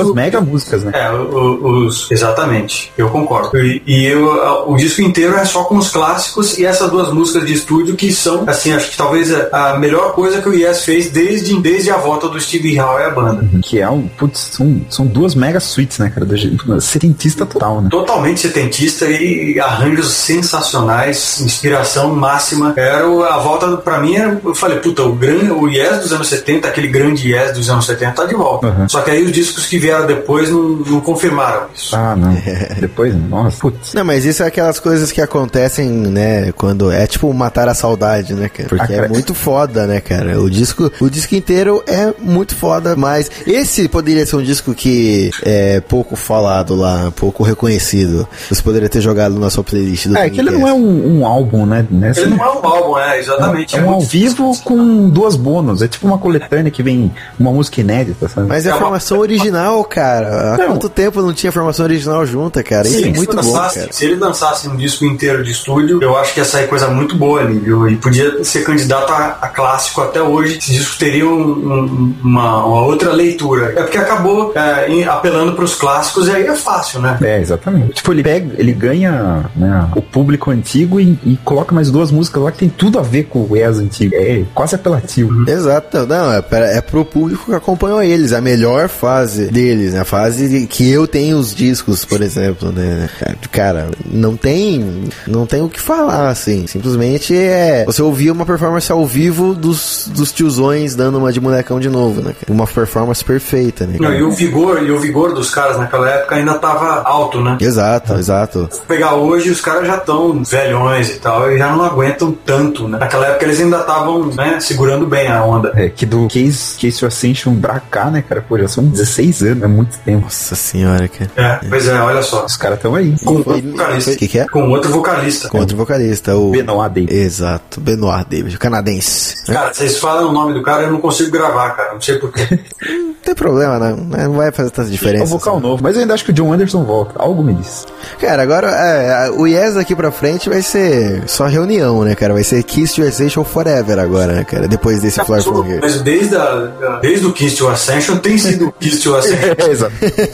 As mega músicas, né? É, o, os, exatamente, eu concordo. E, e eu, o disco inteiro é só com os clássicos e essas duas músicas de estúdio que são, assim, acho que talvez a, a melhor coisa que o Yes fez desde, desde a volta do Steve Howe à banda. Uhum. Que é um, putz, são, são duas mega suites, né, cara? Do, setentista total, né? Totalmente setentista e arranjos sensacionais, inspiração máxima. Era a volta, pra mim, era, eu falei, puta, o, gran, o Yes dos anos setenta, aquele grande Yes dos anos setenta tá de volta. Uhum. Só que aí os discos que vieram depois não, não confirmaram isso. Ah, não. Depois, nossa, putz. Não, mas isso é aquelas coisas que acontecem, né, quando é tipo matar a saudade, né, cara? Porque ah, cara. é muito foda, né, cara? O disco, o disco inteiro é muito foda, mas esse poderia ser um disco que é pouco falado lá, pouco reconhecido. Você poderia ter jogado na sua playlist do É, que ele não é um, um álbum, né? Nessa... Ele não é um álbum, é, exatamente. É, é um ao vivo com duas bônus. É tipo uma coletânea que vem uma música inédita, sabe? Mas é a formação original, cara. Há não. quanto tempo não tinha formação original junta, cara? Isso Sim, é muito bom, dançasse, cara. Se ele dançasse um disco inteiro de estúdio, eu acho que ia sair coisa muito boa ali, viu? E podia ser candidato a, a clássico até hoje. Esse disco teria um, um, uma, uma outra leitura. É porque acabou é, em, apelando pros clássicos e aí é fácil, né? É, exatamente. Tipo, ele pega, ele ganha, né, o público antigo e, e coloca mais duas músicas lá que tem tudo a ver com o Yes antigo. É quase apelativo. Uhum. Exato. Não, é, é pro público que acompanhou eles. A melhor fase deles, né? A fase que eu tenho os discos, por exemplo, né? Cara, não tem não tem o que falar, assim. Simplesmente é você ouvir uma performance ao vivo dos, dos tiozões dando uma de molecão de novo, né? Uma performance perfeita, né? Não, e o vigor, e o vigor dos caras naquela época ainda tava alto, né? Exato, exato. Se pegar hoje, os caras já estão velhões e tal, e já não aguentam tanto, né? Naquela época eles ainda estavam, né, segurando bem a onda. É, que do Case, Case Ascension pra cá, né, cara? Pô, já são dezesseis anos, é muito tempo. Nossa senhora, cara. É, pois é, olha só. Os caras estão aí. Com outro vocalista. O que, que é? Com outro vocalista. Com outro vocalista, o Benoit Davis. Exato, Benoit Davis, canadense. Cara, vocês falam o nome do cara, eu não consigo gravar, cara. Não sei porquê. Não tem problema, não. Não vai fazer tanta diferença. É um vocal assim. novo. Mas eu ainda acho que o John Anderson volta. Algo me diz. Cara, agora é, o Yes daqui pra frente vai ser só reunião, né, cara? Vai ser Kiss to Ascension Forever agora, né, cara? Depois desse Fly From Here. Mas desde, a, desde o Kiss to Ascension tem sido o Kiss to Ascension. É, exato.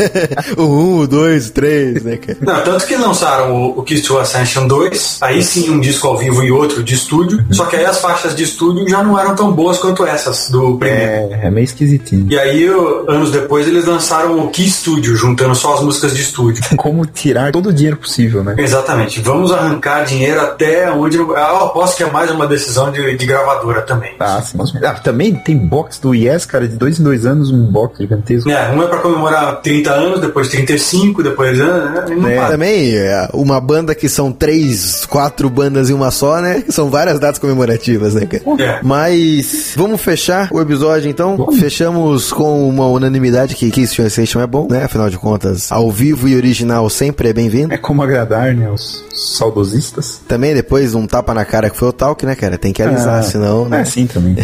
O um, o dois, o três, né, cara? Não, tanto que lançaram o, o Kiss to Ascension dois, aí sim um disco ao vivo e outro de estúdio, uhum. Só que aí as faixas de estúdio já não eram tão boas quanto essas do primeiro. É, é meio esquisitinho. E aí, anos depois, eles lançaram o Kiss Studio, juntando só as músicas de estúdio. Como tirar todo o dinheiro possível, né? Exatamente. Vamos arrancar dinheiro até onde... Eu aposto que é mais uma decisão de, de gravadora também. Ah, sim. Ah, também tem box do Yes, cara, de dois em dois anos, um box gigantesco. É, um é pra comemorar trinta anos, depois trinta e cinco, depois... Né, não é, também, uma banda que são três, quatro bandas em uma só, né? Que são várias datas comemorativas, né, cara? É. Mas vamos fechar o episódio, então. Bom. Fechamos com uma unanimidade que Kiss to Ascension é bom, né? Afinal de contas, ao vivo e original sempre é bem-vindo. É como agradar, né? Os saudosistas. Também depois um tapa na cara que foi o Talk, né, cara? Tem que alisar, ah, senão... Né? É, sim, também.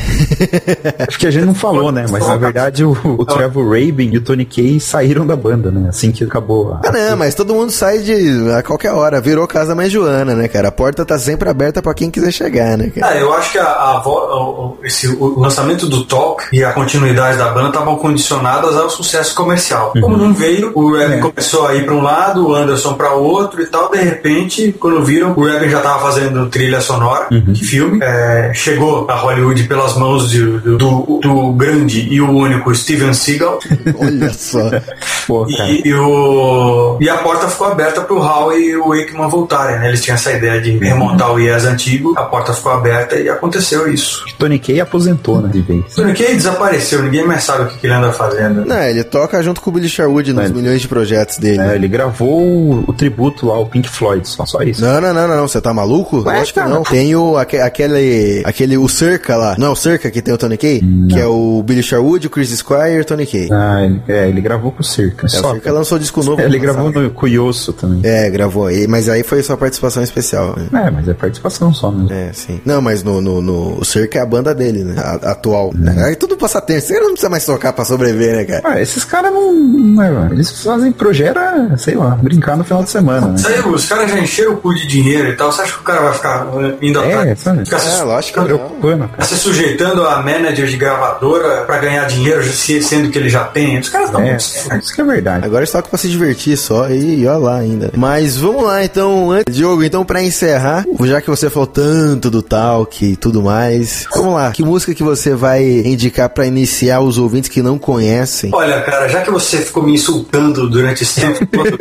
Acho que a gente não falou, né? Mas na verdade o, o Trevor Rabin e o Tony Kaye saíram da banda, né? Assim que acabou. A... Ah, não, mas todo mundo sai de a qualquer hora. Virou casa mais Joana, né, cara? A porta tá sempre aberta pra quem quiser chegar, né, cara? Ah, eu acho que a, a, o, esse, o lançamento do Talk e a continuidade da banda estavam condicionadas ao sucesso comercial. Uhum. Como não veio, o Rabin é. começou a ir pra um lado, o Anderson pra outro e tal. De repente, quando viram, o Rabin já tava fazendo trilha sonora uhum. de filme. É, chegou a Hollywood pelas mãos de, do, do, do grande e o único Steven Seagal. Olha só. Pô, e, e, o, e a porta ficou aberta pro Howe e o Wakeman voltarem, né? Eles tinham essa ideia de remontar o Yes antigo, a porta ficou aberta e aconteceu isso. Tony Kaye aposentou, né, de vez. Tony Kaye desapareceu, ninguém mais sabe o que, que ele anda fazendo. Não, ele toca junto com o Billy Sherwood nos é, milhões de projetos dele. É, ele gravou o, o tributo lá, o Pink Floyd, só, só isso. Não, não, não, não, você tá maluco? Ué, acho que não. Tem o, aquele, aquele, o Circa lá, não é o Circa que tem o Tony Kaye? Não. Que é o Billy Sherwood, o Chris Squire e o Tony Kaye. Ah, ele, é, ele gravou com o Circa. É, só, o Circa lançou disco novo. É, ele gravou no, com o Yosso também. É, gravou aí, mas aí foi só participação especial. Né? É, mas é participação só, né? É, sim. Não, mas no, no, no o Circa é a banda dele, né? A, atual. Né? Aí tudo passatempo. Você não precisa mais tocar pra sobreviver, né, cara? Ah, esses caras não, não é, mano. Eles fazem projeto, sei lá, brincar no final de semana, né? Isso aí, os caras já encheram encher o cu de dinheiro e tal, você acha que o cara vai ficar uh, indo É, atrás? sabe? Ficar se É, lógico que não. Preocupando, cara. se sujeitando a manager de gravadora pra ganhar dinheiro, se- sendo que ele já tem. Os caras estão É, muito certos. isso que é verdade. Agora eles tocam pra se divertir só e, e olha lá ainda. Mas vamos lá então, antes- Diogo, então pra encerrar, já que você falou tanto do Talk e tudo mais, vamos lá, que música que você vai indicar pra iniciar os ouvintes que não conhecem? Olha, cara, já que você ficou me insultando durante esse tempo todo,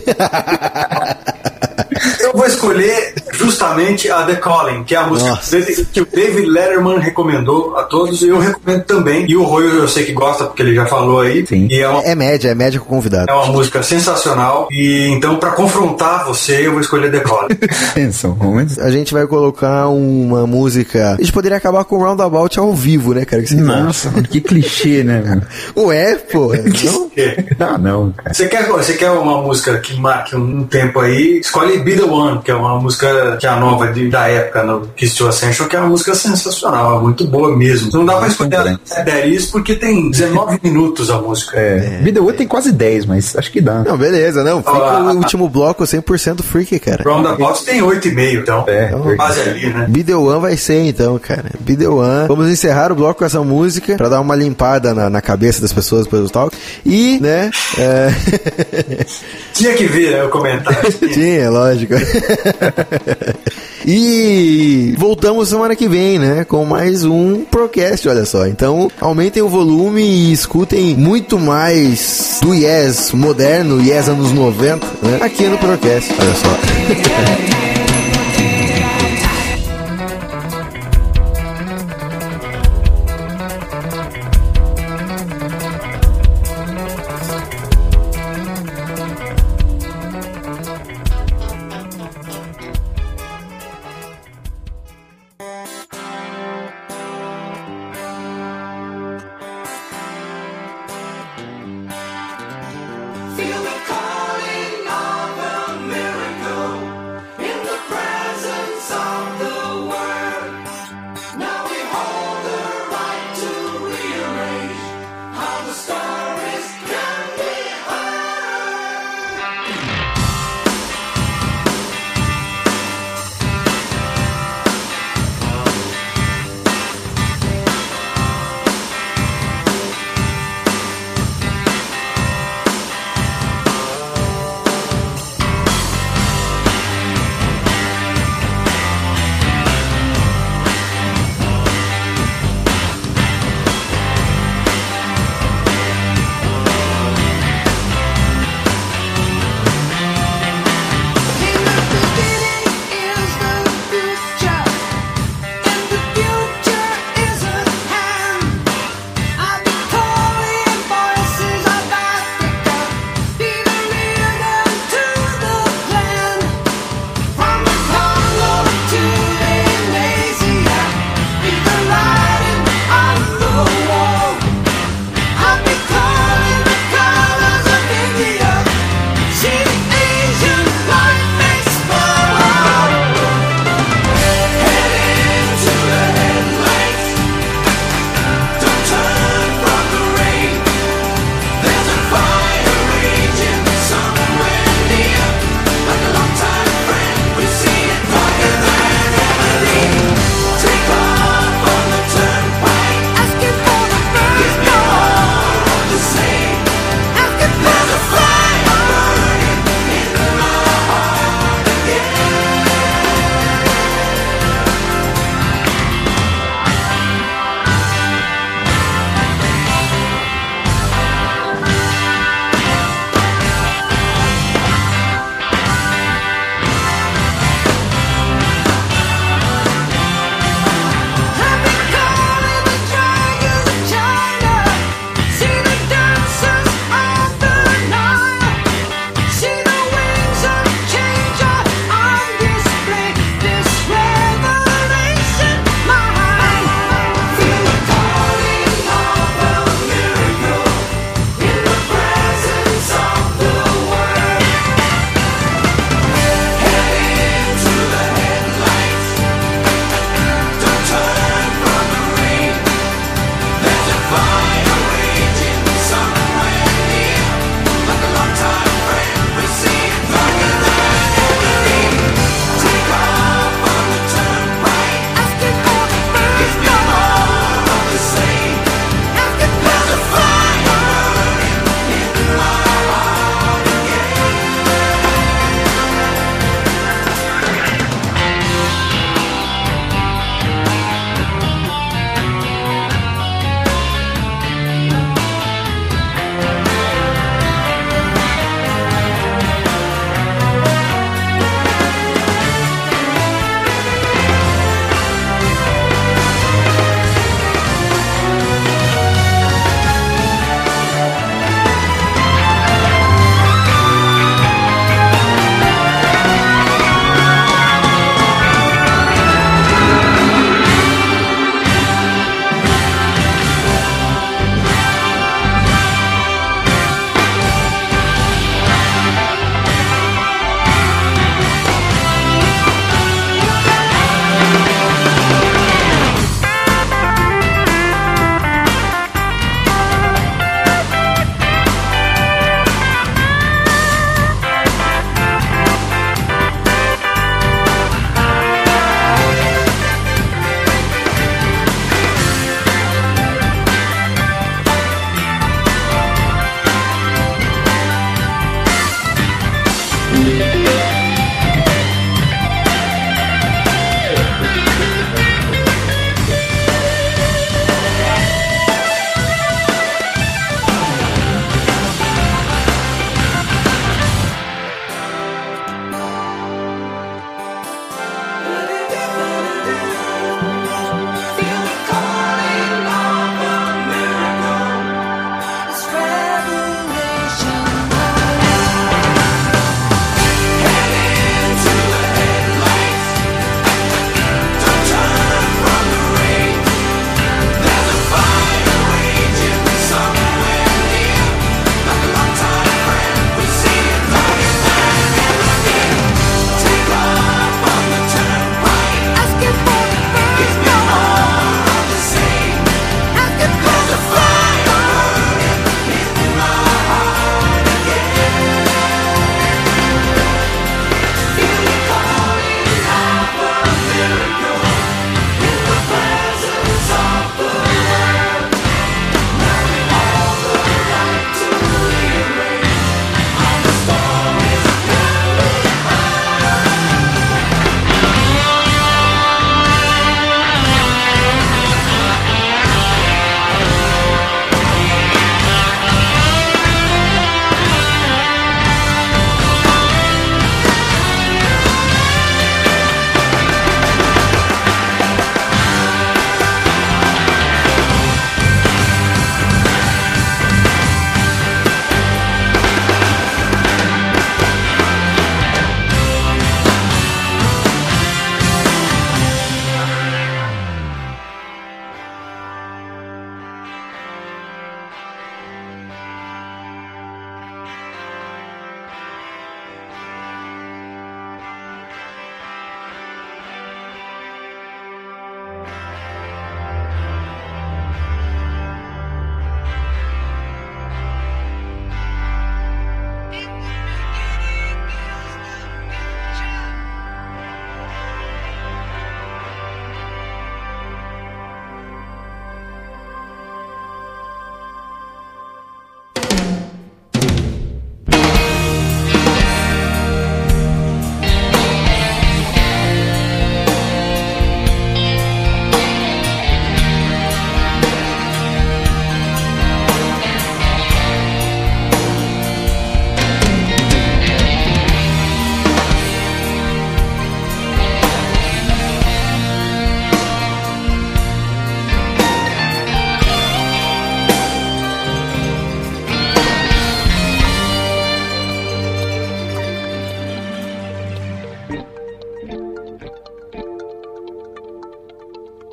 eu vou escolher justamente a The Calling, que é a música Nossa. que o David Letterman recomendou a todos, e eu recomendo também. E o Roy eu sei que gosta, porque ele já falou aí. Sim. E é uma, É média, é média com o convidado. é uma música sensacional. E então, pra confrontar você, eu vou escolher The Calling. Atenção, momentos. A gente vai colocar uma música. A gente poderia acabar com o Roundabout ao vivo, né, cara? Que você Nossa, que clichê, né, mano? Ué, pô. Não? Não, não, cara. Você quer, você quer uma música que marque um tempo aí? Escolhe Be The One, que é uma música que é a nova de, da época no Kiss to Ascension, que é uma música sensacional, é muito boa mesmo. Não dá pra escolher a dez porque tem dezenove minutos a música. É. Vida Outra tem quase dez, mas acho que dá. Não, beleza, não. Fica Ah, o último bloco cem por cento freak, cara. Roundabout tem oito e meio, então É, quase ali, né? Be The One vai ser então, cara. Be The One. Vamos encerrar o bloco com essa música pra dar uma limpada na, na cabeça das pessoas depois do talk. E, né? É... Tinha que vir, né, o comentário. Tinha, lógico. E voltamos semana que vem, né? Com mais um Procast, olha só. Então, aumentem o volume e escutem muito mais do Yes moderno, Yes anos noventa, né? Aqui no Procast, olha só. Feel the calling of a miracle in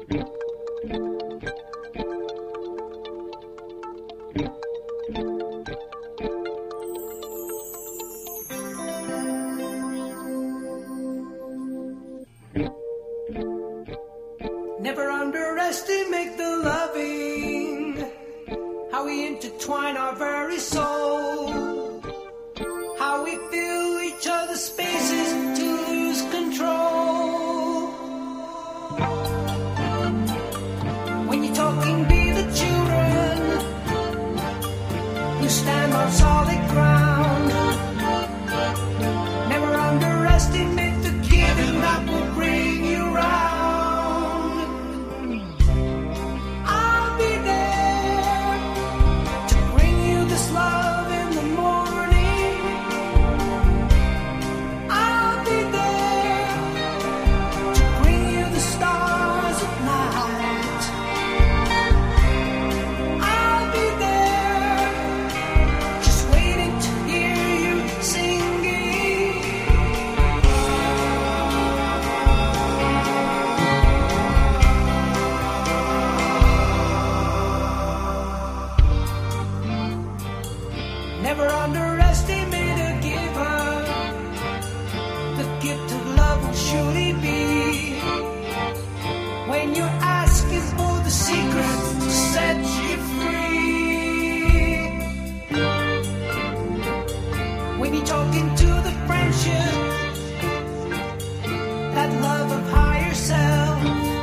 Never underestimate the loving, how we intertwine our very soul, how we fill each other's spaces to lose control. When you're talking, be the children, you stand on solid ground. Never underestimate the giving that will bring you round. Never underestimate a giver. The gift of love will surely be. When you're asking for the secret to set you free. When you're talking to the friendship, that love of higher self.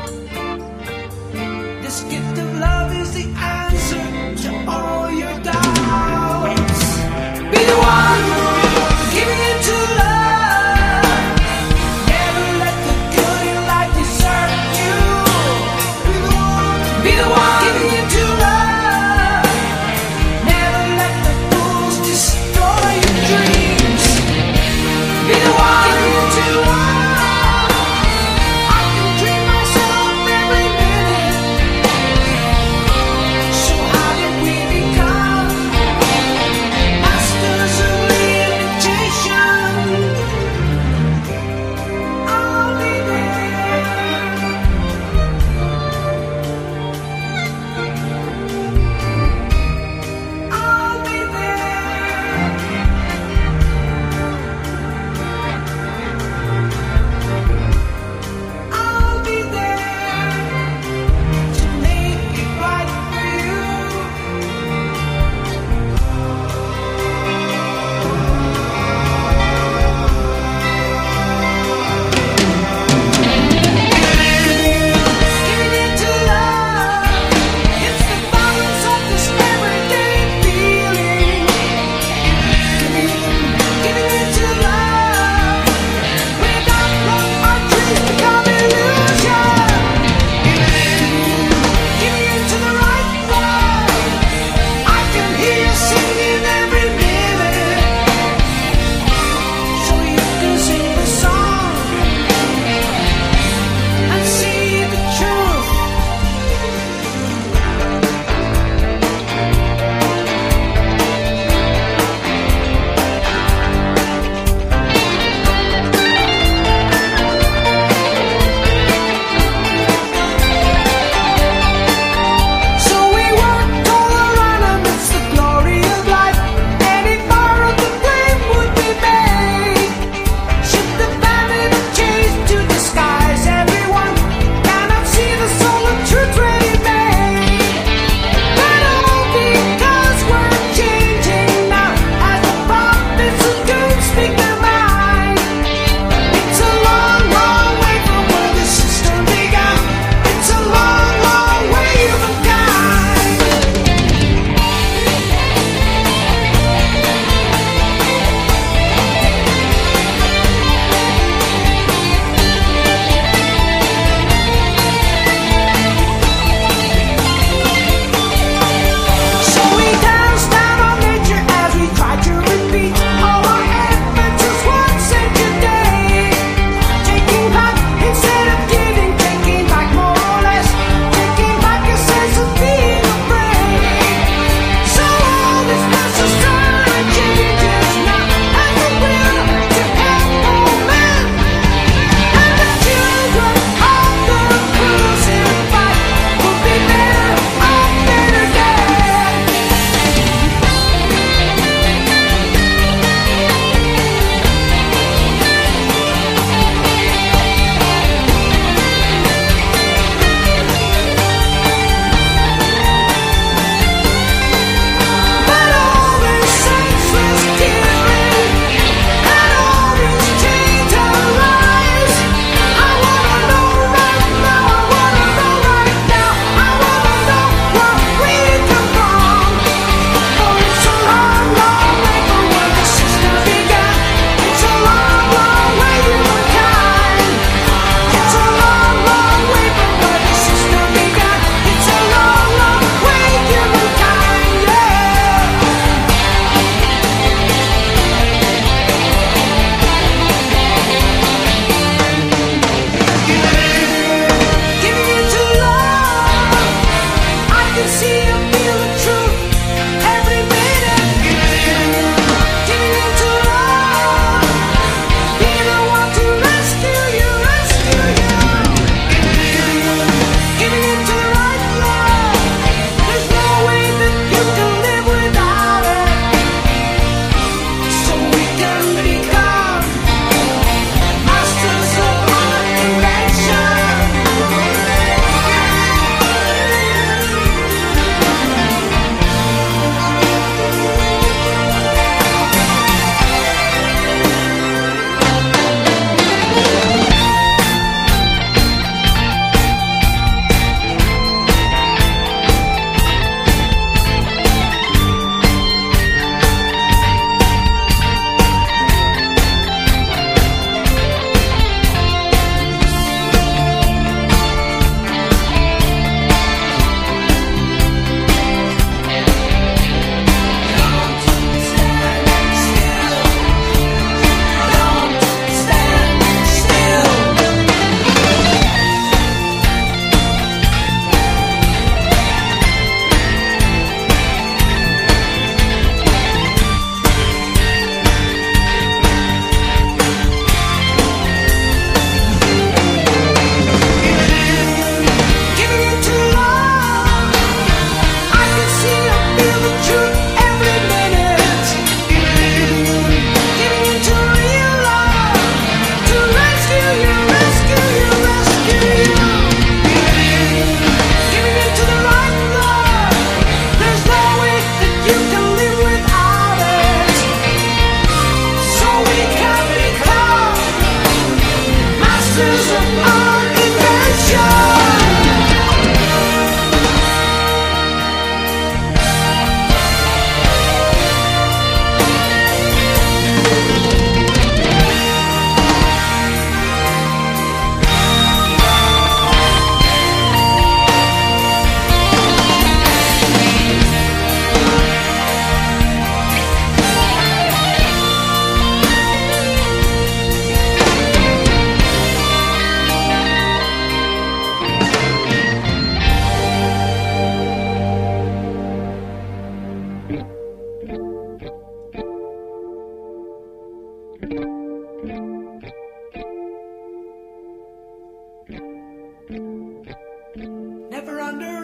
This gift of love is the answer to all your doubts. Be the one giving into love. Never let the good in life desert you. Be the one, be the one.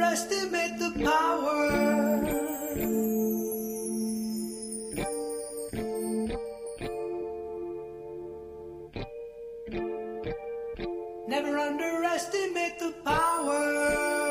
underestimate the power. Never underestimate the power.